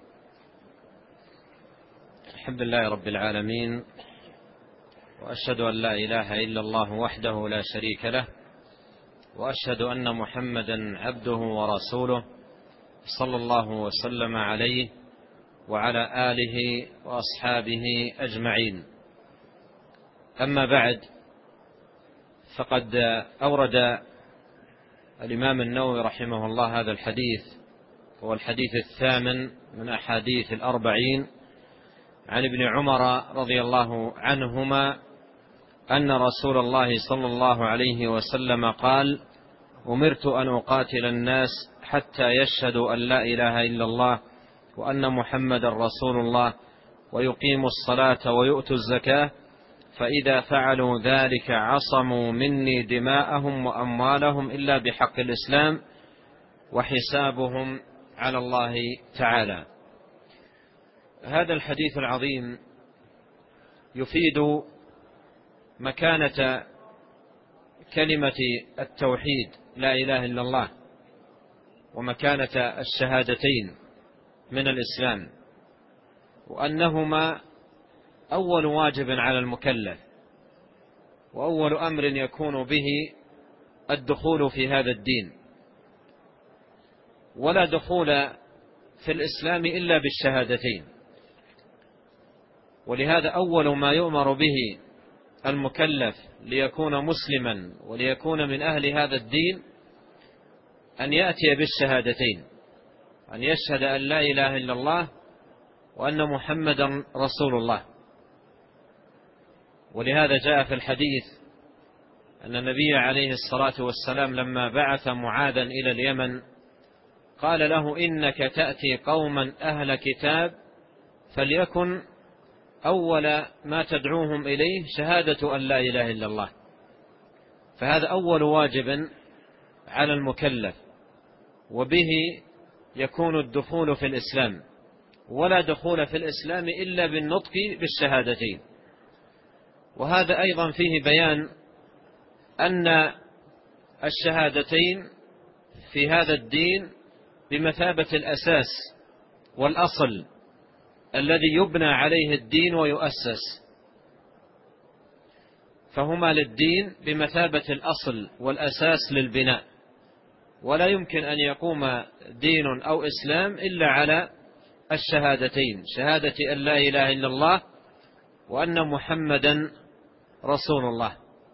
الحمد لله رب العالمين، وأشهد أن لا إله إلا الله وحده لا شريك له، وأشهد أن محمدا عبده ورسوله صلى الله وسلم عليه وعلى آله وأصحابه أجمعين. أما بعد، فقد أورد الإمام النووي رحمه الله هذا الحديث، هو الحديث الثامن من أحاديث الأربعين، عن ابن عمر رضي الله عنهما أن رسول الله صلى الله عليه وسلم قال: أمرت أن أقاتل الناس حتى يشهدوا أن لا إله إلا الله وأن محمدا رسول الله ويقيموا الصلاة ويؤتوا الزكاة، فإذا فعلوا ذلك عصموا مني دماءهم وأموالهم إلا بحق الإسلام وحسابهم على الله تعالى. هذا الحديث العظيم يفيد مكانة كلمة التوحيد لا إله إلا الله ومكانة الشهادتين من الإسلام، وأنهما أول واجب على المكلف وأول أمر يكون به الدخول في هذا الدين، ولا دخول في الإسلام إلا بالشهادتين. ولهذا أول ما يؤمر به المكلف ليكون مسلما وليكون من أهل هذا الدين أن يأتي بالشهادتين، أن يشهد أن لا إله إلا الله وأن محمدا رسول الله. ولهذا جاء في الحديث أن النبي عليه الصلاة والسلام لما بعث معاذا إلى اليمن قال له: إنك تأتي قوما أهل كتاب فليكن أول ما تدعوهم إليه شهادة أن لا إله إلا الله. فهذا أول واجب على المكلف، وبه يكون الدخول في الإسلام، ولا دخول في الإسلام إلا بالنطق بالشهادتين. وهذا أيضا فيه بيان أن الشهادتين في هذا الدين بمثابة الأساس والأصل الذي يبنى عليه الدين ويؤسس، فهما للدين بمثابة الأصل والأساس للبناء، ولا يمكن أن يقوم دين أو إسلام إلا على الشهادتين، شهادة أن لا إله إلا الله وأن محمدا رسول الله.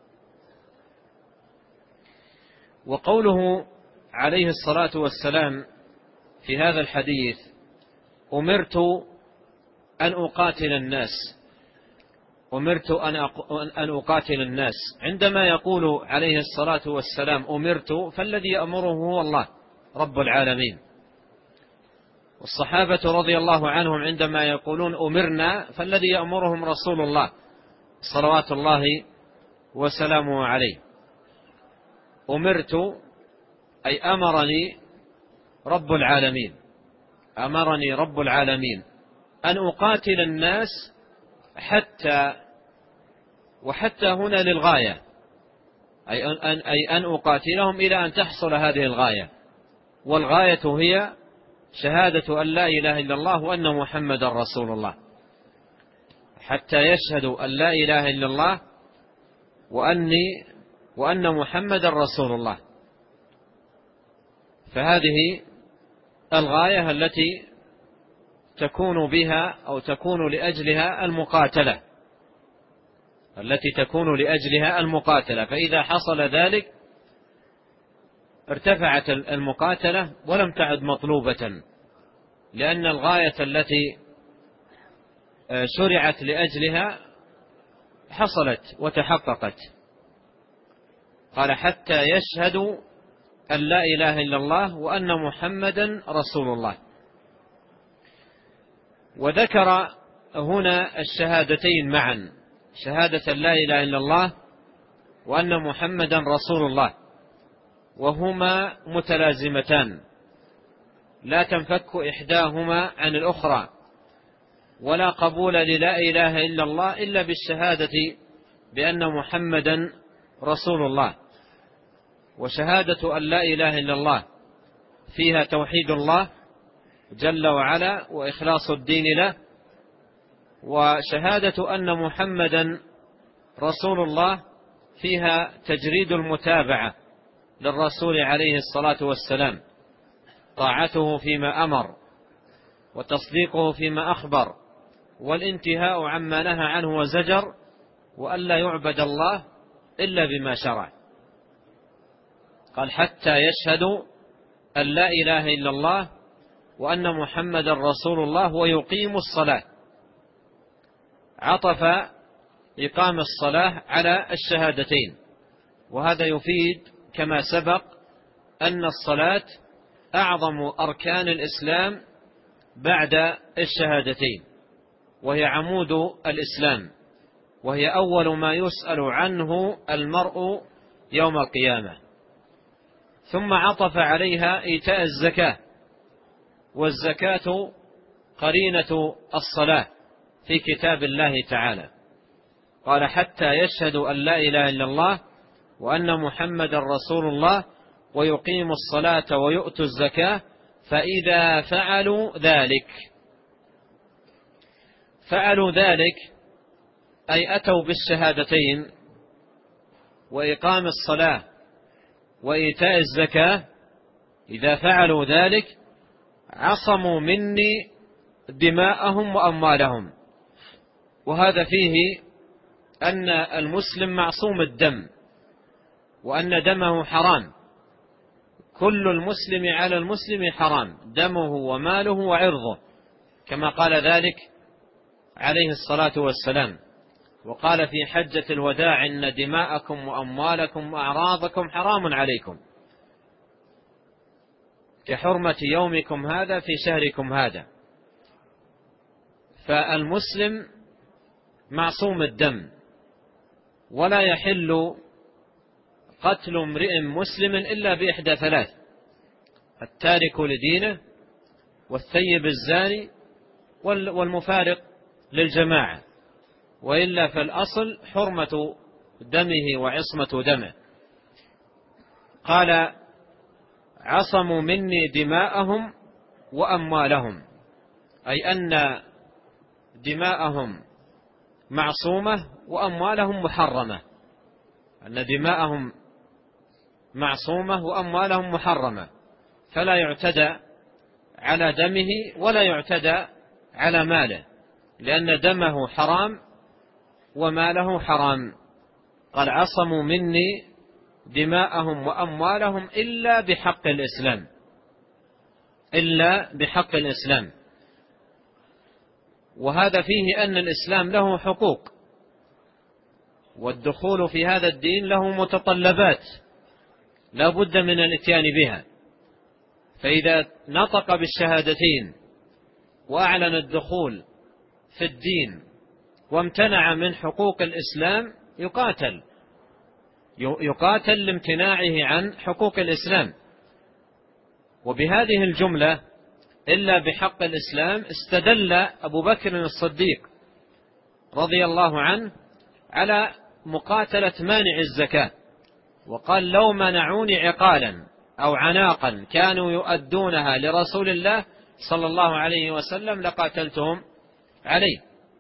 وقوله عليه الصلاة والسلام في هذا الحديث: أمرت أن أقاتل الناس، أمرت أن أقاتل الناس، عندما يقول عليه الصلاة والسلام أمرت فالذي يأمره هو الله رب العالمين. والصحابة رضي الله عنهم عندما يقولون أمرنا فالذي يأمرهم رسول الله صلوات الله وسلامه عليه. أمرت أي أمرني رب العالمين، أمرني رب العالمين أن أقاتل الناس وحتى هنا للغاية، أي أن أقاتلهم إلى أن تحصل هذه الغاية، والغاية هي شهادة أن لا إله إلا الله وأن محمدا رسول الله، حتى يشهدوا أن لا إله إلا الله وأن محمدا رسول الله. فهذه الغاية التي تكون بها أو تكون لأجلها المقاتلة، التي تكون لأجلها المقاتلة. فإذا حصل ذلك ارتفعت المقاتلة ولم تعد مطلوبة، لأن الغاية التي شرعت لأجلها حصلت وتحققت. قال: حتى يشهدوا أن لا إله إلا الله وأن محمدا رسول الله. وذكر هنا الشهادتين معا، شهادة لا إله إلا الله وأن محمدا رسول الله، وهما متلازمتان لا تنفك إحداهما عن الأخرى، ولا قبول للا إله إلا الله إلا بالشهادة بأن محمدا رسول الله. وشهادة أن لا إله إلا الله فيها توحيد الله جل وعلا وإخلاص الدين له، وشهادة أن محمدا رسول الله فيها تجريد المتابعة للرسول عليه الصلاة والسلام، طاعته فيما أمر وتصديقه فيما أخبر والانتهاء عما نهى عنه وزجر، وألا يعبد الله إلا بما شرع. قال: حتى يشهدوا أن لا إله إلا الله وأن محمدا رسول الله ويقيموا الصلاة. عطف إقام الصلاة على الشهادتين، وهذا يفيد كما سبق أن الصلاة أعظم أركان الإسلام بعد الشهادتين، وهي عمود الإسلام، وهي أول ما يسأل عنه المرء يوم القيامة. ثم عطف عليها إيتاء الزكاة، والزكاة قرينة الصلاة في كتاب الله تعالى. قال: حتى يشهدوا أن لا إله إلا الله وأن محمدا رسول الله ويقيموا الصلاة ويؤتوا الزكاة فإذا فعلوا ذلك أي أتوا بالشهادتين وإقام الصلاة وإيتاء الزكاة، إذا فعلوا ذلك عصموا مني دماءهم وأموالهم. وهذا فيه أن المسلم معصوم الدم، وأن دمه حرام. كل المسلم على المسلم حرام، دمه وماله وعرضه، كما قال ذلك عليه الصلاة والسلام. وقال في حجة الوداع: إن دماءكم وأموالكم وأعراضكم حرام عليكم كحرمة يومكم هذا في شهركم هذا. فالمسلم معصوم الدم، ولا يحل قتل امرئ مسلم إلا بإحدى ثلاث: التارك لدينه، والثيب الزاني، والمفارق للجماعة، وإلا فالأصل حرمة دمه وعصمة دمه. قال: عصموا مني دماءهم وأموالهم، أي أن دماءهم معصومة وأموالهم محرمة، أن دماءهم معصومة وأموالهم محرمة، فلا يعتدى على دمه ولا يعتدى على ماله، لأن دمه حرام وماله حرام. قال: عصموا مني دماءهم وأموالهم إلا بحق الإسلام، إلا بحق الإسلام. وهذا فيه أن الإسلام له حقوق، والدخول في هذا الدين له متطلبات لا بد من الاتيان بها. فإذا نطق بالشهادتين وأعلن الدخول في الدين وامتنع من حقوق الإسلام يقاتل لامتناعه عن حقوق الإسلام. وبهذه الجملة إلا بحق الإسلام استدل أبو بكر الصديق رضي الله عنه على مقاتلة مانع الزكاة، وقال: لو منعوني عقالا أو عناقا كانوا يؤدونها لرسول الله صلى الله عليه وسلم لقاتلتهم عليه.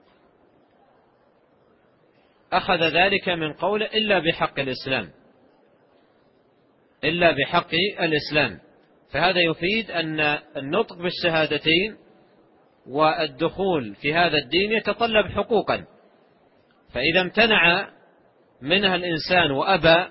أخذ ذلك من قوله: إلا بحق الإسلام، إلا بحق الإسلام. فهذا يفيد أن النطق بالشهادتين والدخول في هذا الدين يتطلب حقوقا، فإذا امتنع منها الإنسان وأبى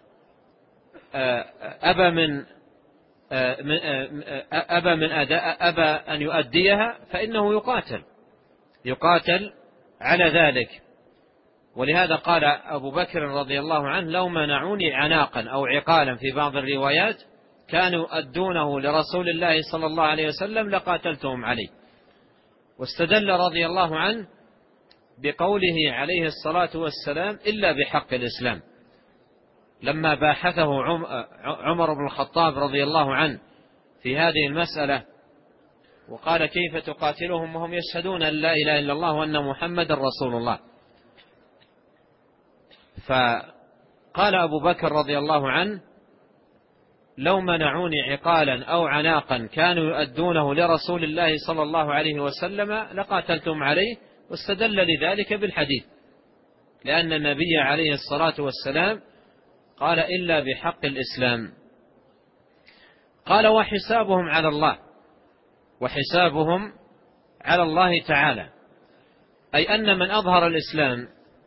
أن يؤديها فإنه يقاتل على ذلك. ولهذا قال أبو بكر رضي الله عنه: لو منعوني عناقا أو عقالا في بعض الروايات كانوا يؤدونه لرسول الله صلى الله عليه وسلم لقاتلتهم عليه. واستدل رضي الله عنه بقوله عليه الصلاة والسلام: إلا بحق الإسلام، لما باحثه عمر بن الخطاب رضي الله عنه في هذه المسألة وقال: كيف تقاتلهم وهم يشهدون أن لا إله إلا الله وأن محمد رسول الله؟ فقال أبو بكر رضي الله عنه: لو منعوني عقالا أو عناقا كانوا يؤدونه لرسول الله صلى الله عليه وسلم لقاتلتم عليه. واستدل لذلك بالحديث، لأن النبي عليه الصلاة والسلام قال: إلا بحق الإسلام. قال: وحسابهم على الله، وحسابهم على الله تعالى، أي أن من أظهر الإسلام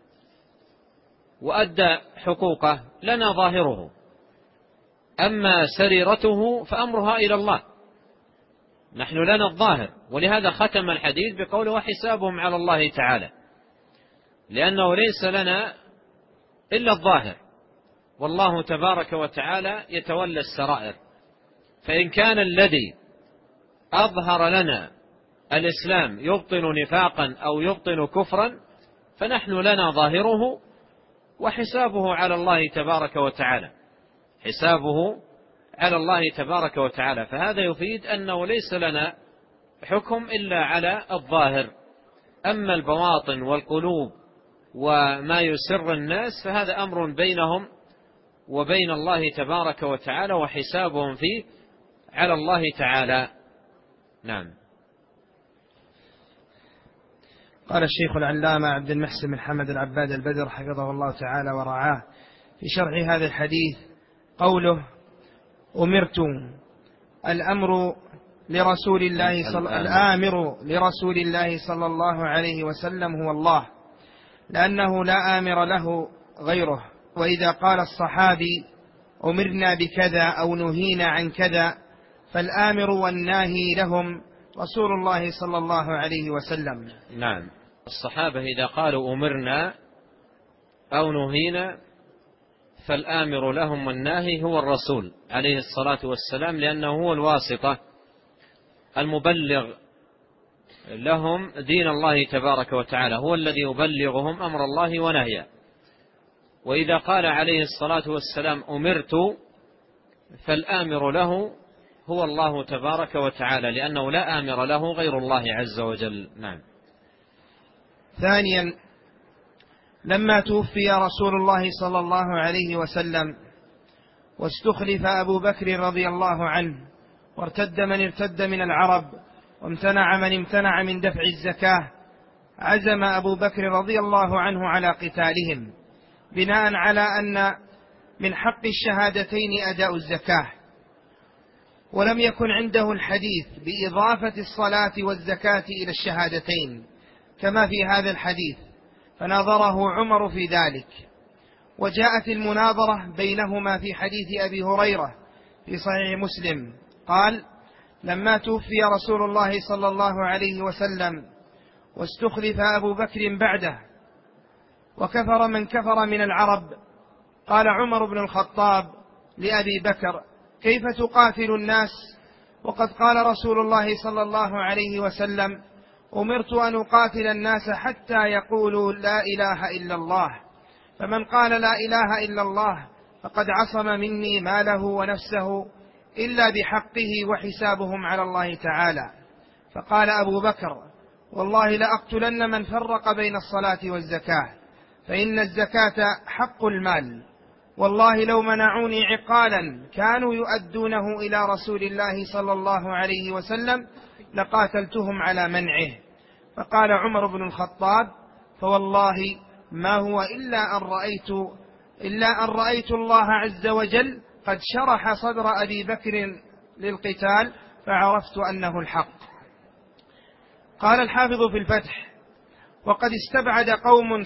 وأدى حقوقه لنا ظاهره، أما سريرته فأمرها إلى الله، نحن لنا الظاهر. ولهذا ختم الحديث بقوله: وحسابهم على الله تعالى، لأنه ليس لنا إلا الظاهر، والله تبارك وتعالى يتولى السرائر. فإن كان الذي أظهر لنا الإسلام يبطن نفاقا أو يبطن كفرا فنحن لنا ظاهره، وحسابه على الله تبارك وتعالى، حسابه على الله تبارك وتعالى. فهذا يفيد أنه ليس لنا حكم إلا على الظاهر، أما البواطن والقلوب وما يسر الناس فهذا أمر بينهم وبين الله تبارك وتعالى، وحسابهم فيه على الله تعالى. نعم.
قال الشيخ العلامة عبد المحسن بن حمد العباد البدر حفظه الله تعالى ورعاه في شرح هذا الحديث: قوله: أمرت الآمر لرسول الله صلى الله عليه وسلم هو الله، لأنه لا آمر له غيره. وإذا قال الصحابي أمرنا بكذا أو نهينا عن كذا، فالآمر والناهي لهم رسول الله صلى الله عليه وسلم.
نعم، الصحابة إذا قالوا أمرنا أو نهينا فالآمر لهم والناهي هو الرسول عليه الصلاة والسلام، لأنه هو الواسطة المبلغ لهم دين الله تبارك وتعالى، هو الذي يبلغهم أمر الله ونهيه. وإذا قال عليه الصلاة والسلام أمرت فالآمر له هو الله تبارك وتعالى، لأنه لا آمر له غير الله عز وجل. نعم.
ثانيا، لما توفي رسول الله صلى الله عليه وسلم واستخلف أبو بكر رضي الله عنه، وارتد من ارتد من العرب، وامتنع من امتنع من دفع الزكاة، عزم أبو بكر رضي الله عنه على قتالهم، بناء على أن من حق الشهادتين أداء الزكاة، ولم يكن عنده الحديث بإضافة الصلاة والزكاة إلى الشهادتين كما في هذا الحديث، فناظره عمر في ذلك. وجاءت المناظرة بينهما في حديث أبي هريرة في صحيح مسلم قال: لما توفي رسول الله صلى الله عليه وسلم واستخلف أبو بكر بعده وكفر من كفر من العرب، قال عمر بن الخطاب لأبي بكر: كيف تقاتل الناس وقد قال رسول الله صلى الله عليه وسلم: أمرت أن أقاتل الناس حتى يقولوا لا إله إلا الله، فمن قال لا إله إلا الله فقد عصم مني ماله ونفسه إلا بحقه وحسابهم على الله تعالى. فقال أبو بكر: والله لأقتلن من فرق بين الصلاة والزكاة، فإن الزكاة حق المال، والله لو منعوني عقالا كانوا يؤدونه إلى رسول الله صلى الله عليه وسلم لقاتلتهم على منعه. فقال عمر بن الخطاب: فوالله ما هو إلا أن رأيت الله عز وجل قد شرح صدر أبي بكر للقتال فعرفت أنه الحق. قال الحافظ في الفتح: وقد استبعد قوم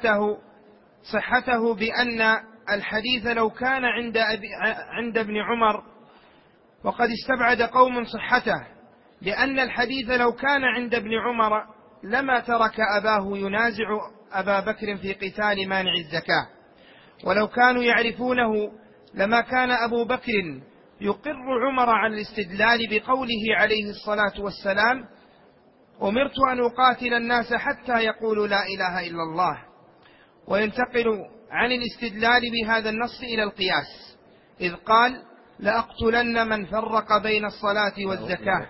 صحته بأن الحديث لو كان عند ابن عمر، وقد استبعد قوم صحته لأن الحديث لو كان عند ابن عمر لما ترك أباه ينازع أبا بكر في قتال مانع الزكاة، ولو كانوا يعرفونه لما كان أبو بكر يقر عمر على الاستدلال بقوله عليه الصلاة والسلام: أمرت أن أقاتل الناس حتى يقولوا لا إله إلا الله، وينتقل عن الاستدلال بهذا النص إلى القياس، إذ قال: لأقتلن من فرق بين الصلاة والزكاة،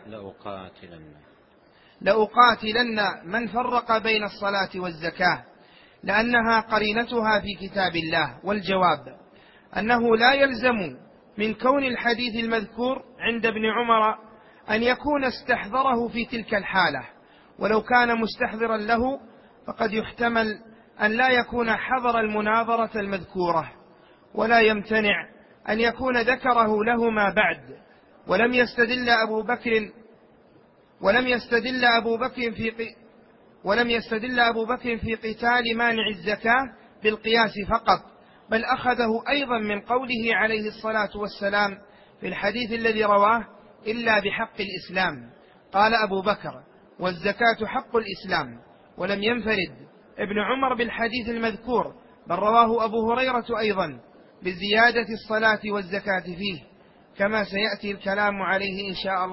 لأقاتلن من فرق بين الصلاة والزكاة، لأنها قرينتها في كتاب الله. والجواب أنه لا يلزم من كون الحديث المذكور عند ابن عمر أن يكون استحضره في تلك الحالة، ولو كان مستحضرا له فقد يحتمل أن لا يكون حضر المناظرة المذكورة، ولا يمتنع أن يكون ذكره لهما بعد. ولم يستدل أبو بكر في قتال مانع الزكاة بالقياس فقط، بل أخذه أيضا من قوله عليه الصلاة والسلام في الحديث الذي رواه: إلا بحق الإسلام. قال أبو بكر: والزكاة حق الإسلام. ولم ينفرد ابن عمر بالحديث المذكور، بل رواه أبو هريرة أيضا بزيادة الصلاة والزكاة فيه، كما سيأتي الكلام عليه إن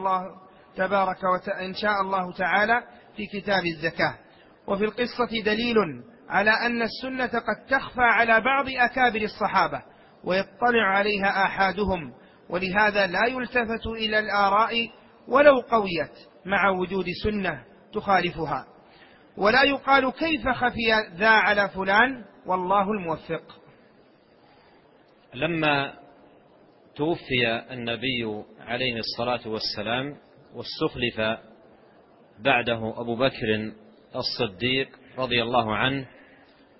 شاء الله تعالى في كتاب الزكاة. وفي القصة دليل على أن السنة قد تخفى على بعض أكابر الصحابة ويطلع عليها آحادهم، ولهذا لا يلتفت إلى الآراء ولو قويت مع وجود سنة تخالفها، ولا يقال كيف خفي ذا على فلان، والله الموفق.
لما توفي النبي عليه الصلاة والسلام واستخلف بعده أبو بكر الصديق رضي الله عنه،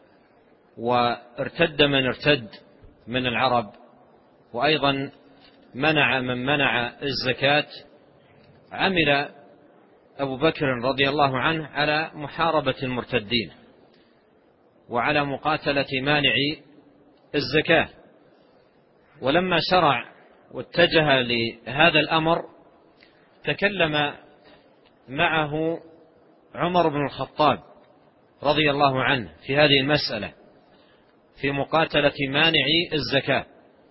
وارتد من ارتد من العرب، وأيضا من منع الزكاة عمل أبو بكر رضي الله عنه على محاربة المرتدين وعلى مقاتلة مانعي الزكاة. ولما شرع واتجه لهذا الأمر تكلم معه عمر بن الخطاب رضي الله عنه في هذه المسألة في مقاتلة مانعي الزكاة،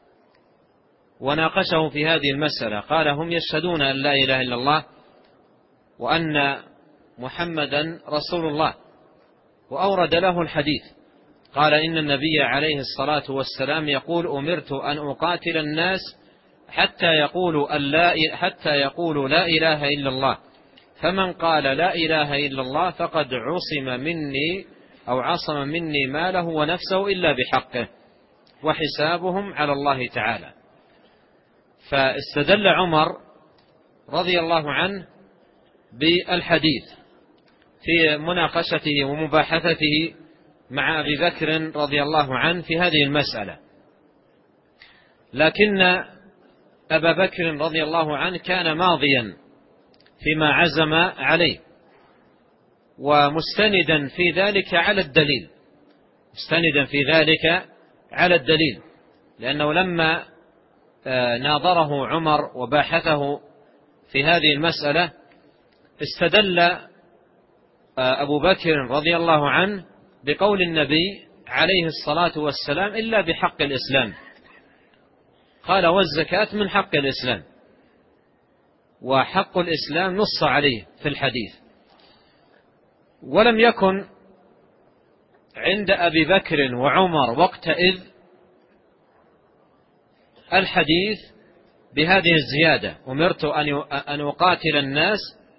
وناقشه في هذه المسألة. قال: هم يشهدون أن لا إله إلا الله وأن محمدا رسول الله، وأورد له الحديث. قال: إن النبي عليه الصلاة والسلام يقول: أمرت أن أقاتل الناس حتى يقولوا لا إله إلا الله، فمن قال لا إله إلا الله فقد عصم مني ماله ونفسه إلا بحقه، وحسابهم على الله تعالى. فاستدل عمر رضي الله عنه بالحديث في مناقشته ومباحثته مع أبي بكر رضي الله عنه في هذه المسألة. لكن أبا بكر رضي الله عنه كان ماضيا فيما عزم عليه، ومستندا في ذلك على الدليل، لأنه لما ناظره عمر وباحثه في هذه المسألة استدل أبو بكر رضي الله عنه بقول النبي عليه الصلاة والسلام: إلا بحق الإسلام. قال: والزكاة من حق الإسلام، وحق الإسلام نص عليه في الحديث. ولم يكن عند أبي بكر وعمر وقتئذ الحديث بهذه الزيادة: أمرت أن أقاتل الناس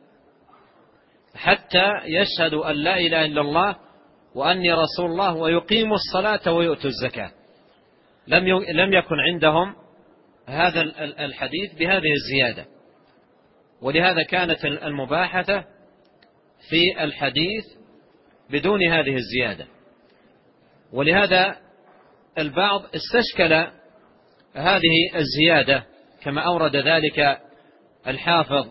حتى يشهدوا أن لا إله إلا الله وأني رسول الله ويقيموا الصلاة ويؤتوا الزكاة. لم يكن عندهم هذا الحديث بهذه الزيادة، ولهذا كانت المباحثة في الحديث بدون هذه الزيادة. ولهذا البعض استشكل هذه الزيادة كما أورد ذلك الحافظ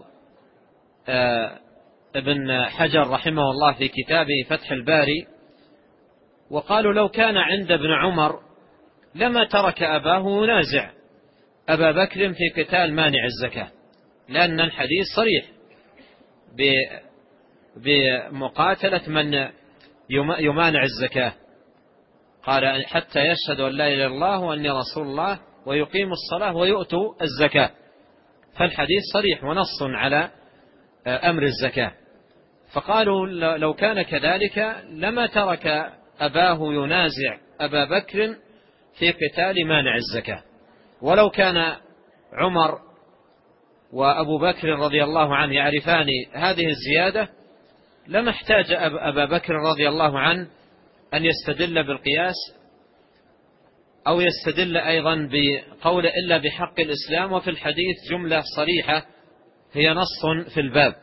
ابن حجر رحمه الله في كتابه فتح الباري، وقالوا: لو كان عند ابن عمر لما ترك أباه ينازع أبا بكر في قتال مانع الزكاة، لأن الحديث صريح بمقاتلة من يمانع الزكاة. قال: حتى يشهدوا أن لا إله إلا الله وأني رسول الله ويقيموا الصلاة ويؤتوا الزكاة. فالحديث صريح ونص على أمر الزكاة. فقالوا: لو كان كذلك لما ترك أباه ينازع أبا بكر في قتال مانع الزكاة. ولو كان عمر وأبو بكر رضي الله عنه يعرفان هذه الزيادة لما احتاج أبا بكر رضي الله عنه أن يستدل بالقياس أو يستدل أيضا بقول إلا بحق الإسلام، وفي الحديث جملة صريحة هي نص في الباب.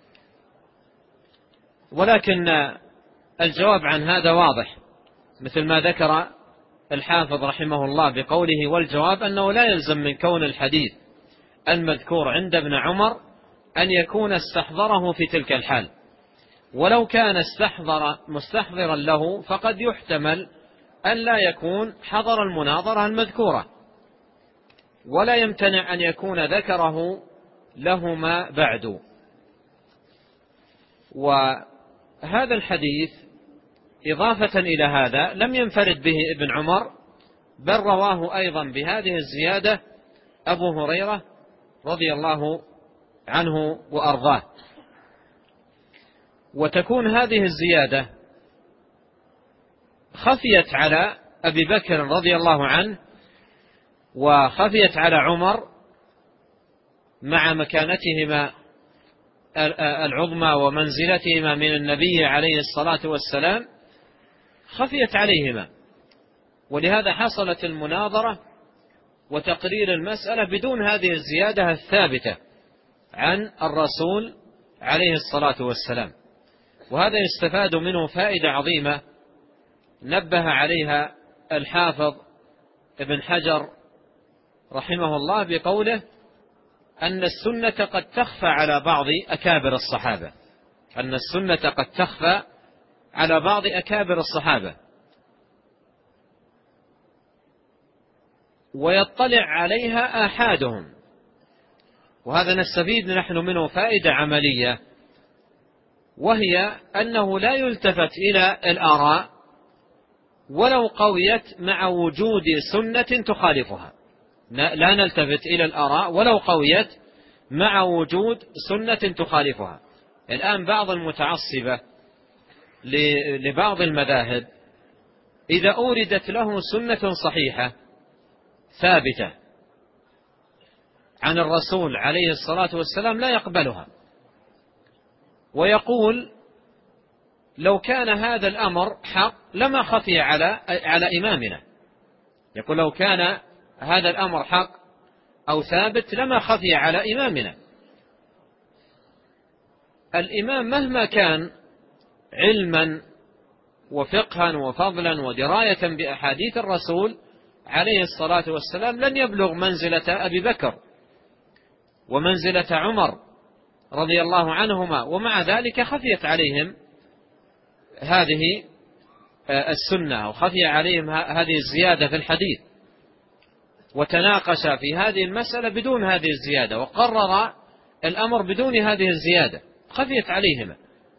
ولكن الجواب عن هذا واضح، مثل ما ذكر الحافظ رحمه الله بقوله: والجواب أنه لا يلزم من كون الحديث المذكور عند ابن عمر أن يكون استحضره في تلك الحال، ولو كان مستحضرا له فقد يحتمل أن لا يكون حضر المناظرة المذكورة، ولا يمتنع أن يكون ذكره لهما بعد. وهذا الحديث إضافة إلى هذا لم ينفرد به ابن عمر، بل رواه أيضا بهذه الزيادة أبو هريرة رضي الله عنه وأرضاه. وتكون هذه الزيادة خفيت على أبي بكر رضي الله عنه وخفيت على عمر مع مكانتهما العظمى ومنزلتهما من النبي عليه الصلاة والسلام، خفيت عليهما، ولهذا حصلت المناظرة وتقرير المسألة بدون هذه الزيادة الثابتة عن الرسول عليه الصلاة والسلام. وهذا يستفاد منه فائدة عظيمة نبه عليها الحافظ ابن حجر رحمه الله بقوله أن السنة قد تخفى على بعض أكابر الصحابة، أن السنة قد تخفى على بعض أكابر الصحابة ويطلع عليها آحادهم. وهذا نستفيد نحن منه فائدة عملية، وهي أنه لا يلتفت إلى الآراء ولو قويت مع وجود سنة تخالفها. لا نلتفت إلى الآراء ولو قويت مع وجود سنة تخالفها. الآن بعض المتعصبة لبعض المذاهب إذا أوردت له سنة صحيحة ثابتة عن الرسول عليه الصلاة والسلام لا يقبلها، ويقول لو كان هذا الأمر حق لما خفي على إمامنا. يقول لو كان هذا الأمر حق أو ثابت لما خفي على إمامنا. الإمام مهما كان علما وفقها وفضلا ودراية بأحاديث الرسول عليه الصلاة والسلام لن يبلغ منزلة أبي بكر ومنزلة عمر رضي الله عنهما، ومع ذلك خفيت عليهم هذه السنة وخفي عليهم هذه الزيادة في الحديث، وتناقش في هذه المسألة بدون هذه الزيادة، وقرر الأمر بدون هذه الزيادة، خفيت عليهما.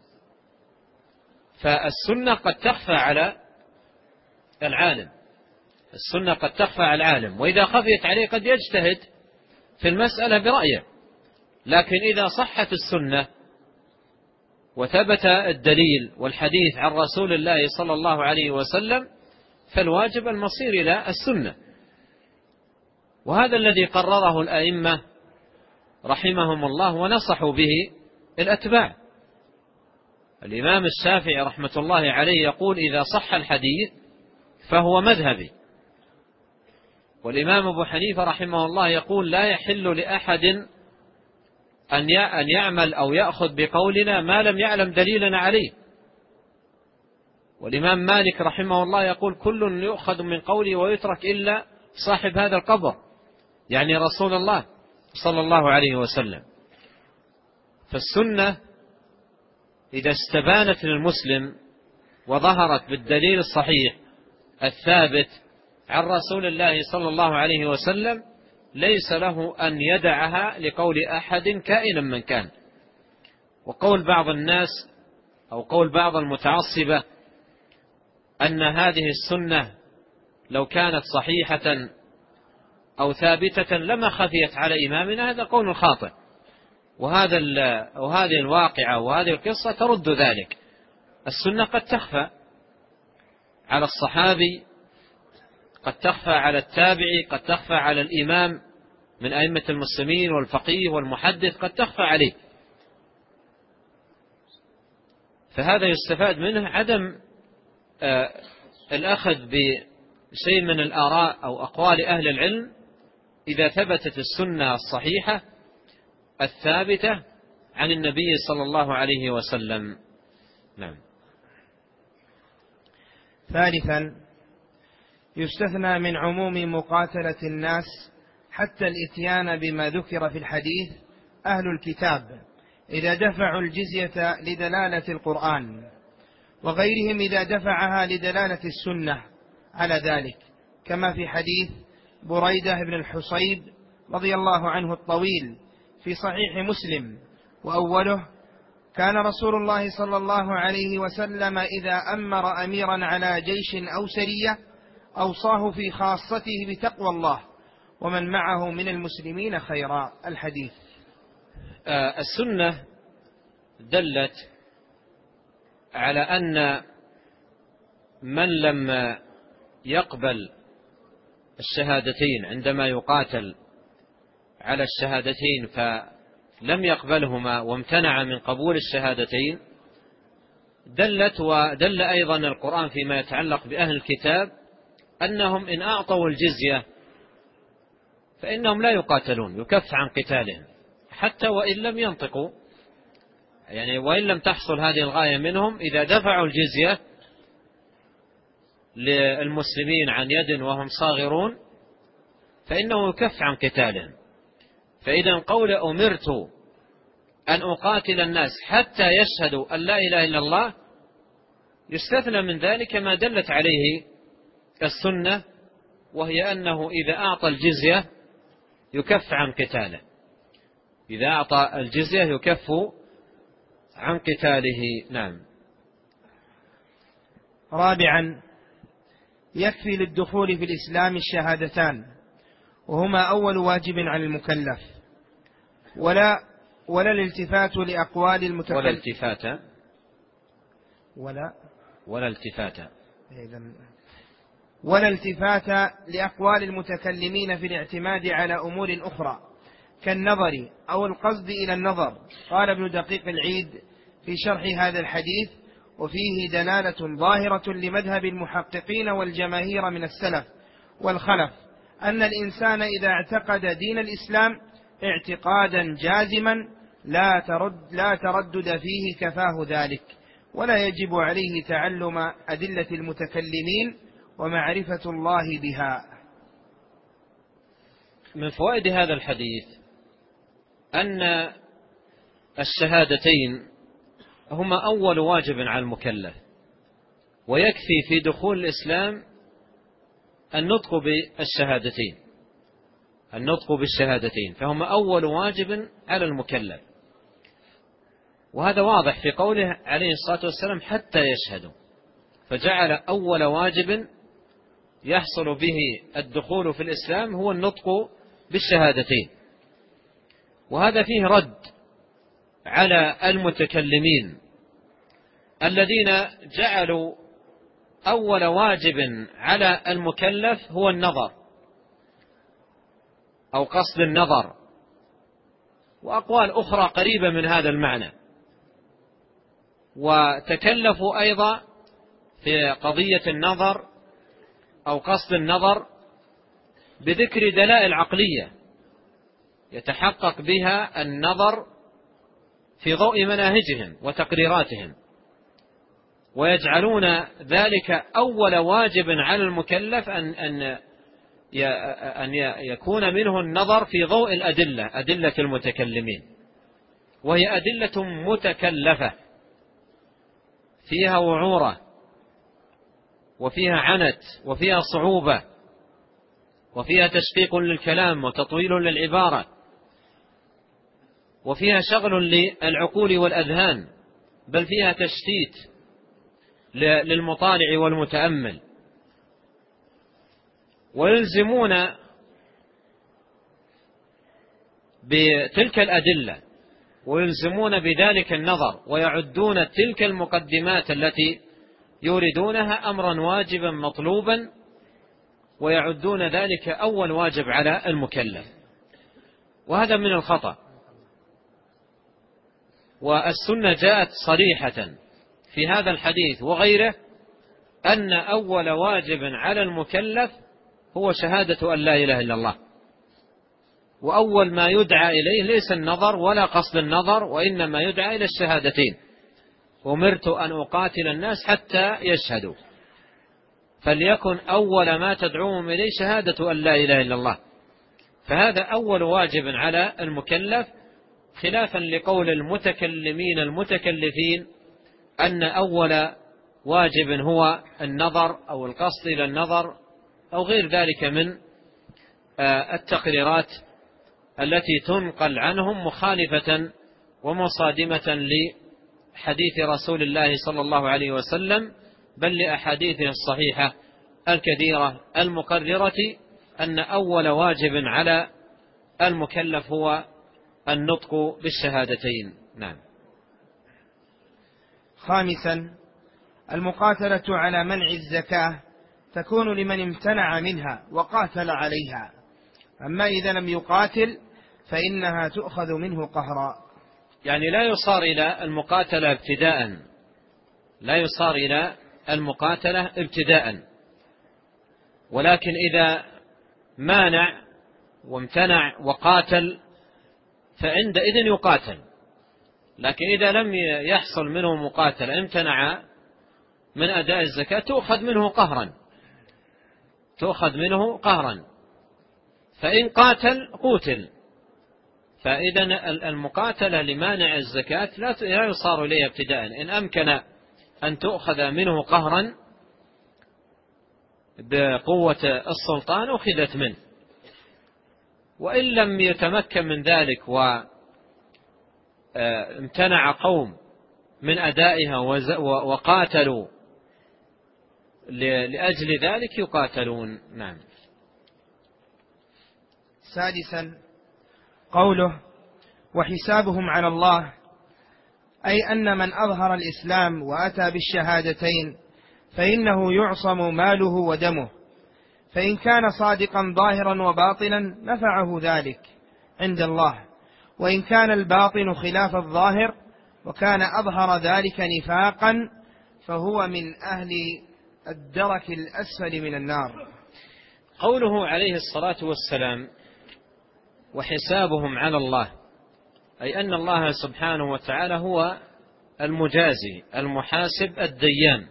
فالسنة قد تخفى على العالم، السنة قد تخفى على العالم، وإذا خفيت عليه قد يجتهد في المسألة برأيه. لكن إذا صحت السنة وثبت الدليل والحديث عن رسول الله صلى الله عليه وسلم فالواجب المصير إلى السنة. وهذا الذي قرره الأئمة رحمهم الله ونصحوا به الأتباع. الإمام الشافعي رحمة الله عليه يقول إذا صح الحديث فهو مذهبي. والإمام أبو حنيفة رحمه الله يقول لا يحل لأحد أن يعمل أو يأخذ بقولنا ما لم يعلم دليلنا عليه. والإمام مالك رحمه الله يقول كل يؤخذ من قولي ويترك إلا صاحب هذا القبر، يعني رسول الله صلى الله عليه وسلم. فالسنة إذا استبانت للمسلم وظهرت بالدليل الصحيح الثابت عن رسول الله صلى الله عليه وسلم ليس له أن يدعها لقول أحد كائنا من كان. وقول بعض الناس أو قول بعض المتعصبة أن هذه السنة لو كانت صحيحة أو ثابتة لما خفيت على إمامنا، هذا قول خاطئ، وهذه الواقعة وهذه القصة ترد ذلك. السنة قد تخفى على الصحابي، قد تخفى على التابعي، قد تخفى على الإمام من أئمة المسلمين والفقيه والمحدث، قد تخفى عليه. فهذا يستفاد منه عدم الأخذ بشيء من الآراء أو أقوال أهل العلم إذا ثبتت السنة الصحيحة الثابتة عن النبي صلى الله عليه وسلم. نعم.
ثالثا يستثنى من عموم مقاتلة الناس حتى الإتيان بما ذكر في الحديث أهل الكتاب إذا دفعوا الجزية لدلالة القرآن، وغيرهم إذا دفعها لدلالة السنة على ذلك، كما في حديث بريدة بن الحصيب رضي الله عنه الطويل في صحيح مسلم، وأوله كان رسول الله صلى الله عليه وسلم إذا أمر أميرا على جيش أو سرية أوصاه في خاصته بتقوى الله ومن معه من المسلمين خيرا. الحديث.
السنة دلت على أن من لم يقبل الشهادتين عندما يقاتل على الشهادتين فلم يقبلهما وامتنع من قبول الشهادتين، ودل أيضا القرآن فيما يتعلق بأهل الكتاب أنهم إن أعطوا الجزية فإنهم لا يقاتلون، يكف عن قتالهم حتى وإن لم ينطقوا، يعني وإن لم تحصل هذه الغاية منهم، إذا دفعوا الجزية للمسلمين عن يد وهم صاغرون فإنه يكف عن قتالهم. فإذا قول أمرت أن أقاتل الناس حتى يشهدوا أن لا إله إلا الله يستثنى من ذلك ما دلت عليه السنة، وهي أنه إذا أعطى الجزية يكف عن قتاله، إذا أعطى الجزية يكف عن قتاله. نعم.
رابعا، يكفي للدخول في الإسلام الشهادتان، وهما أول واجب على المكلف، ولا الالتفات لأقوال المتكلم، ولا التفات لأقوال المتكلمين في الاعتماد على أمور أخرى كالنظر أو القصد إلى النظر. قال ابن دقيق العيد في شرح هذا الحديث: وفيه دلالة ظاهرة لمذهب المحققين والجماهير من السلف والخلف أن الإنسان إذا اعتقد دين الإسلام اعتقادا جازما لا تردد فيه كفاه ذلك، ولا يجب عليه تعلم أدلة المتكلمين ومعرفة الله بها.
من فوائد هذا الحديث أن الشهادتين هما أول واجب على المكلف، ويكفي في دخول الإسلام النطق بالشهادتين، فهما أول واجب على المكلف. وهذا واضح في قوله عليه الصلاة والسلام حتى يشهدوا، فجعل أول واجب يحصل به الدخول في الإسلام هو النطق بالشهادتين. وهذا فيه رد على المتكلمين الذين جعلوا أول واجب على المكلف هو النظر أو قصد النظر، وأقوال أخرى قريبة من هذا المعنى. وتكلفوا أيضا في قضية النظر أو قصد النظر بذكر دلائل عقلية يتحقق بها النظر في ضوء مناهجهم وتقريراتهم، ويجعلون ذلك أول واجب على المكلف أن يكون منه النظر في ضوء أدلة المتكلمين، وهي أدلة متكلفة فيها وعورة وفيها عنت وفيها صعوبة وفيها تشقيق للكلام وتطويل للعبارة وفيها شغل للعقول والأذهان، بل فيها تشتيت للمطالع والمتأمل. ويلزمون بتلك الأدلة ويلزمون بذلك النظر، ويعدون تلك المقدمات التي يوردونها أمرا واجبا مطلوبا، ويعدون ذلك أول واجب على المكلف. وهذا من الخطأ. والسنة جاءت صريحة في هذا الحديث وغيره أن أول واجب على المكلف هو شهادة أن لا إله إلا الله، وأول ما يدعى إليه ليس النظر ولا قصد النظر، وإنما يدعى إلى الشهادتين: أمرت أن أقاتل الناس حتى يشهدوا. فليكن أول ما تدعوهم إليه شهادة أن لا إله إلا الله، فهذا أول واجب على المكلف، خلافا لقول المتكلمين المتكلفين أن أول واجب هو النظر أو القصد إلى النظر أو غير ذلك من التقريرات التي تنقل عنهم مخالفة ومصادمة لحديث رسول الله صلى الله عليه وسلم، بل لأحاديثه الصحيحة الكثيرة المقررة أن أول واجب على المكلف هو النطق بالشهادتين. نعم.
خامسا، المقاتلة على منع الزكاة تكون لمن امتنع منها وقاتل عليها، أما إذا لم يقاتل فإنها تؤخذ منه قهرا.
يعني لا يصار إلى المقاتلة ابتداء، ولكن إذا مانع وامتنع وقاتل فعندئذ يقاتل. لكن إذا لم يحصل منه مقاتلة، امتنع من أداء الزكاة، تؤخذ منه قهرا. فإن قاتل قتل. فإذا المقاتلة لمانع الزكاة لا يصار إليها ابتداء، إن أمكن أن تؤخذ منه قهرا بقوة السلطان أخذت منه، وإن لم يتمكن من ذلك وامتنع قوم من أدائها وقاتلوا لأجل ذلك يقاتلون. نعم.
سادسا قوله وحسابهم على الله، أي أن من أظهر الإسلام وأتى بالشهادتين فإنه يعصم ماله ودمه، فإن كان صادقا ظاهرا وباطنا نفعه ذلك عند الله، وإن كان الباطن خلاف الظاهر وكان أظهر ذلك نفاقا فهو من أهل الدرك الأسفل من النار.
قوله عليه الصلاة والسلام وحسابهم على الله، أي أن الله سبحانه وتعالى هو المجازي المحاسب الديان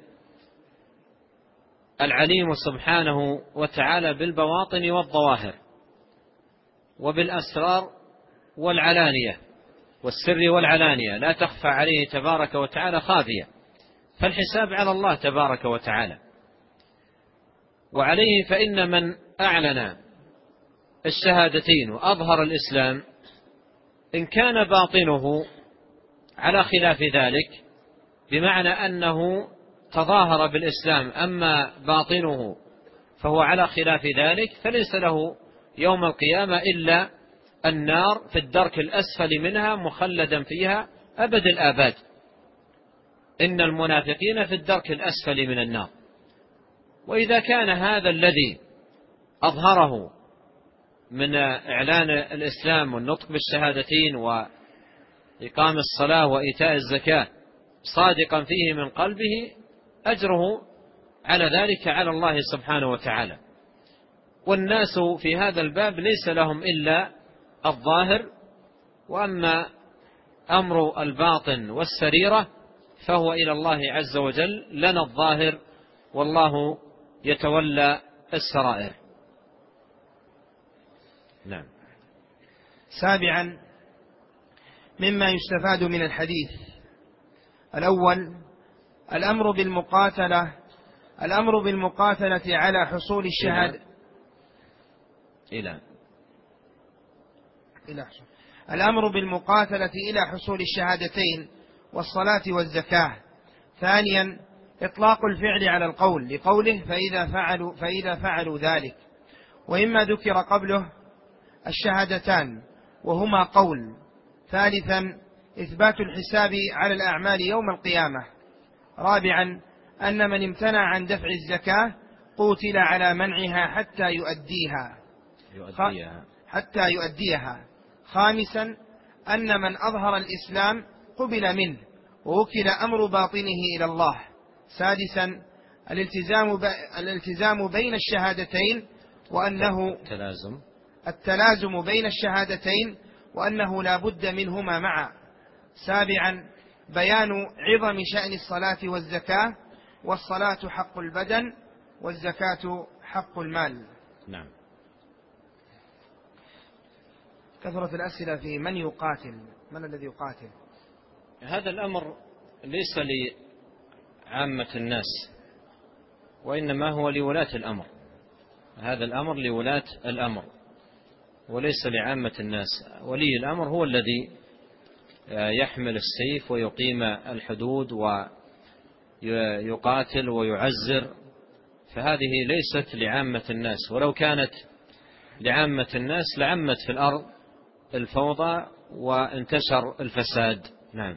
العليم سبحانه وتعالى بالبواطن والظواهر وبالأسرار والعلانية والسر والعلانية، لا تخفى عليه تبارك وتعالى خافية، فالحساب على الله تبارك وتعالى. وعليه فإن من أعلن الشهادتين وأظهر الإسلام إن كان باطنه على خلاف ذلك، بمعنى أنه تظاهر بالإسلام أما باطنه فهو على خلاف ذلك، فليس له يوم القيامة إلا النار في الدرك الأسفل منها مخلدا فيها أبد الآباد. إن المنافقين في الدرك الأسفل من النار. وإذا كان هذا الذي أظهره من إعلان الإسلام والنطق بالشهادتين وإقام الصلاة وإيتاء الزكاة صادقا فيه من قلبه، أجره على ذلك على الله سبحانه وتعالى. والناس في هذا الباب ليس لهم إلا الظاهر، وأما أمر الباطن والسريرة فهو إلى الله عز وجل، لنا الظاهر والله يتولى السرائر. نعم.
سابعا مما يستفاد من الحديث: الأول الأمر بالمقاتلة على حصول الشهادة الأمر بالمقاتلة إلى حصول الشهادتين والصلاة والزكاة. ثانيا إطلاق الفعل على القول لقوله فإذا فعلوا ذلك، وإما ذكر قبله الشهادتان وهما قول. ثالثا إثبات الحساب على الأعمال يوم القيامة. رابعا أن من امتنع عن دفع الزكاة قوتل على منعها حتى يؤديها. خامسا أن من أظهر الإسلام قبل منه ووكل أمر باطنه إلى الله. سادسا الالتزام بين الشهادتين وأنه التلازم بين الشهادتين وأنه لا بد منهما معا. سابعا بيان عظم شأن الصلاة والزكاة، والصلاة حق البدن والزكاة حق المال.
نعم.
كثرة الأسئلة في من يقاتل، من الذي يقاتل؟
هذا الأمر ليس لعامة الناس، وإنما هو لولاة الأمر. هذا الأمر لولاة الأمر وليس لعامة الناس. ولي الأمر هو الذي يحمل السيف ويقيم الحدود ويقاتل ويعزر، فهذه ليست لعامة الناس. ولو كانت لعامة الناس لعمت في الأرض الفوضى وانتشر الفساد. نعم.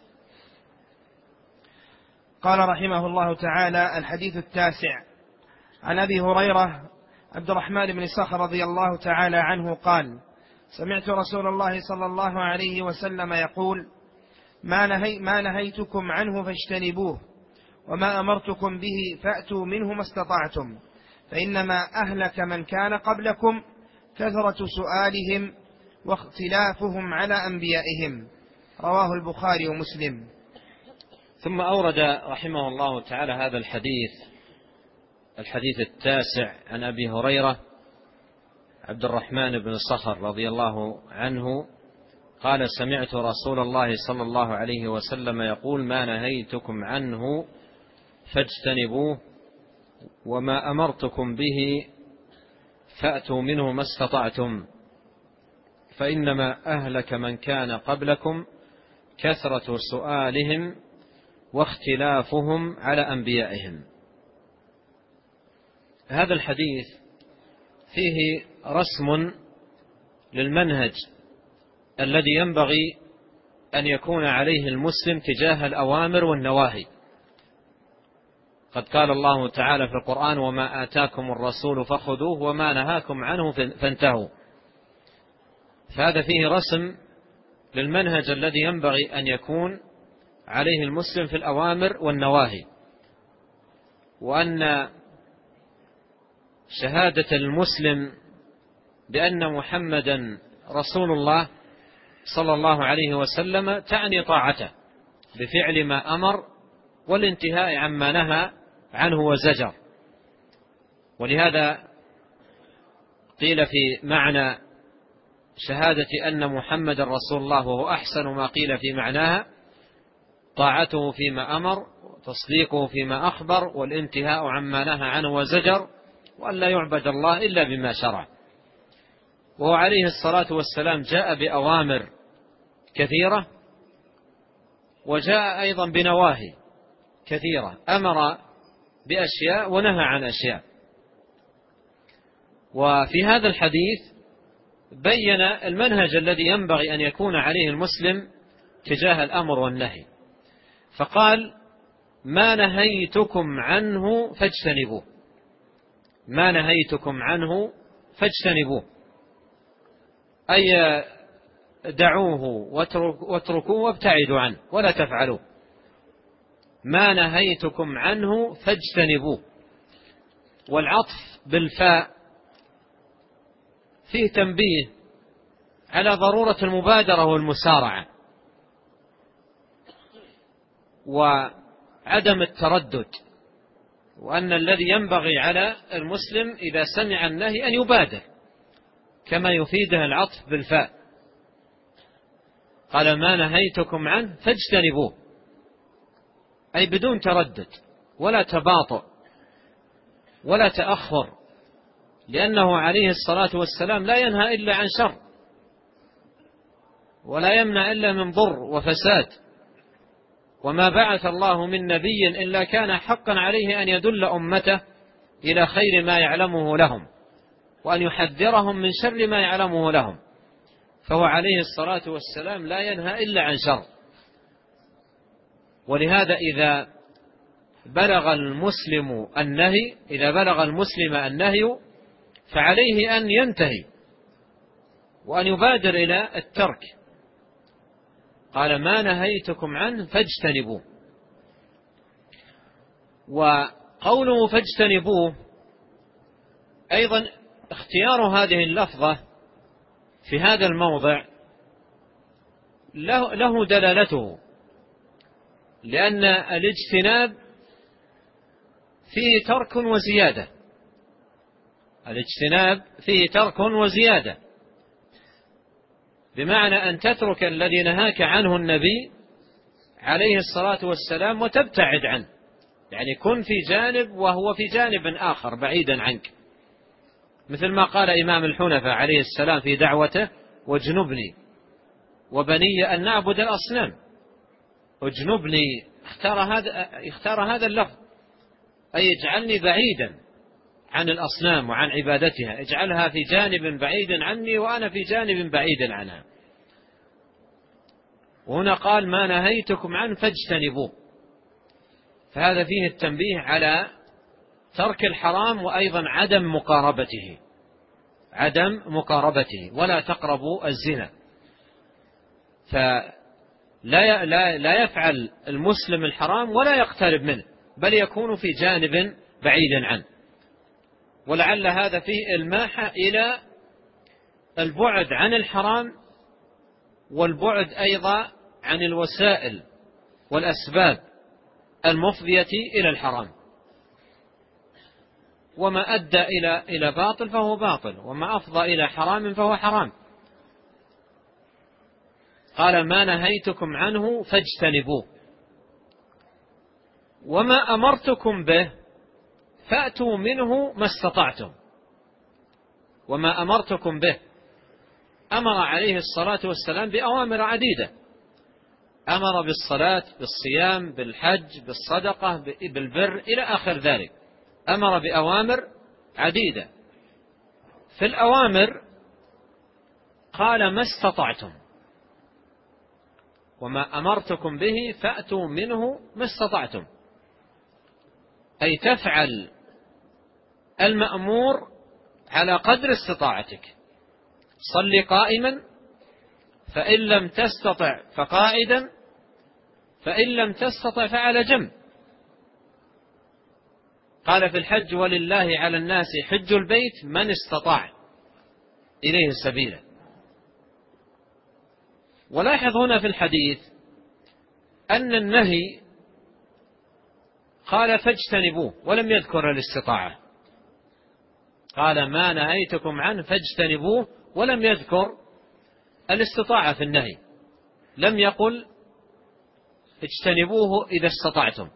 قال رحمه الله تعالى: الحديث التاسع عن أبي هريرة عبد الرحمن بن صخر رضي الله تعالى عنه قال: سمعت رسول الله صلى الله عليه وسلم يقول: ما نهيتكم عنه فاجتنبوه، وما أمرتكم به فأتوا منه ما استطعتم، فإنما أهلك من كان قبلكم كثرة سؤالهم واختلافهم على أنبيائهم. رواه البخاري ومسلم.
ثم أورد رحمه الله تعالى هذا الحديث التاسع عن أبي هريرة عبد الرحمن بن صخر رضي الله عنه قال: سمعت رسول الله صلى الله عليه وسلم يقول: ما نهيتكم عنه فاجتنبوه، وما أمرتكم به فأتوا منه ما استطعتم، فإنما أهلك من كان قبلكم كثرة سؤالهم واختلافهم على أنبيائهم. هذا الحديث فيه رسم للمنهج الذي ينبغي أن يكون عليه المسلم تجاه الأوامر والنواهي. قد قال الله تعالى في القرآن: وما آتاكم الرسول فخذوه وما نهاكم عنه فانتهوا. فهذا فيه رسم للمنهج الذي ينبغي أن يكون عليه المسلم في الأوامر والنواهي، وأن شهادة المسلم بأن محمدا رسول الله صلى الله عليه وسلم تعني طاعته بفعل ما أمر والانتهاء عما نهى عنه وزجر. ولهذا قيل في معنى شهادة أن محمد رسول الله، وهو أحسن ما قيل في معناها: طاعته فيما أمر، وتصديقه فيما أخبر، والانتهاء عما نهى عنه وزجر، وأن لا يعبد الله إلا بما شرع. وهو عليه الصلاة والسلام جاء بأوامر كثيرة، وجاء أيضا بنواهي كثيرة، أمر بأشياء ونهى عن أشياء. وفي هذا الحديث بين المنهج الذي ينبغي أن يكون عليه المسلم تجاه الأمر والنهي، فقال: ما نهيتكم عنه فاجتنبوه. ما نهيتكم عنه فاجتنبوه، أي دعوه واتركوه وابتعدوا عنه ولا تفعلوه. ما نهيتكم عنه فاجتنبوه. والعطف بالفاء فيه تنبيه على ضرورة المبادرة والمسارعة وعدم التردد، وأن الذي ينبغي على المسلم إذا سمع النهي أن يبادر، كما يفيده العطف بالفاء. قال: ما نهيتكم عنه فاجتنبوه، أي بدون تردد ولا تباطؤ ولا تأخر، لأنه عليه الصلاة والسلام لا ينهى إلا عن شر، ولا يمنع إلا من ضر وفساد. وما بعث الله من نبي إلا كان حقا عليه أن يدل أمته إلى خير ما يعلمه لهم، وأن يحذرهم من شر ما يعلمه لهم. فهو عليه الصلاة والسلام لا ينهى إلا عن شر. ولهذا إذا بلغ المسلم النهي فعليه أن ينتهي وأن يبادر إلى الترك. قال: ما نهيتكم عنه فاجتنبوه. وقوله فاجتنبوه أيضا اختيار هذه اللفظة في هذا الموضع له دلالته، لأن الاجتناب فيه ترك وزيادة. الاجتناب فيه ترك وزيادة، بمعنى أن تترك الذي نهاك عنه النبي عليه الصلاة والسلام وتبتعد عنه، يعني كن في جانب وهو في جانب آخر بعيدا عنك، مثل ما قال إمام الحنفاء عليه السلام في دعوته: واجنبني وبني أن نعبد الأصنام. اجنبني، اختار هذا اللفظ، أي اجعلني بعيدا عن الأصنام وعن عبادتها، اجعلها في جانب بعيد عني وأنا في جانب بعيد عنها. وهنا قال: ما نهيتكم عنه فاجتنبوه. فهذا فيه التنبيه على ترك الحرام، وأيضا عدم مقاربته، ولا تقربوا الزنا. فلا يفعل المسلم الحرام ولا يقترب منه، بل يكون في جانب بعيد عنه. ولعل هذا فيه إلماح إلى البعد عن الحرام، والبعد أيضا عن الوسائل والأسباب المفضية إلى الحرام. وما أدى إلى باطل فهو باطل، وما أفضى إلى حرام فهو حرام. قال ما نهيتكم عنه فاجتنبوه، وما أمرتكم به فأتوا منه ما استطعتم. وما أمرتكم به، أمر عليه الصلاة والسلام بأوامر عديدة، أمر بالصلاة، بالصيام، بالحج، بالصدقة، بالبر إلى آخر ذلك، أمر بأوامر عديدة. في الأوامر قال ما استطعتم، وما أمرتكم به فأتوا منه ما استطعتم، أي تفعل المأمور على قدر استطاعتك. صل قائما، فإن لم تستطع فقاعدا، فإن لم تستطع فعلى جنب. قال في الحج ولله على الناس حج البيت من استطاع إليه سبيلا. ولاحظ هنا في الحديث أن النهي قال فاجتنبوه ولم يذكر الاستطاعة، قال ما نهيتكم عنه فاجتنبوه ولم يذكر الاستطاعة في النهي، لم يقل اجتنبوه إذا استطعتم.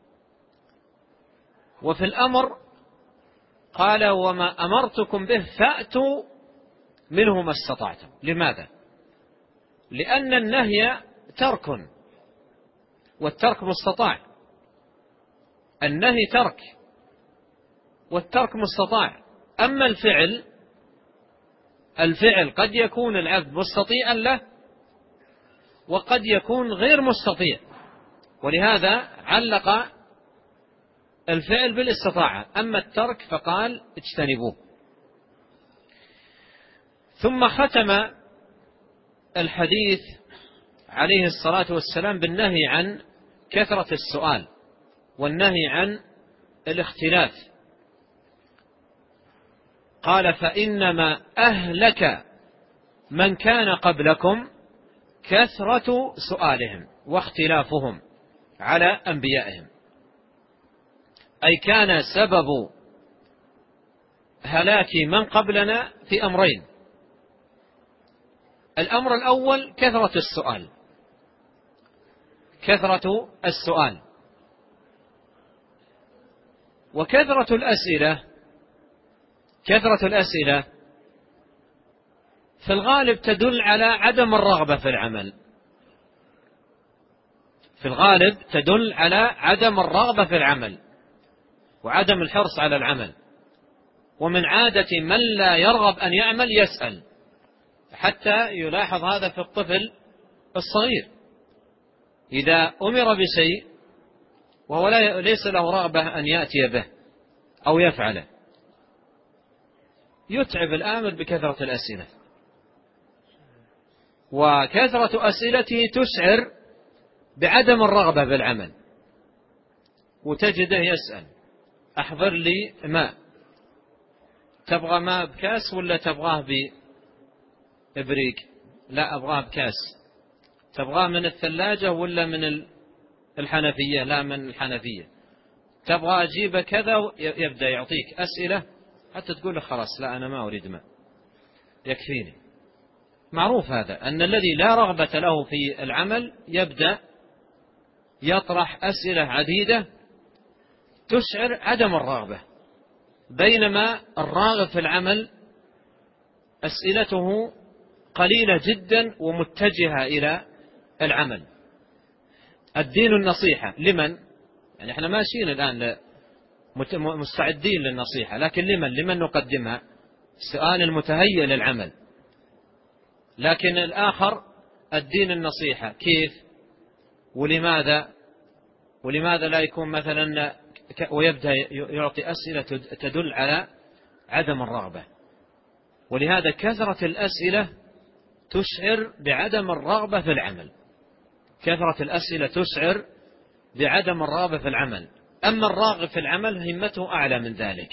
وفي الأمر قال وما أمرتكم به فأتوا منه ما استطعتم. لماذا؟ لأن النهي ترك، والترك مستطاع. النهي ترك والترك مستطاع. أما الفعل قد يكون العبد مستطيعا له وقد يكون غير مستطيع، ولهذا علق الفعل بالاستطاعة. أما الترك فقال اجتنبوه. ثم ختم الحديث عليه الصلاة والسلام بالنهي عن كثرة السؤال والنهي عن الاختلاف. قال فإنما أهلك من كان قبلكم كثرة سؤالهم واختلافهم على أنبيائهم، أي كان سبب هلاك من قبلنا في أمرين. الأمر الأول كثرة السؤال، وكثرة الأسئلة في الغالب تدل على عدم الرغبة في العمل، في الغالب تدل على عدم الرغبة في العمل وعدم الحرص على العمل. ومن عادة من لا يرغب أن يعمل يسأل، حتى يلاحظ هذا في الطفل الصغير إذا أمر بشيء وهو ليس له رغبة أن يأتي به أو يفعله، يتعب الآمر بكثرة الأسئلة، وكثرة أسئلته تشعر بعدم الرغبة بالعمل. وتجده يسأل أحضر لي ماء، تبغى ماء بكاس ولا تبغاه بإبريق؟ لا أبغاه بكاس. تبغاه من الثلاجة ولا من الحنفية؟ لا من الحنفية. تبغى أجيب كذا، يبدأ يعطيك أسئلة حتى تقول له خلاص لا أنا ما أريد ماء يكفيني. معروف هذا أن الذي لا رغبة له في العمل يبدأ يطرح أسئلة عديدة تشعر عدم الرغبة، بينما الراغب في العمل أسئلته قليلة جدا ومتجهة إلى العمل. الدين النصيحة لمن؟ يعني احنا ماشيين الآن مستعدين للنصيحة، لكن لمن نقدمها؟ السؤال المتهيئ للعمل. لكن الآخر الدين النصيحة كيف ولماذا لا يكون مثلا، ويبدأ يعطي أسئلة تدل على عدم الرغبة. ولهذا كثرة الأسئلة تشعر بعدم الرغبة في العمل، كثرة الأسئلة تشعر بعدم الرغبة في العمل. أما الراغب في العمل همته أعلى من ذلك،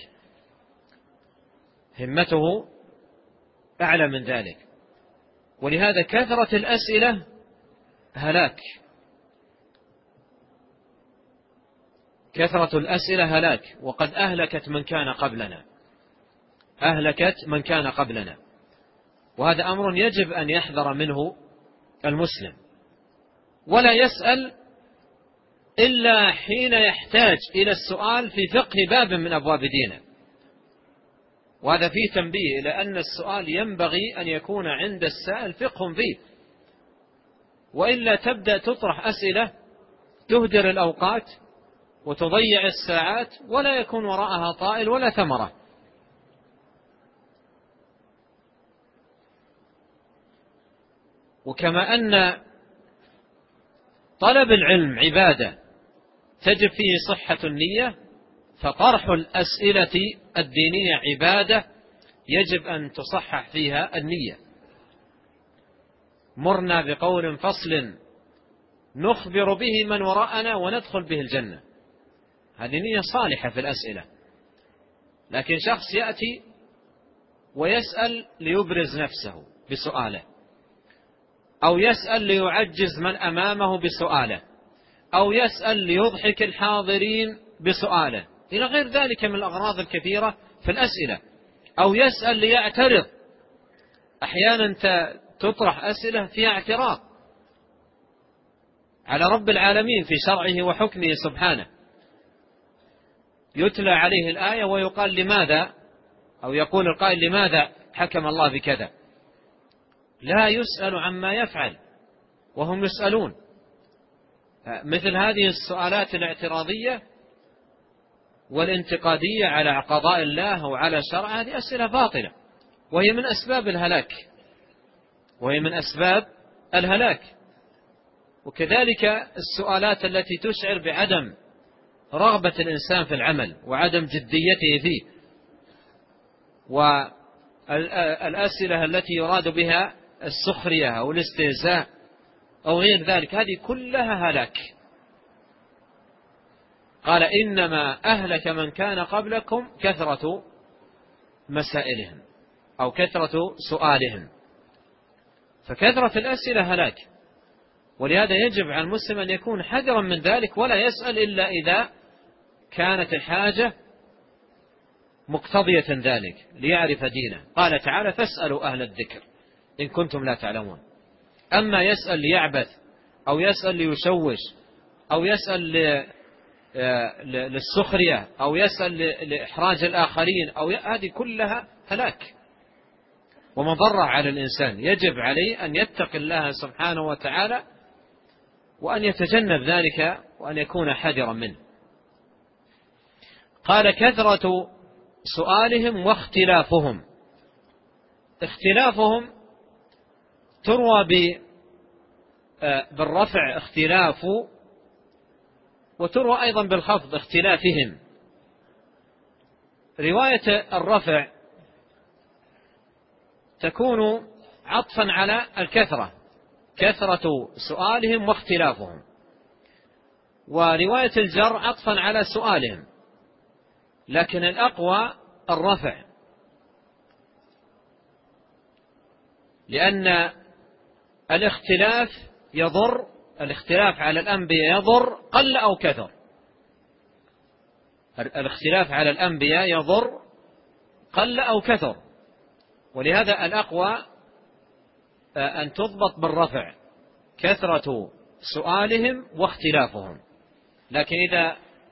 همته أعلى من ذلك. ولهذا كثرة الأسئلة هلاك، كثرة الأسئلة هلاك، وقد أهلكت من كان قبلنا، أهلكت من كان قبلنا. وهذا أمر يجب أن يحذر منه المسلم، ولا يسأل إلا حين يحتاج إلى السؤال في فقه باب من أبواب دينه. وهذا فيه تنبيه إلى أن السؤال ينبغي أن يكون عند السائل فقه فيه، وإلا تبدأ تطرح أسئلة تهدر الأوقات وتضيع الساعات ولا يكون وراءها طائل ولا ثمرة. وكما أن طلب العلم عبادة تجب فيه صحة النية، فطرح الأسئلة الدينية عبادة يجب أن تصحح فيها النية. مرنا بقول فصل نخبر به من وراءنا وندخل به الجنة، هذه نية صالحة في الأسئلة. لكن شخص يأتي ويسأل ليبرز نفسه بسؤاله، أو يسأل ليعجز من أمامه بسؤاله، أو يسأل ليضحك الحاضرين بسؤاله، إلى غير ذلك من الأغراض الكثيرة في الأسئلة، أو يسأل ليعترض. أحيانا تطرح أسئلة فيها اعتراض على رب العالمين في شرعه وحكمه سبحانه، يتلى عليه الآية ويقال لماذا، أو يقول القائل لماذا حكم الله بكذا، لا يسأل عما يفعل وهم يسألون. مثل هذه السؤالات الاعتراضية والانتقادية على قضاء الله وعلى شرعه هذه أسئلة باطلة، وهي من أسباب الهلاك، وهي من أسباب الهلاك. وكذلك السؤالات التي تشعر بعدم رغبة الإنسان في العمل وعدم جديته فيه، والأسئلة التي يراد بها السخرية أو الاستهزاء أو غير ذلك، هذه كلها هلاك. قال إنما أهلك من كان قبلكم كثرة مسائلهم أو كثرة سؤالهم، فكثرة الأسئلة هلاك. ولهذا يجب على المسلم أن يكون حذرا من ذلك، ولا يسأل إلا إذا كانت الحاجة مقتضية ذلك ليعرف دينه. قال تعالى فاسألوا أهل الذكر إن كنتم لا تعلمون. أما يسأل ليعبث أو يسأل ليشوش أو يسأل للسخرية أو يسأل لإحراج الآخرين هذه كلها هلاك ومضرة على الإنسان. يجب عليه أن يتقي الله سبحانه وتعالى وأن يتجنب ذلك وأن يكون حذرا منه. قال كثرة سؤالهم واختلافهم. اختلافهم تروى بالرفع اختلاف، وتروى أيضا بالخفض اختلافهم. رواية الرفع تكون عطفا على الكثرة، كثرة سؤالهم واختلافهم، ورواية الجر عطفا على سؤالهم، لكن الأقوى الرفع، لأن الاختلاف يضر، الاختلاف على الأنبياء يضر قل أو كثر، الاختلاف على الأنبياء يضر قل أو كثر، ولهذا الأقوى أن تضبط بالرفع كثرة سؤالهم واختلافهم. لكن إذا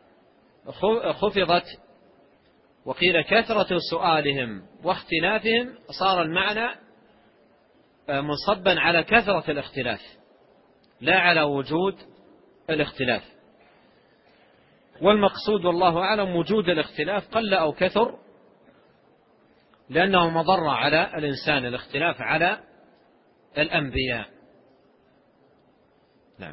خفضت وقيل كثرة سؤالهم واختلافهم صار المعنى منصبا على كثرة الاختلاف لا على وجود الاختلاف. والمقصود والله أعلم وجود الاختلاف قل أو كثر، لأنه مضر على الإنسان الاختلاف على الأنبياء. نعم.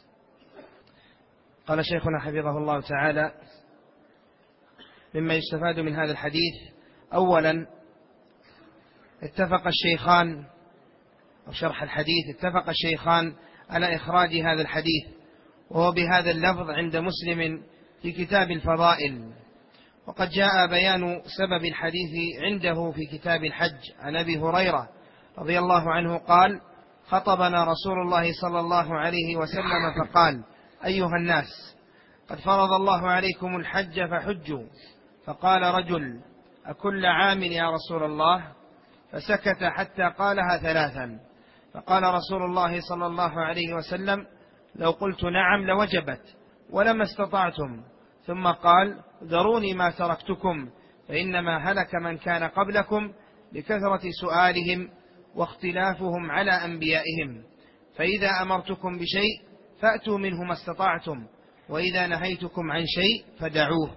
قال شيخنا حفظه الله تعالى مما يستفاد من هذا الحديث: أولا اتفق الشيخان، أو شرح الحديث، اتفق الشيخان على إخراج هذا الحديث، وهو بهذا اللفظ عند مسلم في كتاب الفضائل. وقد جاء بيان سبب الحديث عنده في كتاب الحج عن أبي هريرة رضي الله عنه قال: خطبنا رسول الله صلى الله عليه وسلم فقال: أيها الناس، قد فرض الله عليكم الحج فحجوا. فقال رجل: أكل عام يا رسول الله؟ فسكت حتى قالها ثلاثا. فقال رسول الله صلى الله عليه وسلم: لو قلت نعم لوجبت ولما استطعتم. ثم قال: ذروني ما تركتكم، فإنما هلك من كان قبلكم بكثرة سؤالهم واختلافهم على أنبيائهم. فإذا أمرتكم بشيء فأتوا منه ما استطعتم، وإذا نهيتكم عن شيء فدعوه.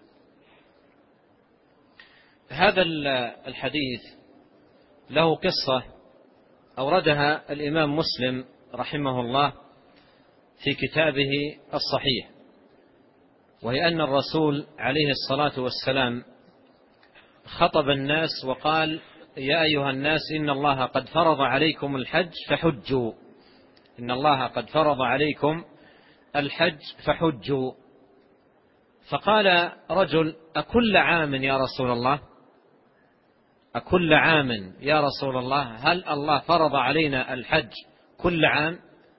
هذا الحديث له قصة أوردها الإمام مسلم رحمه الله في كتابه الصحيح، وهي أن الرسول عليه الصلاة والسلام خطب الناس وقال: يا أيها الناس إن الله قد فرض عليكم الحج فحجوا. إن الله قد فرض عليكم الحج فحجوا. فقال رجل: أكل عام يا رسول الله؟ أكل عام يا رسول الله؟ هل الله فرض علينا الحج كل عام؟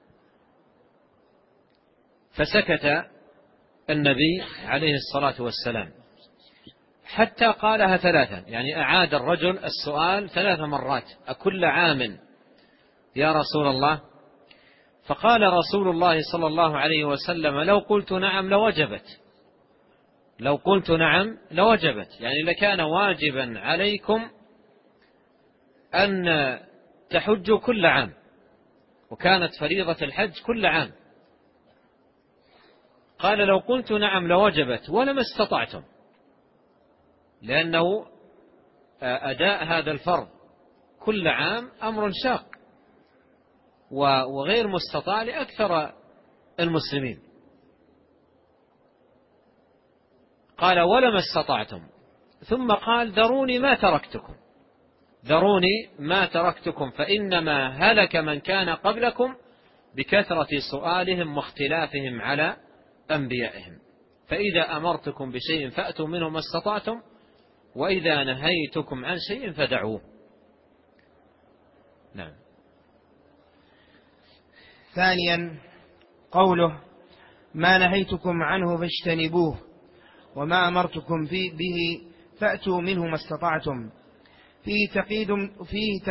فسكت النبي عليه الصلاة والسلام حتى قالها ثلاثا، يعني أعاد الرجل السؤال 3 مرات: أكل عام يا رسول الله؟ فقال رسول الله صلى الله عليه وسلم: لو قلت نعم لوجبت. لو قلت نعم لوجبت، يعني لكان واجبا عليكم أن تحجوا كل عام، وكانت فريضة الحج كل عام. قال: لو قلت نعم لوجبت ولما استطعتم، لأنه أداء هذا الفرض كل عام أمر شاق وغير مستطاع لأكثر المسلمين. قال: ولما استطعتم. ثم قال: ذروني ما تركتكم، ذروني ما تركتكم، فإنما هلك من كان قبلكم بكثرة سؤالهم واختلافهم على أنبيائهم. فإذا أمرتكم بشيء فأتوا منه ما استطعتم، وإذا نهيتكم عن شيء فدعوه. نعم.
ثانيا قوله: ما نهيتكم عنه فاجتنبوه، وما أمرتكم به فأتوا منه ما استطعتم. فيه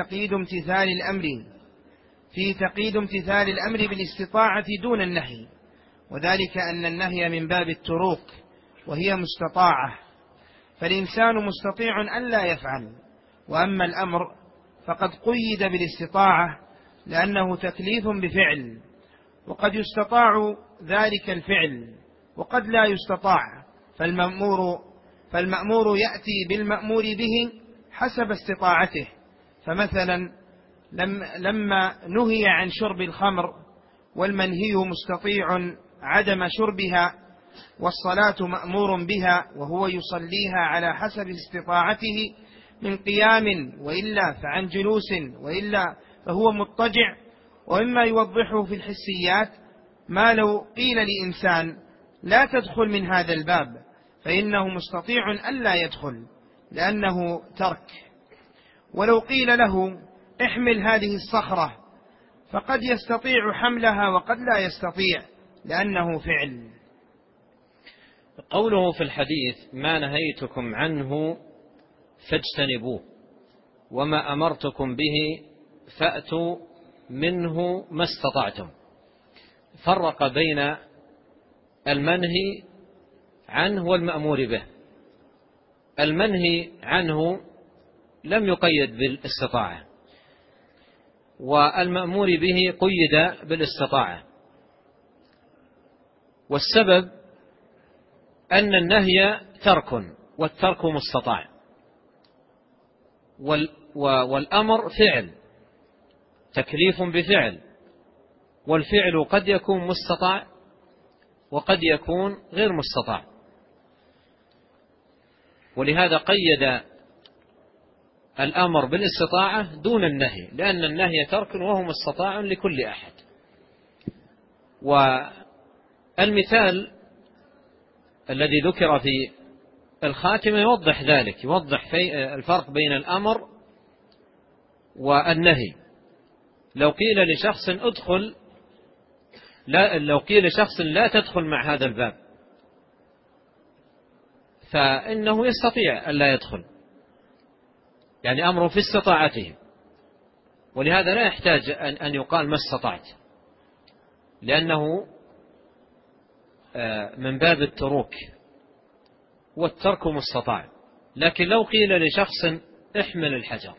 تقييد امتثال الأمر بالاستطاعة دون النهي، وذلك أن النهي من باب التروك وهي مستطاعة، فالإنسان مستطيع أن لا يفعل. وأما الأمر فقد قيد بالاستطاعة لأنه تكليف بفعل، وقد يستطاع ذلك الفعل وقد لا يستطاع، فالمأمور يأتي بالمأمور به حسب استطاعته. فمثلا لما نهي عن شرب الخمر والمنهي مستطيع عدم شربها، والصلاة مأمور بها وهو يصليها على حسب استطاعته من قيام وإلا فعن جلوس وإلا فهو مضطجع. ومما يوضحه في الحسيات ما لو قيل لإنسان لا تدخل من هذا الباب فإنه مستطيع ألا يدخل لأنه ترك، ولو قيل له احمل هذه الصخرة فقد يستطيع حملها وقد لا يستطيع لأنه فعل.
قوله في الحديث: ما نهيتكم عنه فاجتنبوه وما أمرتكم به فأتوا منه ما استطعتم، فرق بين المنهي عنه والمأمور به. المنهي عنه لم يقيد بالاستطاعة، والمأمور به قيد بالاستطاعة، والسبب أن النهي ترك والترك مستطاع، والأمر فعل تكليف بفعل، والفعل قد يكون مستطاع وقد يكون غير مستطاع. ولهذا قيد الأمر بالاستطاعة دون النهي، لأن النهي ترك وهو مستطاع لكل أحد. والمثال الذي ذكر في الخاتمة يوضح ذلك، يوضح في الفرق بين الأمر والنهي. لو قيل لشخص لا تدخل مع هذا الباب، فإنه يستطيع ألا يدخل، يعني أمره في استطاعته، ولهذا لا يحتاج أن يقال ما استطعت، لأنه من باب التروك، والترك مستطاع. لكن لو قيل لشخص احمل الحجر،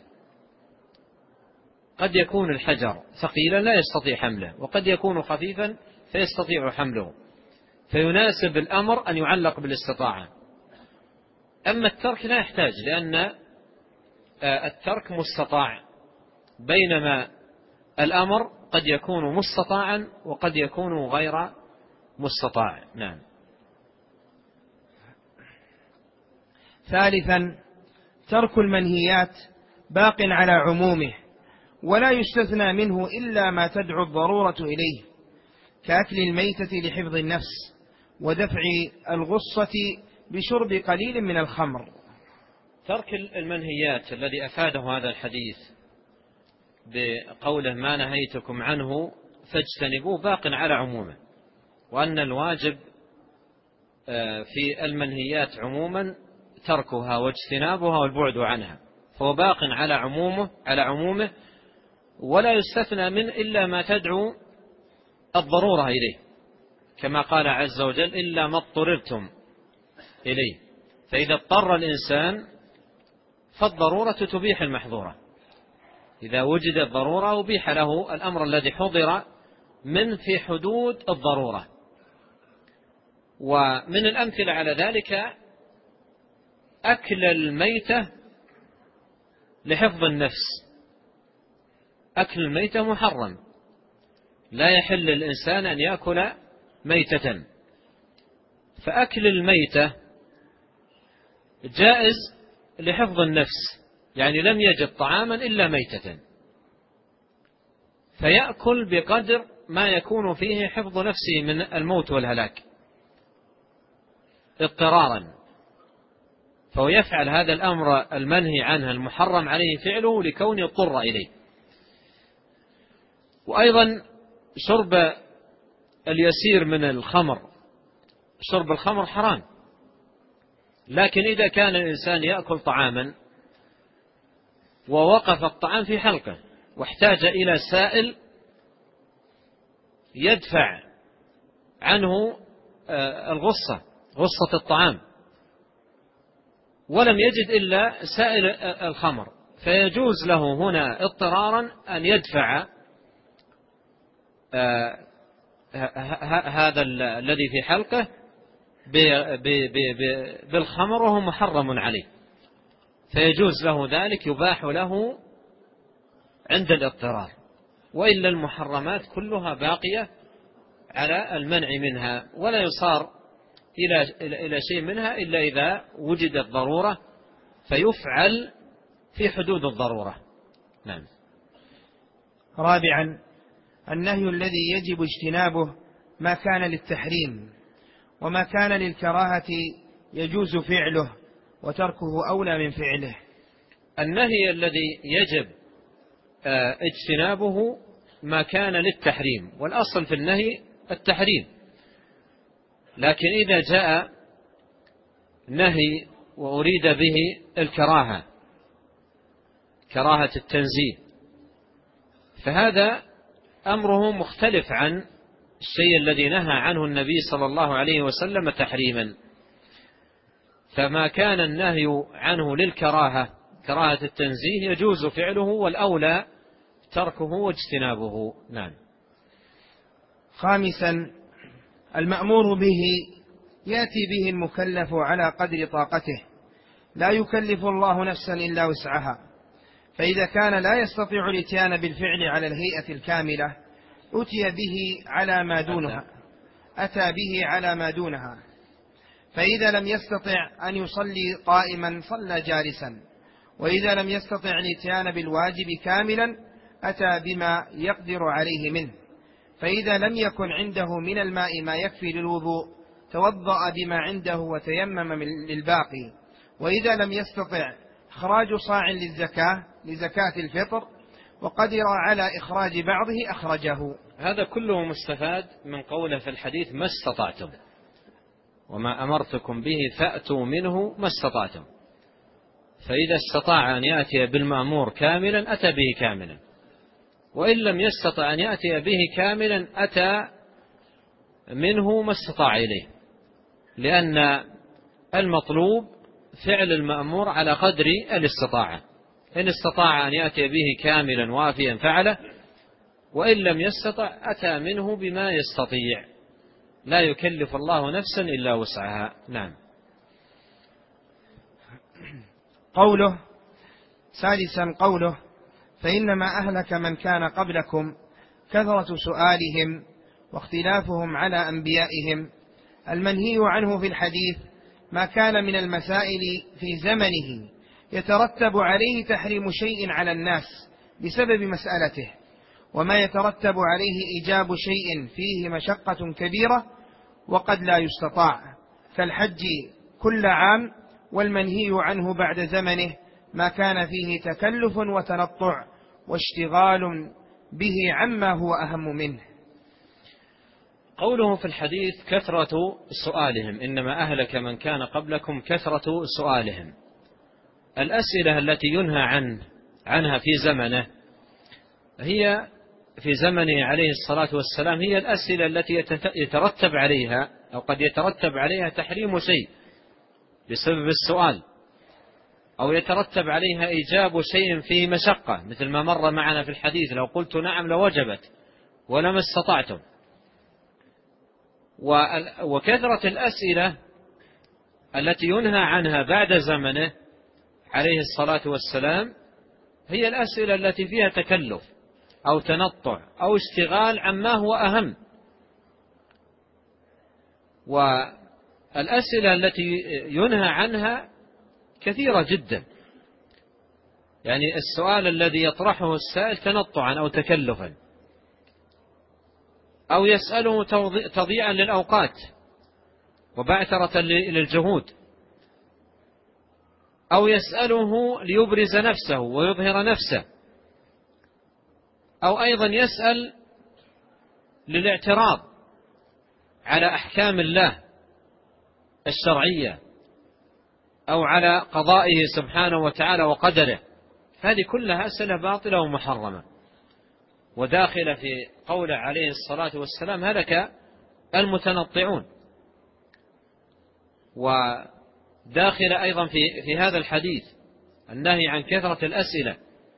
قد يكون الحجر ثقيلا لا يستطيع حمله، وقد يكون خفيفا فيستطيع حمله، فيناسب الأمر أن يعلق بالاستطاعة. أما الترك لا يحتاج، لأن الترك مستطاع، بينما الأمر قد يكون مستطاعا وقد يكون غير مستطاع. نعم.
ثالثا، ترك المنهيات باق على عمومه، ولا يستثنى منه إلا ما تدعو الضرورة إليه، كأكل الميتة لحفظ النفس، ودفع الغصة بشرب قليل من الخمر.
ترك المنهيات الذي أفاده هذا الحديث بقوله ما نهيتكم عنه فاجتنبوه باق على عمومه، وأن الواجب في المنهيات عموما تركها واجتنابها والبعد عنها، فهو باق على عمومه ولا يستثنى من إلا ما تدعو الضرورة إليه، كما قال عز وجل إلا ما اضطررتم إليه. فإذا اضطر الإنسان فالضرورة تبيح المحظورة، إذا وجدت ضرورة أبيح له الأمر الذي حضر من في حدود الضرورة. ومن الأمثلة على ذلك أكل الميتة لحفظ النفس. أكل الميتة محرم، لا يحل للإنسان أن يأكل ميتة، فأكل الميتة جائز لحفظ النفس، يعني لم يجد طعاما إلا ميتة، فيأكل بقدر ما يكون فيه حفظ نفسه من الموت والهلاك اضطرارا، فهو يفعل هذا الأمر المنهي عنه المحرم عليه فعله لكونه اضطر إليه. وأيضا شرب اليسير من الخمر، شرب الخمر حرام، لكن إذا كان الإنسان يأكل طعاما ووقف الطعام في حلقه واحتاج إلى سائل يدفع عنه غصة الطعام، ولم يجد إلا سائل الخمر، فيجوز له هنا اضطرارا أن يدفع هذا الذي في حلقه بالخمر وهو محرم عليه، فيجوز له ذلك، يباح له عند الاضطرار. وإلا المحرمات كلها باقية على المنع منها، ولا يصار إلى شيء منها إلا إذا وجدت ضرورة فيفعل في حدود الضرورة. نعم.
رابعا، النهي الذي يجب اجتنابه ما كان للتحريم، وما كان للكراهة يجوز فعله وتركه أولى من فعله.
النهي الذي يجب اجتنابه ما كان للتحريم، والأصل في النهي التحريم، لكن إذا جاء نهي وأريد به الكراهة، كراهة التنزيه، فهذا أمره مختلف عن الشيء الذي نهى عنه النبي صلى الله عليه وسلم تحريما. فما كان النهي عنه للكراهة، كراهة التنزيه، يجوز فعله والأولى تركه واجتنابه. نعم.
خامسا، المأمور به يأتي به المكلف على قدر طاقته، لا يكلف الله نفسا إلا وسعها، فإذا كان لا يستطيع الاتيان بالفعل على الهيئة الكاملة أتى به على ما دونها، فإذا لم يستطع أن يصلي قائما صلى جالسا، وإذا لم يستطع الاتيان بالواجب كاملا أتى بما يقدر عليه منه، فإذا لم يكن عنده من الماء ما يكفي للوضوء توضأ بما عنده وتيمم للباقي، وإذا لم يستطع إخراج صاع لزكاة الفطر وقدر على إخراج بعضه أخرجه.
هذا كله مستفاد من قوله في الحديث ما استطعتم، وما أمرتكم به فأتوا منه ما استطعتم. فإذا استطاع أن يأتي بالمأمور كاملا أتى به كاملا، وإن لم يستطع أن يأتي به كاملا أتى منه ما استطاع إليه، لأن المطلوب فعل المأمور على قدر الاستطاعة. إن استطاع أن يأتي به كاملا وافيا فعله، وإن لم يستطع أتى منه بما يستطيع. لا يكلف الله نفسا إلا وسعها. نعم.
قوله سادسا قوله فإنما أهلك من كان قبلكم كثرة سؤالهم واختلافهم على أنبيائهم. المنهي عنه في الحديث ما كان من المسائل في زمنه يترتب عليه تحريم شيء على الناس بسبب مسألته، وما يترتب عليه إيجاب شيء فيه مشقة كبيرة وقد لا يستطاع، كالحج كل عام. والمنهي عنه بعد زمنه ما كان فيه تكلف وتنطع واشتغال به عما هو أهم منه.
قوله في الحديث كثرة سؤالهم، إنما أهلك من كان قبلكم كثرة سؤالهم. الأسئلة التي ينهى عنها في زمنه هي في زمنه عليه الصلاة والسلام هي الأسئلة التي يترتب عليها أو قد يترتب عليها تحريم شيء بسبب السؤال، أو يترتب عليها إيجاب شيء فيه مشقة، مثل ما مر معنا في الحديث لو قلت نعم لوجبت ولما استطعتم. وكثرة الأسئلة التي ينهى عنها بعد زمنه عليه الصلاة والسلام هي الأسئلة التي فيها تكلف أو تنطع أو اشتغال عما هو أهم. والأسئلة التي ينهى عنها كثيرة جدا، يعني السؤال الذي يطرحه السائل تنطعا أو تكلفا، أو يسأله تضييعا للأوقات وبعثرة للجهود، أو يسأله ليبرز نفسه ويظهر نفسه، أو أيضا يسأل للاعتراض على أحكام الله الشرعية أو على قضائه سبحانه وتعالى وقدره. هذه كلها أسئلة باطلة ومحرمة، وداخلة في قول عليه الصلاة والسلام هلك المتنطعون، وداخل أيضا في هذا الحديث النهي عن كثرة الأسئلة.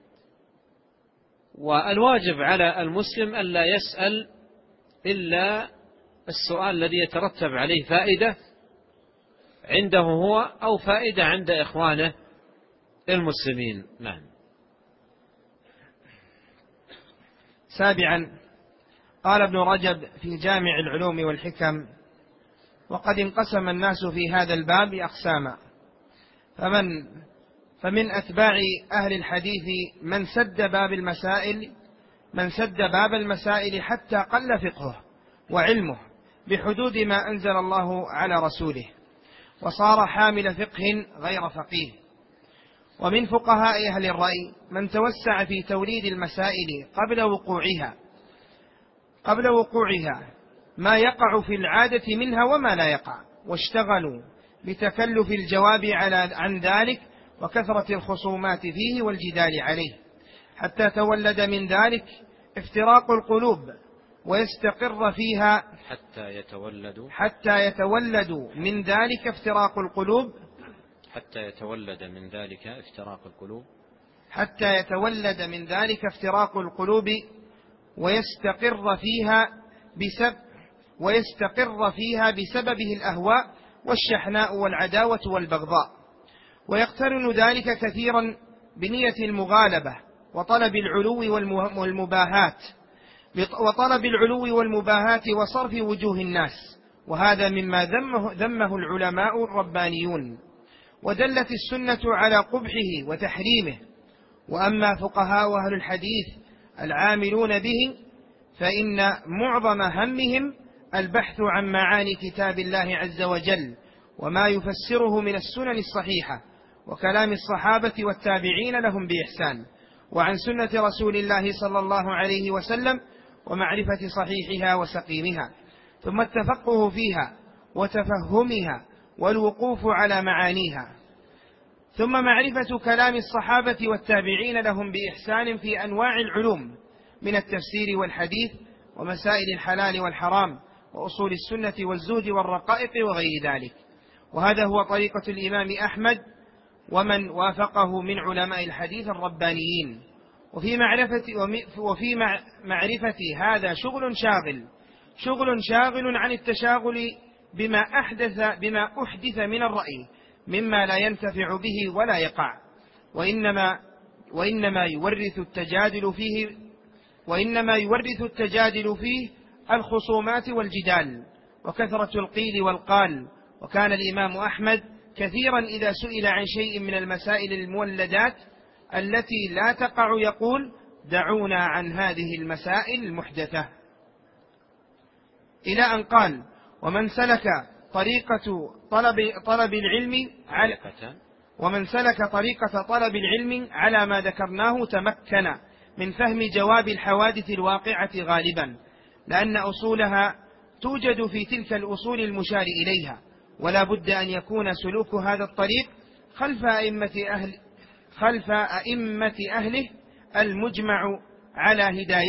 والواجب على المسلم ألا يسأل إلا السؤال الذي يترتب عليه فائدة عنده هو أو فائدة عند إخوانه المسلمين. نعم.
سابعا قال ابن رجب في جامع العلوم والحكم وقد انقسم الناس في هذا الباب أقساما، فمن أتباع أهل الحديث من سد باب المسائل حتى قل فقهه وعلمه بحدود ما أنزل الله على رسوله وصار حامل فقه غير فقيه. ومن فقهاء أهل الرأي من توسع في توليد المسائل قبل وقوعها ما يقع في العادة منها وما لا يقع، واشتغلوا بتكلف الجواب عن ذلك وكثرة الخصومات فيه والجدال عليه، حتى يتولد من ذلك افتراق القلوب ويستقر فيها
حتى
يتولد من ذلك افتراق القلوب ويستقر فيها بسببه الأهواء والشحناء والعداوة والبغضاء، ويقترن ذلك كثيرا بنية المغالبة وطلب العلو والمباهات وصرف وجوه الناس، وهذا مما ذمه العلماء الربانيون، ودلت السنة على قبحه وتحريمه. وأما فقهاء أهل الحديث العاملون به فإن معظم همهم البحث عن معاني كتاب الله عز وجل وما يفسره من السنن الصحيحة وكلام الصحابة والتابعين لهم بإحسان، وعن سنة رسول الله صلى الله عليه وسلم ومعرفة صحيحها وسقيمها، ثم التفقه فيها وتفهمها والوقوف على معانيها. ثم معرفة كلام الصحابة والتابعين لهم بإحسان في أنواع العلوم من التفسير والحديث ومسائل الحلال والحرام وأصول السنة والزهد والرقائق وغير ذلك. وهذا هو طريقة الإمام أحمد ومن وافقه من علماء الحديث الربانيين. وفي معرفة هذا شغل شاغل عن التشاغل بما أحدث من الرأي مما لا ينتفع به ولا يقع، وإنما يورث التجادل فيه الخصومات والجدال وكثرة القيل والقال. وكان الإمام أحمد كثيرا إذا سئل عن شيء من المسائل المولدات التي لا تقع يقول: دعونا عن هذه المسائل المحدثة، إلى أن قال: ومن سلك طريقة طلب العلم على ما ذكرناه تمكن من فهم جواب الحوادث الواقعة غالبا، لأن أصولها توجد في تلك الأصول المشار إليها، ولا بد أن يكون سلوك هذا الطريق خلف أئمة أهله المجمع على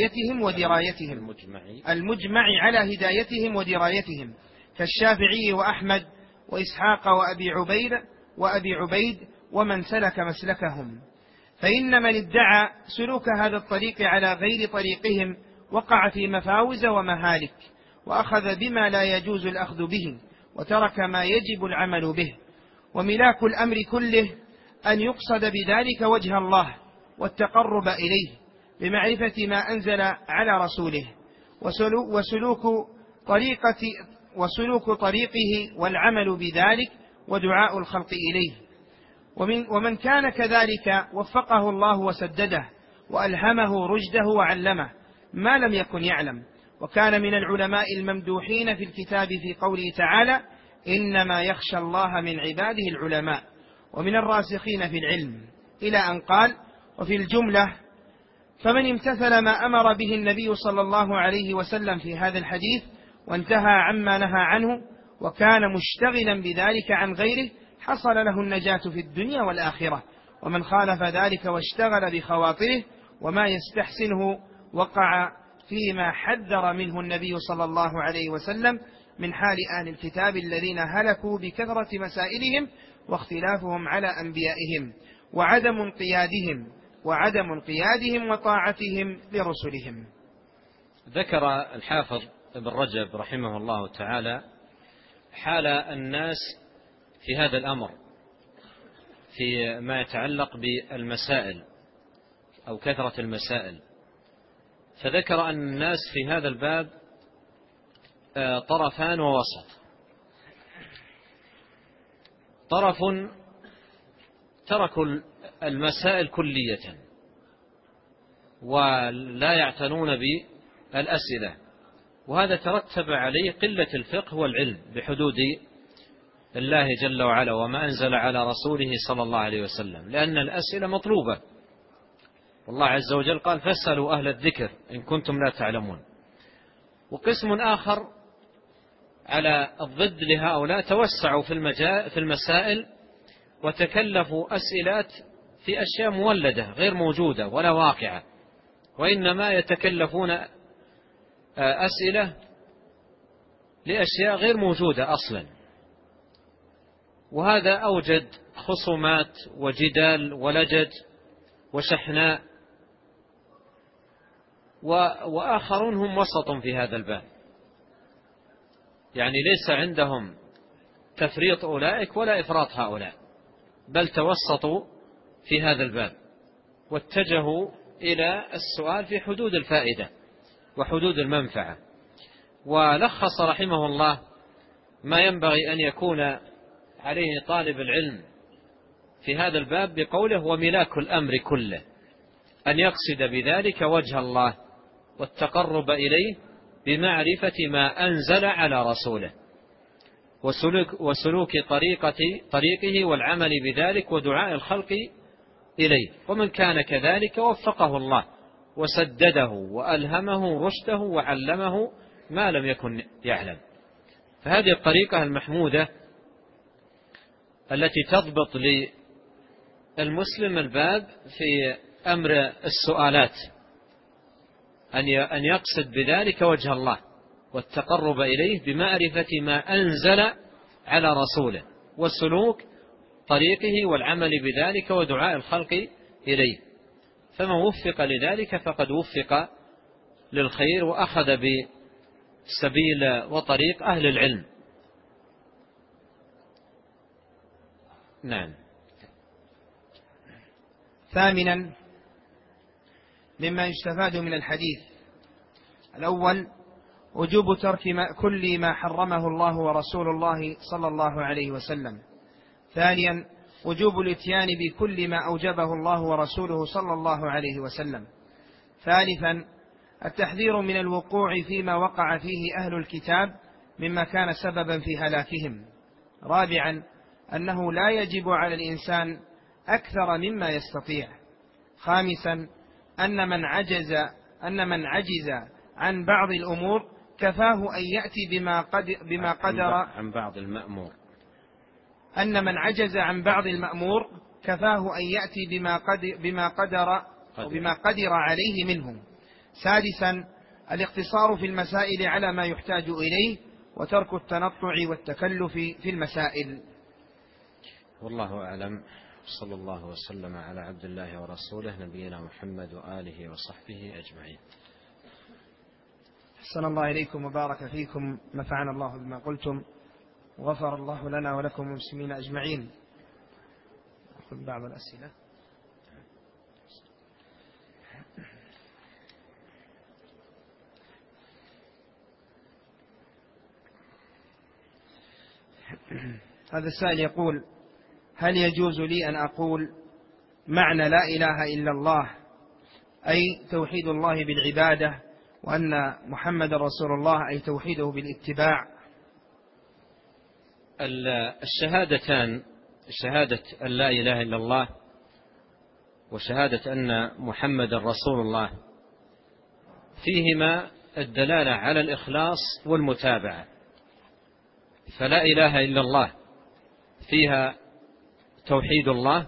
هدايتهم ودرايتهم كالشافعي وأحمد وإسحاق وأبي عبيد ومن سلك مسلكهم. فإن من ادعى سلوك هذا الطريق على غير طريقهم وقع في مفاوز ومهالك، وأخذ بما لا يجوز الأخذ به، وترك ما يجب العمل به. وملاك الأمر كله أن يقصد بذلك وجه الله والتقرب إليه بمعرفة ما أنزل على رسوله وسلوك طريقه والعمل بذلك ودعاء الخلق إليه. ومن كان كذلك وفقه الله وسدده وألهمه رشده وعلمه ما لم يكن يعلم. وكان من العلماء الممدوحين في الكتاب في قوله تعالى: إنما يخشى الله من عباده العلماء، ومن الراسخين في العلم، إلى أن قال: وفي الجملة فمن امتثل ما أمر به النبي صلى الله عليه وسلم في هذا الحديث وانتهى عما نهى عنه وكان مشتغلا بذلك عن غيره حصل له النجاة في الدنيا والآخرة. ومن خالف ذلك واشتغل بخواطره وما يستحسنه وقع فيما حذر منه النبي صلى الله عليه وسلم من حال أهل الكتاب الذين هلكوا بكثرة مسائلهم واختلافهم على أنبيائهم وعدم انقيادهم وطاعتهم لرسلهم.
ذكر الحافظ ابن رجب رحمه الله تعالى حال الناس في هذا الأمر في ما يتعلق بالمسائل أو كثرة المسائل، فذكر أن الناس في هذا الباب طرفان ووسط. طرف تركوا المسائل كلية ولا يعتنون بالأسئلة، وهذا ترتب عليه قلة الفقه والعلم بحدود الله جل وعلا وما أنزل على رسوله صلى الله عليه وسلم، لأن الأسئلة مطلوبة، والله عز وجل قال: فاسألوا أهل الذكر إن كنتم لا تعلمون. وقسم آخر على الضد لهؤلاء توسعوا في المسائل وتكلفوا أسئلات في أشياء مولدة غير موجودة ولا واقعة، وإنما يتكلفون أسئلة لأشياء غير موجودة أصلا، وهذا أوجد خصومات وجدال ولجج وشحناء. وآخرون هم وسط في هذا الباب، يعني ليس عندهم تفريط أولئك ولا إفراط هؤلاء، بل توسطوا في هذا الباب واتجهوا إلى السؤال في حدود الفائدة وحدود المنفعة. ولخص رحمه الله ما ينبغي أن يكون عليه طالب العلم في هذا الباب بقوله: وملاك الأمر كله أن يقصد بذلك وجه الله والتقرب إليه بمعرفة ما أنزل على رسوله وسلوك طريقه والعمل بذلك ودعاء الخلق إليه. ومن كان كذلك وفقه الله وسدده وألهمه رشده وعلمه ما لم يكن يعلم. فهذه الطريقة المحمودة التي تضبط للمسلم الباب في أمر السؤالات، أن يقصد بذلك وجه الله والتقرب إليه بمعرفة ما أنزل على رسوله وسلوك طريقه والعمل بذلك ودعاء الخلق إليه. فمن وفق لذلك فقد وفق للخير وأخذ بسبيل وطريق أهل العلم. نعم.
ثامنا مما يستفاد من الحديث: الأول وجوب ترك كل ما حرمه الله ورسول الله صلى الله عليه وسلم. ثانيا وجوب الاتيان بكل ما أوجبه الله ورسوله صلى الله عليه وسلم. ثالثا التحذير من الوقوع فيما وقع فيه أهل الكتاب مما كان سببا في هلاكهم. رابعا أنه لا يجب على الإنسان أكثر مما يستطيع. خامسا أن من عجز عن بعض الأمور كفاه أن يأتي بما قدر
عن بعض المأمور.
أن من عجز عن بعض المأمور كفاه أن يأتي بما قدر عليه منه. سادسا الاقتصار في المسائل على ما يحتاج إليه وترك التنطع والتكلف في المسائل.
والله أعلم. صلى الله وسلم على عبد الله ورسوله نبينا محمد وآله وصحبه أجمعين.
أحسن الله إليكم وبارك فيكم، نفعنا الله بما قلتم وغفر الله لنا ولكم المسلمين أجمعين. أخذ بعض الأسئلة. هذا السائل يقول: هل يجوز لي أن أقول معنى لا إله إلا الله أي توحيد الله بالعبادة، وأن محمد رسول الله أي توحيده بالاتباع؟
الشهادتان، شهادة أن لا إله إلا الله وشهادة أن محمد رسول الله، فيهما الدلالة على الإخلاص والمتابعة. فلا إله إلا الله فيها توحيد الله،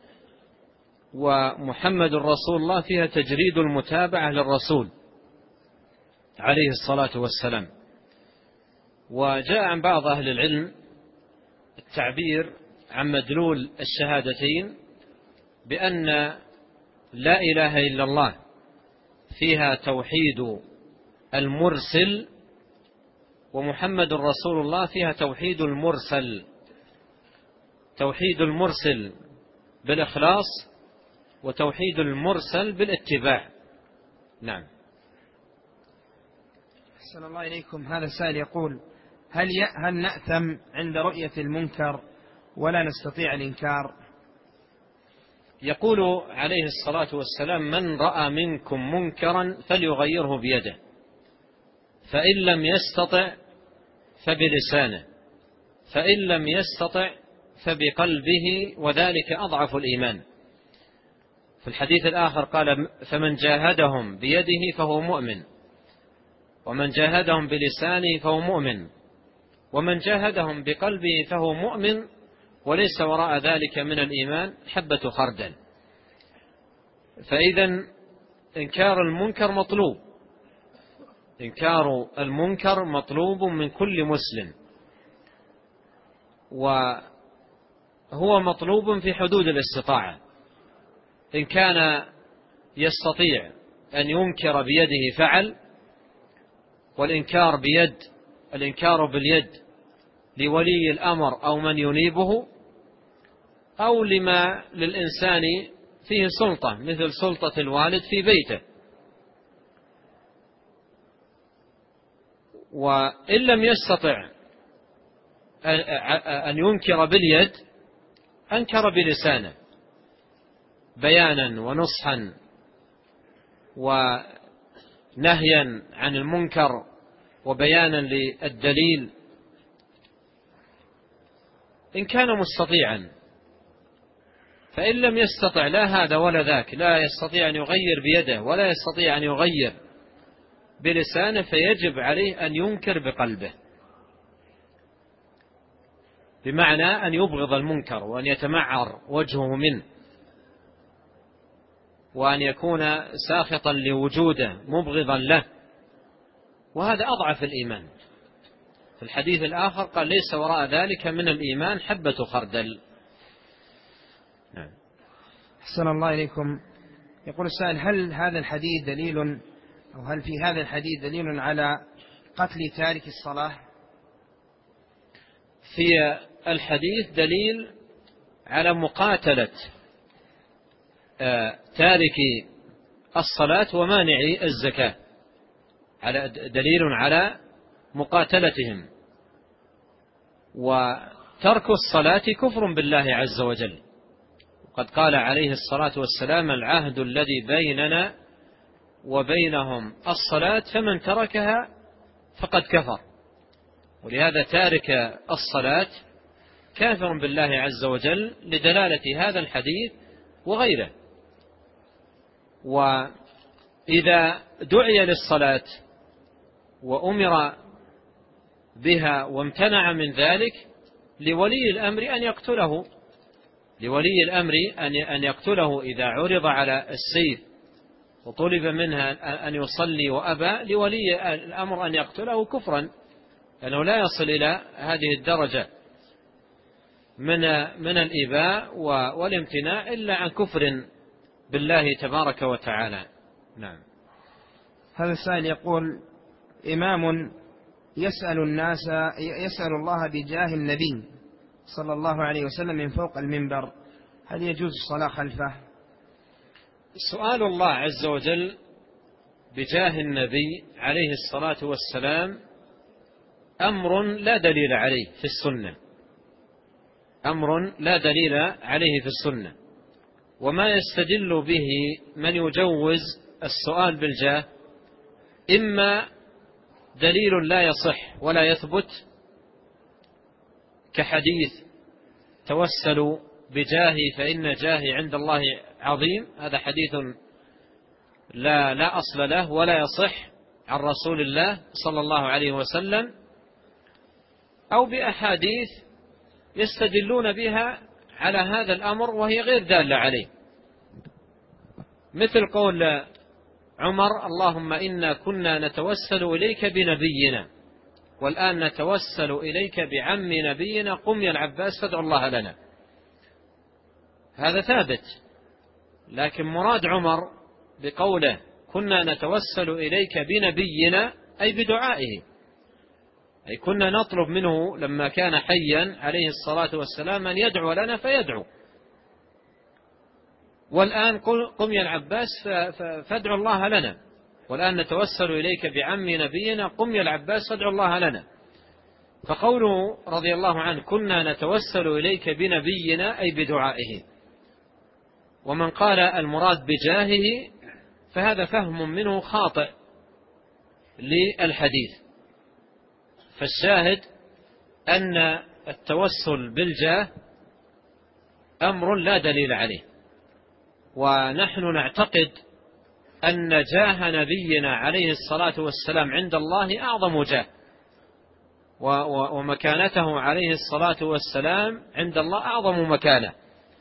ومحمد رسول الله فيها تجريد المتابعة للرسول عليه الصلاة والسلام. وجاء عن بعض أهل العلم التعبير عن مدلول الشهادتين بأن لا إله إلا الله فيها توحيد المرسل، ومحمد رسول الله فيها توحيد المرسل، توحيد المرسل بالإخلاص وتوحيد المرسل بالاتباع. نعم.
أحسن الله إليكم. هذا السائل يقول: هل نأثم عند رؤية المنكر ولا نستطيع الإنكار؟
يقول عليه الصلاة والسلام: من رأى منكم منكرا فليغيره بيده، فإن لم يستطع فبلسانه، فإن لم يستطع فبقلبه، وذلك أضعف الإيمان. في الحديث الآخر قال: فمن جاهدهم بيده فهو مؤمن، ومن جاهدهم بلسانه فهو مؤمن، ومن جاهدهم بقلبه فهو مؤمن، وليس وراء ذلك من الإيمان حبة خردل. فإذا إنكار المنكر مطلوب، إنكار المنكر مطلوب من كل مسلم، وهو مطلوب في حدود الاستطاعة. إن كان يستطيع أن ينكر بيده فعل، والإنكار باليد لولي الأمر أو من ينيبه، أو لما للإنسان فيه سلطة مثل سلطة الوالد في بيته. وإن لم يستطع أن ينكر باليد أنكر بلسانه بيانا ونصحا ونهيا عن المنكر وبيانا للدليل إن كان مستطيعا. فإن لم يستطع لا هذا ولا ذاك، لا يستطيع أن يغير بيده ولا يستطيع أن يغير بلسانه، فيجب عليه أن ينكر بقلبه. بمعنى أن يبغض المنكر وأن يتمعر وجهه منه وأن يكون ساخطا لوجوده مبغضا له، وهذا أضعف الإيمان. في الحديث الآخر قال ليس وراء ذلك من الإيمان حبة خردل. نعم.
أحسن الله إليكم. يقول السائل: هل هذا الحديث دليل، أو هل في هذا الحديث دليل على قتل تارك الصلاة؟
في الحديث دليل على مقاتلة تارك الصلاة ومانع الزكاة، على دليل على مقاتلتهم. وترك الصلاة كفر بالله عز وجل، وقد قال عليه الصلاة والسلام: العهد الذي بيننا وبينهم الصلاة فمن تركها فقد كفر. ولهذا تارك الصلاة كافر بالله عز وجل لدلالة هذا الحديث وغيره. وإذا دعي للصلاة وأمر بها وامتنع من ذلك لولي الأمر أن يقتله، لولي الأمر أن يقتله إذا عرض على السيف وطلب منها أن يصلي وأبى، لولي الأمر أن يقتله كفرا، لأنه لا يصل إلى هذه الدرجة من الإباء والامتناع إلا عن كفر بالله تبارك وتعالى. نعم.
هذا السائل يقول: إمام يسأل الله بجاه النبي صلى الله عليه وسلم من فوق المنبر، هل يجوز الصلاة خلفه؟
سؤال الله عز وجل بجاه النبي عليه الصلاة والسلام أمر لا دليل عليه في السنة، أمر لا دليل عليه في السنة. وما يستدل به من يجوز السؤال بالجاه إما دليل لا يصح ولا يثبت، كحديث توسلوا بجاهي فإن جاهي عند الله عظيم، هذا حديث لا أصل له ولا يصح عن رسول الله صلى الله عليه وسلم، أو بأحاديث يستدلون بها على هذا الأمر وهي غير دالة عليه، مثل قول عمر: اللهم إنا كنا نتوسل إليك بنبينا والآن نتوسل إليك بعم نبينا قم يا العباس فادع الله لنا. هذا ثابت، لكن مراد عمر بقوله كنا نتوسل إليك بنبينا أي بدعائه، أي كنا نطلب منه لما كان حيا عليه الصلاة والسلام أن يدعو لنا فيدعو، والآن قم يا العباس فادعو الله لنا، والآن نتوسل إليك بعم نبينا قم يا العباس فادعو الله لنا. فقوله رضي الله عنه كنا نتوسل إليك بنبينا أي بدعائه. ومن قال المراد بجاهه فهذا فهم منه خاطئ للحديث. فالشاهد أن التوسل بالجاه أمر لا دليل عليه، ونحن نعتقد أن جاه نبينا عليه الصلاة والسلام عند الله أعظم جاه، ومكانته عليه الصلاة والسلام عند الله أعظم مكانة،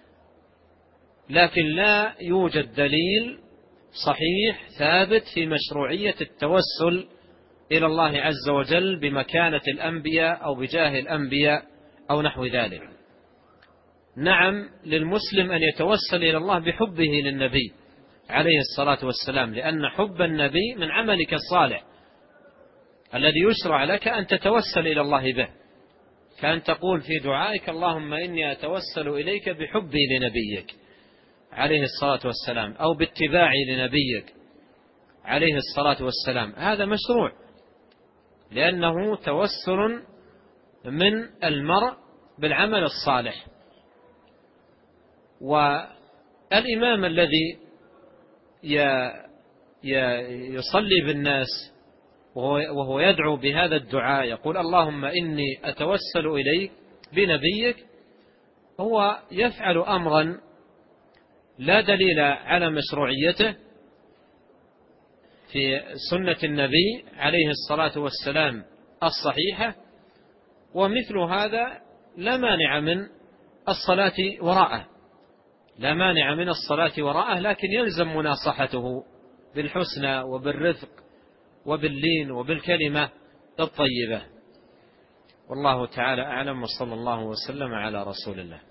لكن لا يوجد دليل صحيح ثابت في مشروعية التوسل إلى الله عز وجل بمكانة الأنبياء أو بجاه الأنبياء أو نحو ذلك. نعم، للمسلم أن يتوسل إلى الله بحبه للنبي عليه الصلاة والسلام، لأن حب النبي من عملك الصالح الذي يشرع لك أن تتوسل إلى الله به، كأن تقول في دعائك اللهم إني أتوسل إليك بحبي لنبيك عليه الصلاة والسلام أو باتباعي لنبيك عليه الصلاة والسلام. هذا مشروع لأنه توسل من المرء بالعمل الصالح. والإمام الذي يصلي بالناس وهو يدعو بهذا الدعاء يقول اللهم إني أتوسل إليك بنبيك، هو يفعل أمرا لا دليل على مشروعيته في سنة النبي عليه الصلاة والسلام الصحيحة، ومثل هذا لا مانع من الصلاة وراءه، لا مانع من الصلاة وراءه، لكن يلزم مناصحته بالحسنى وبالرفق وباللين وبالكلمة الطيبة. والله تعالى أعلم، وصلى الله وسلم على رسول الله.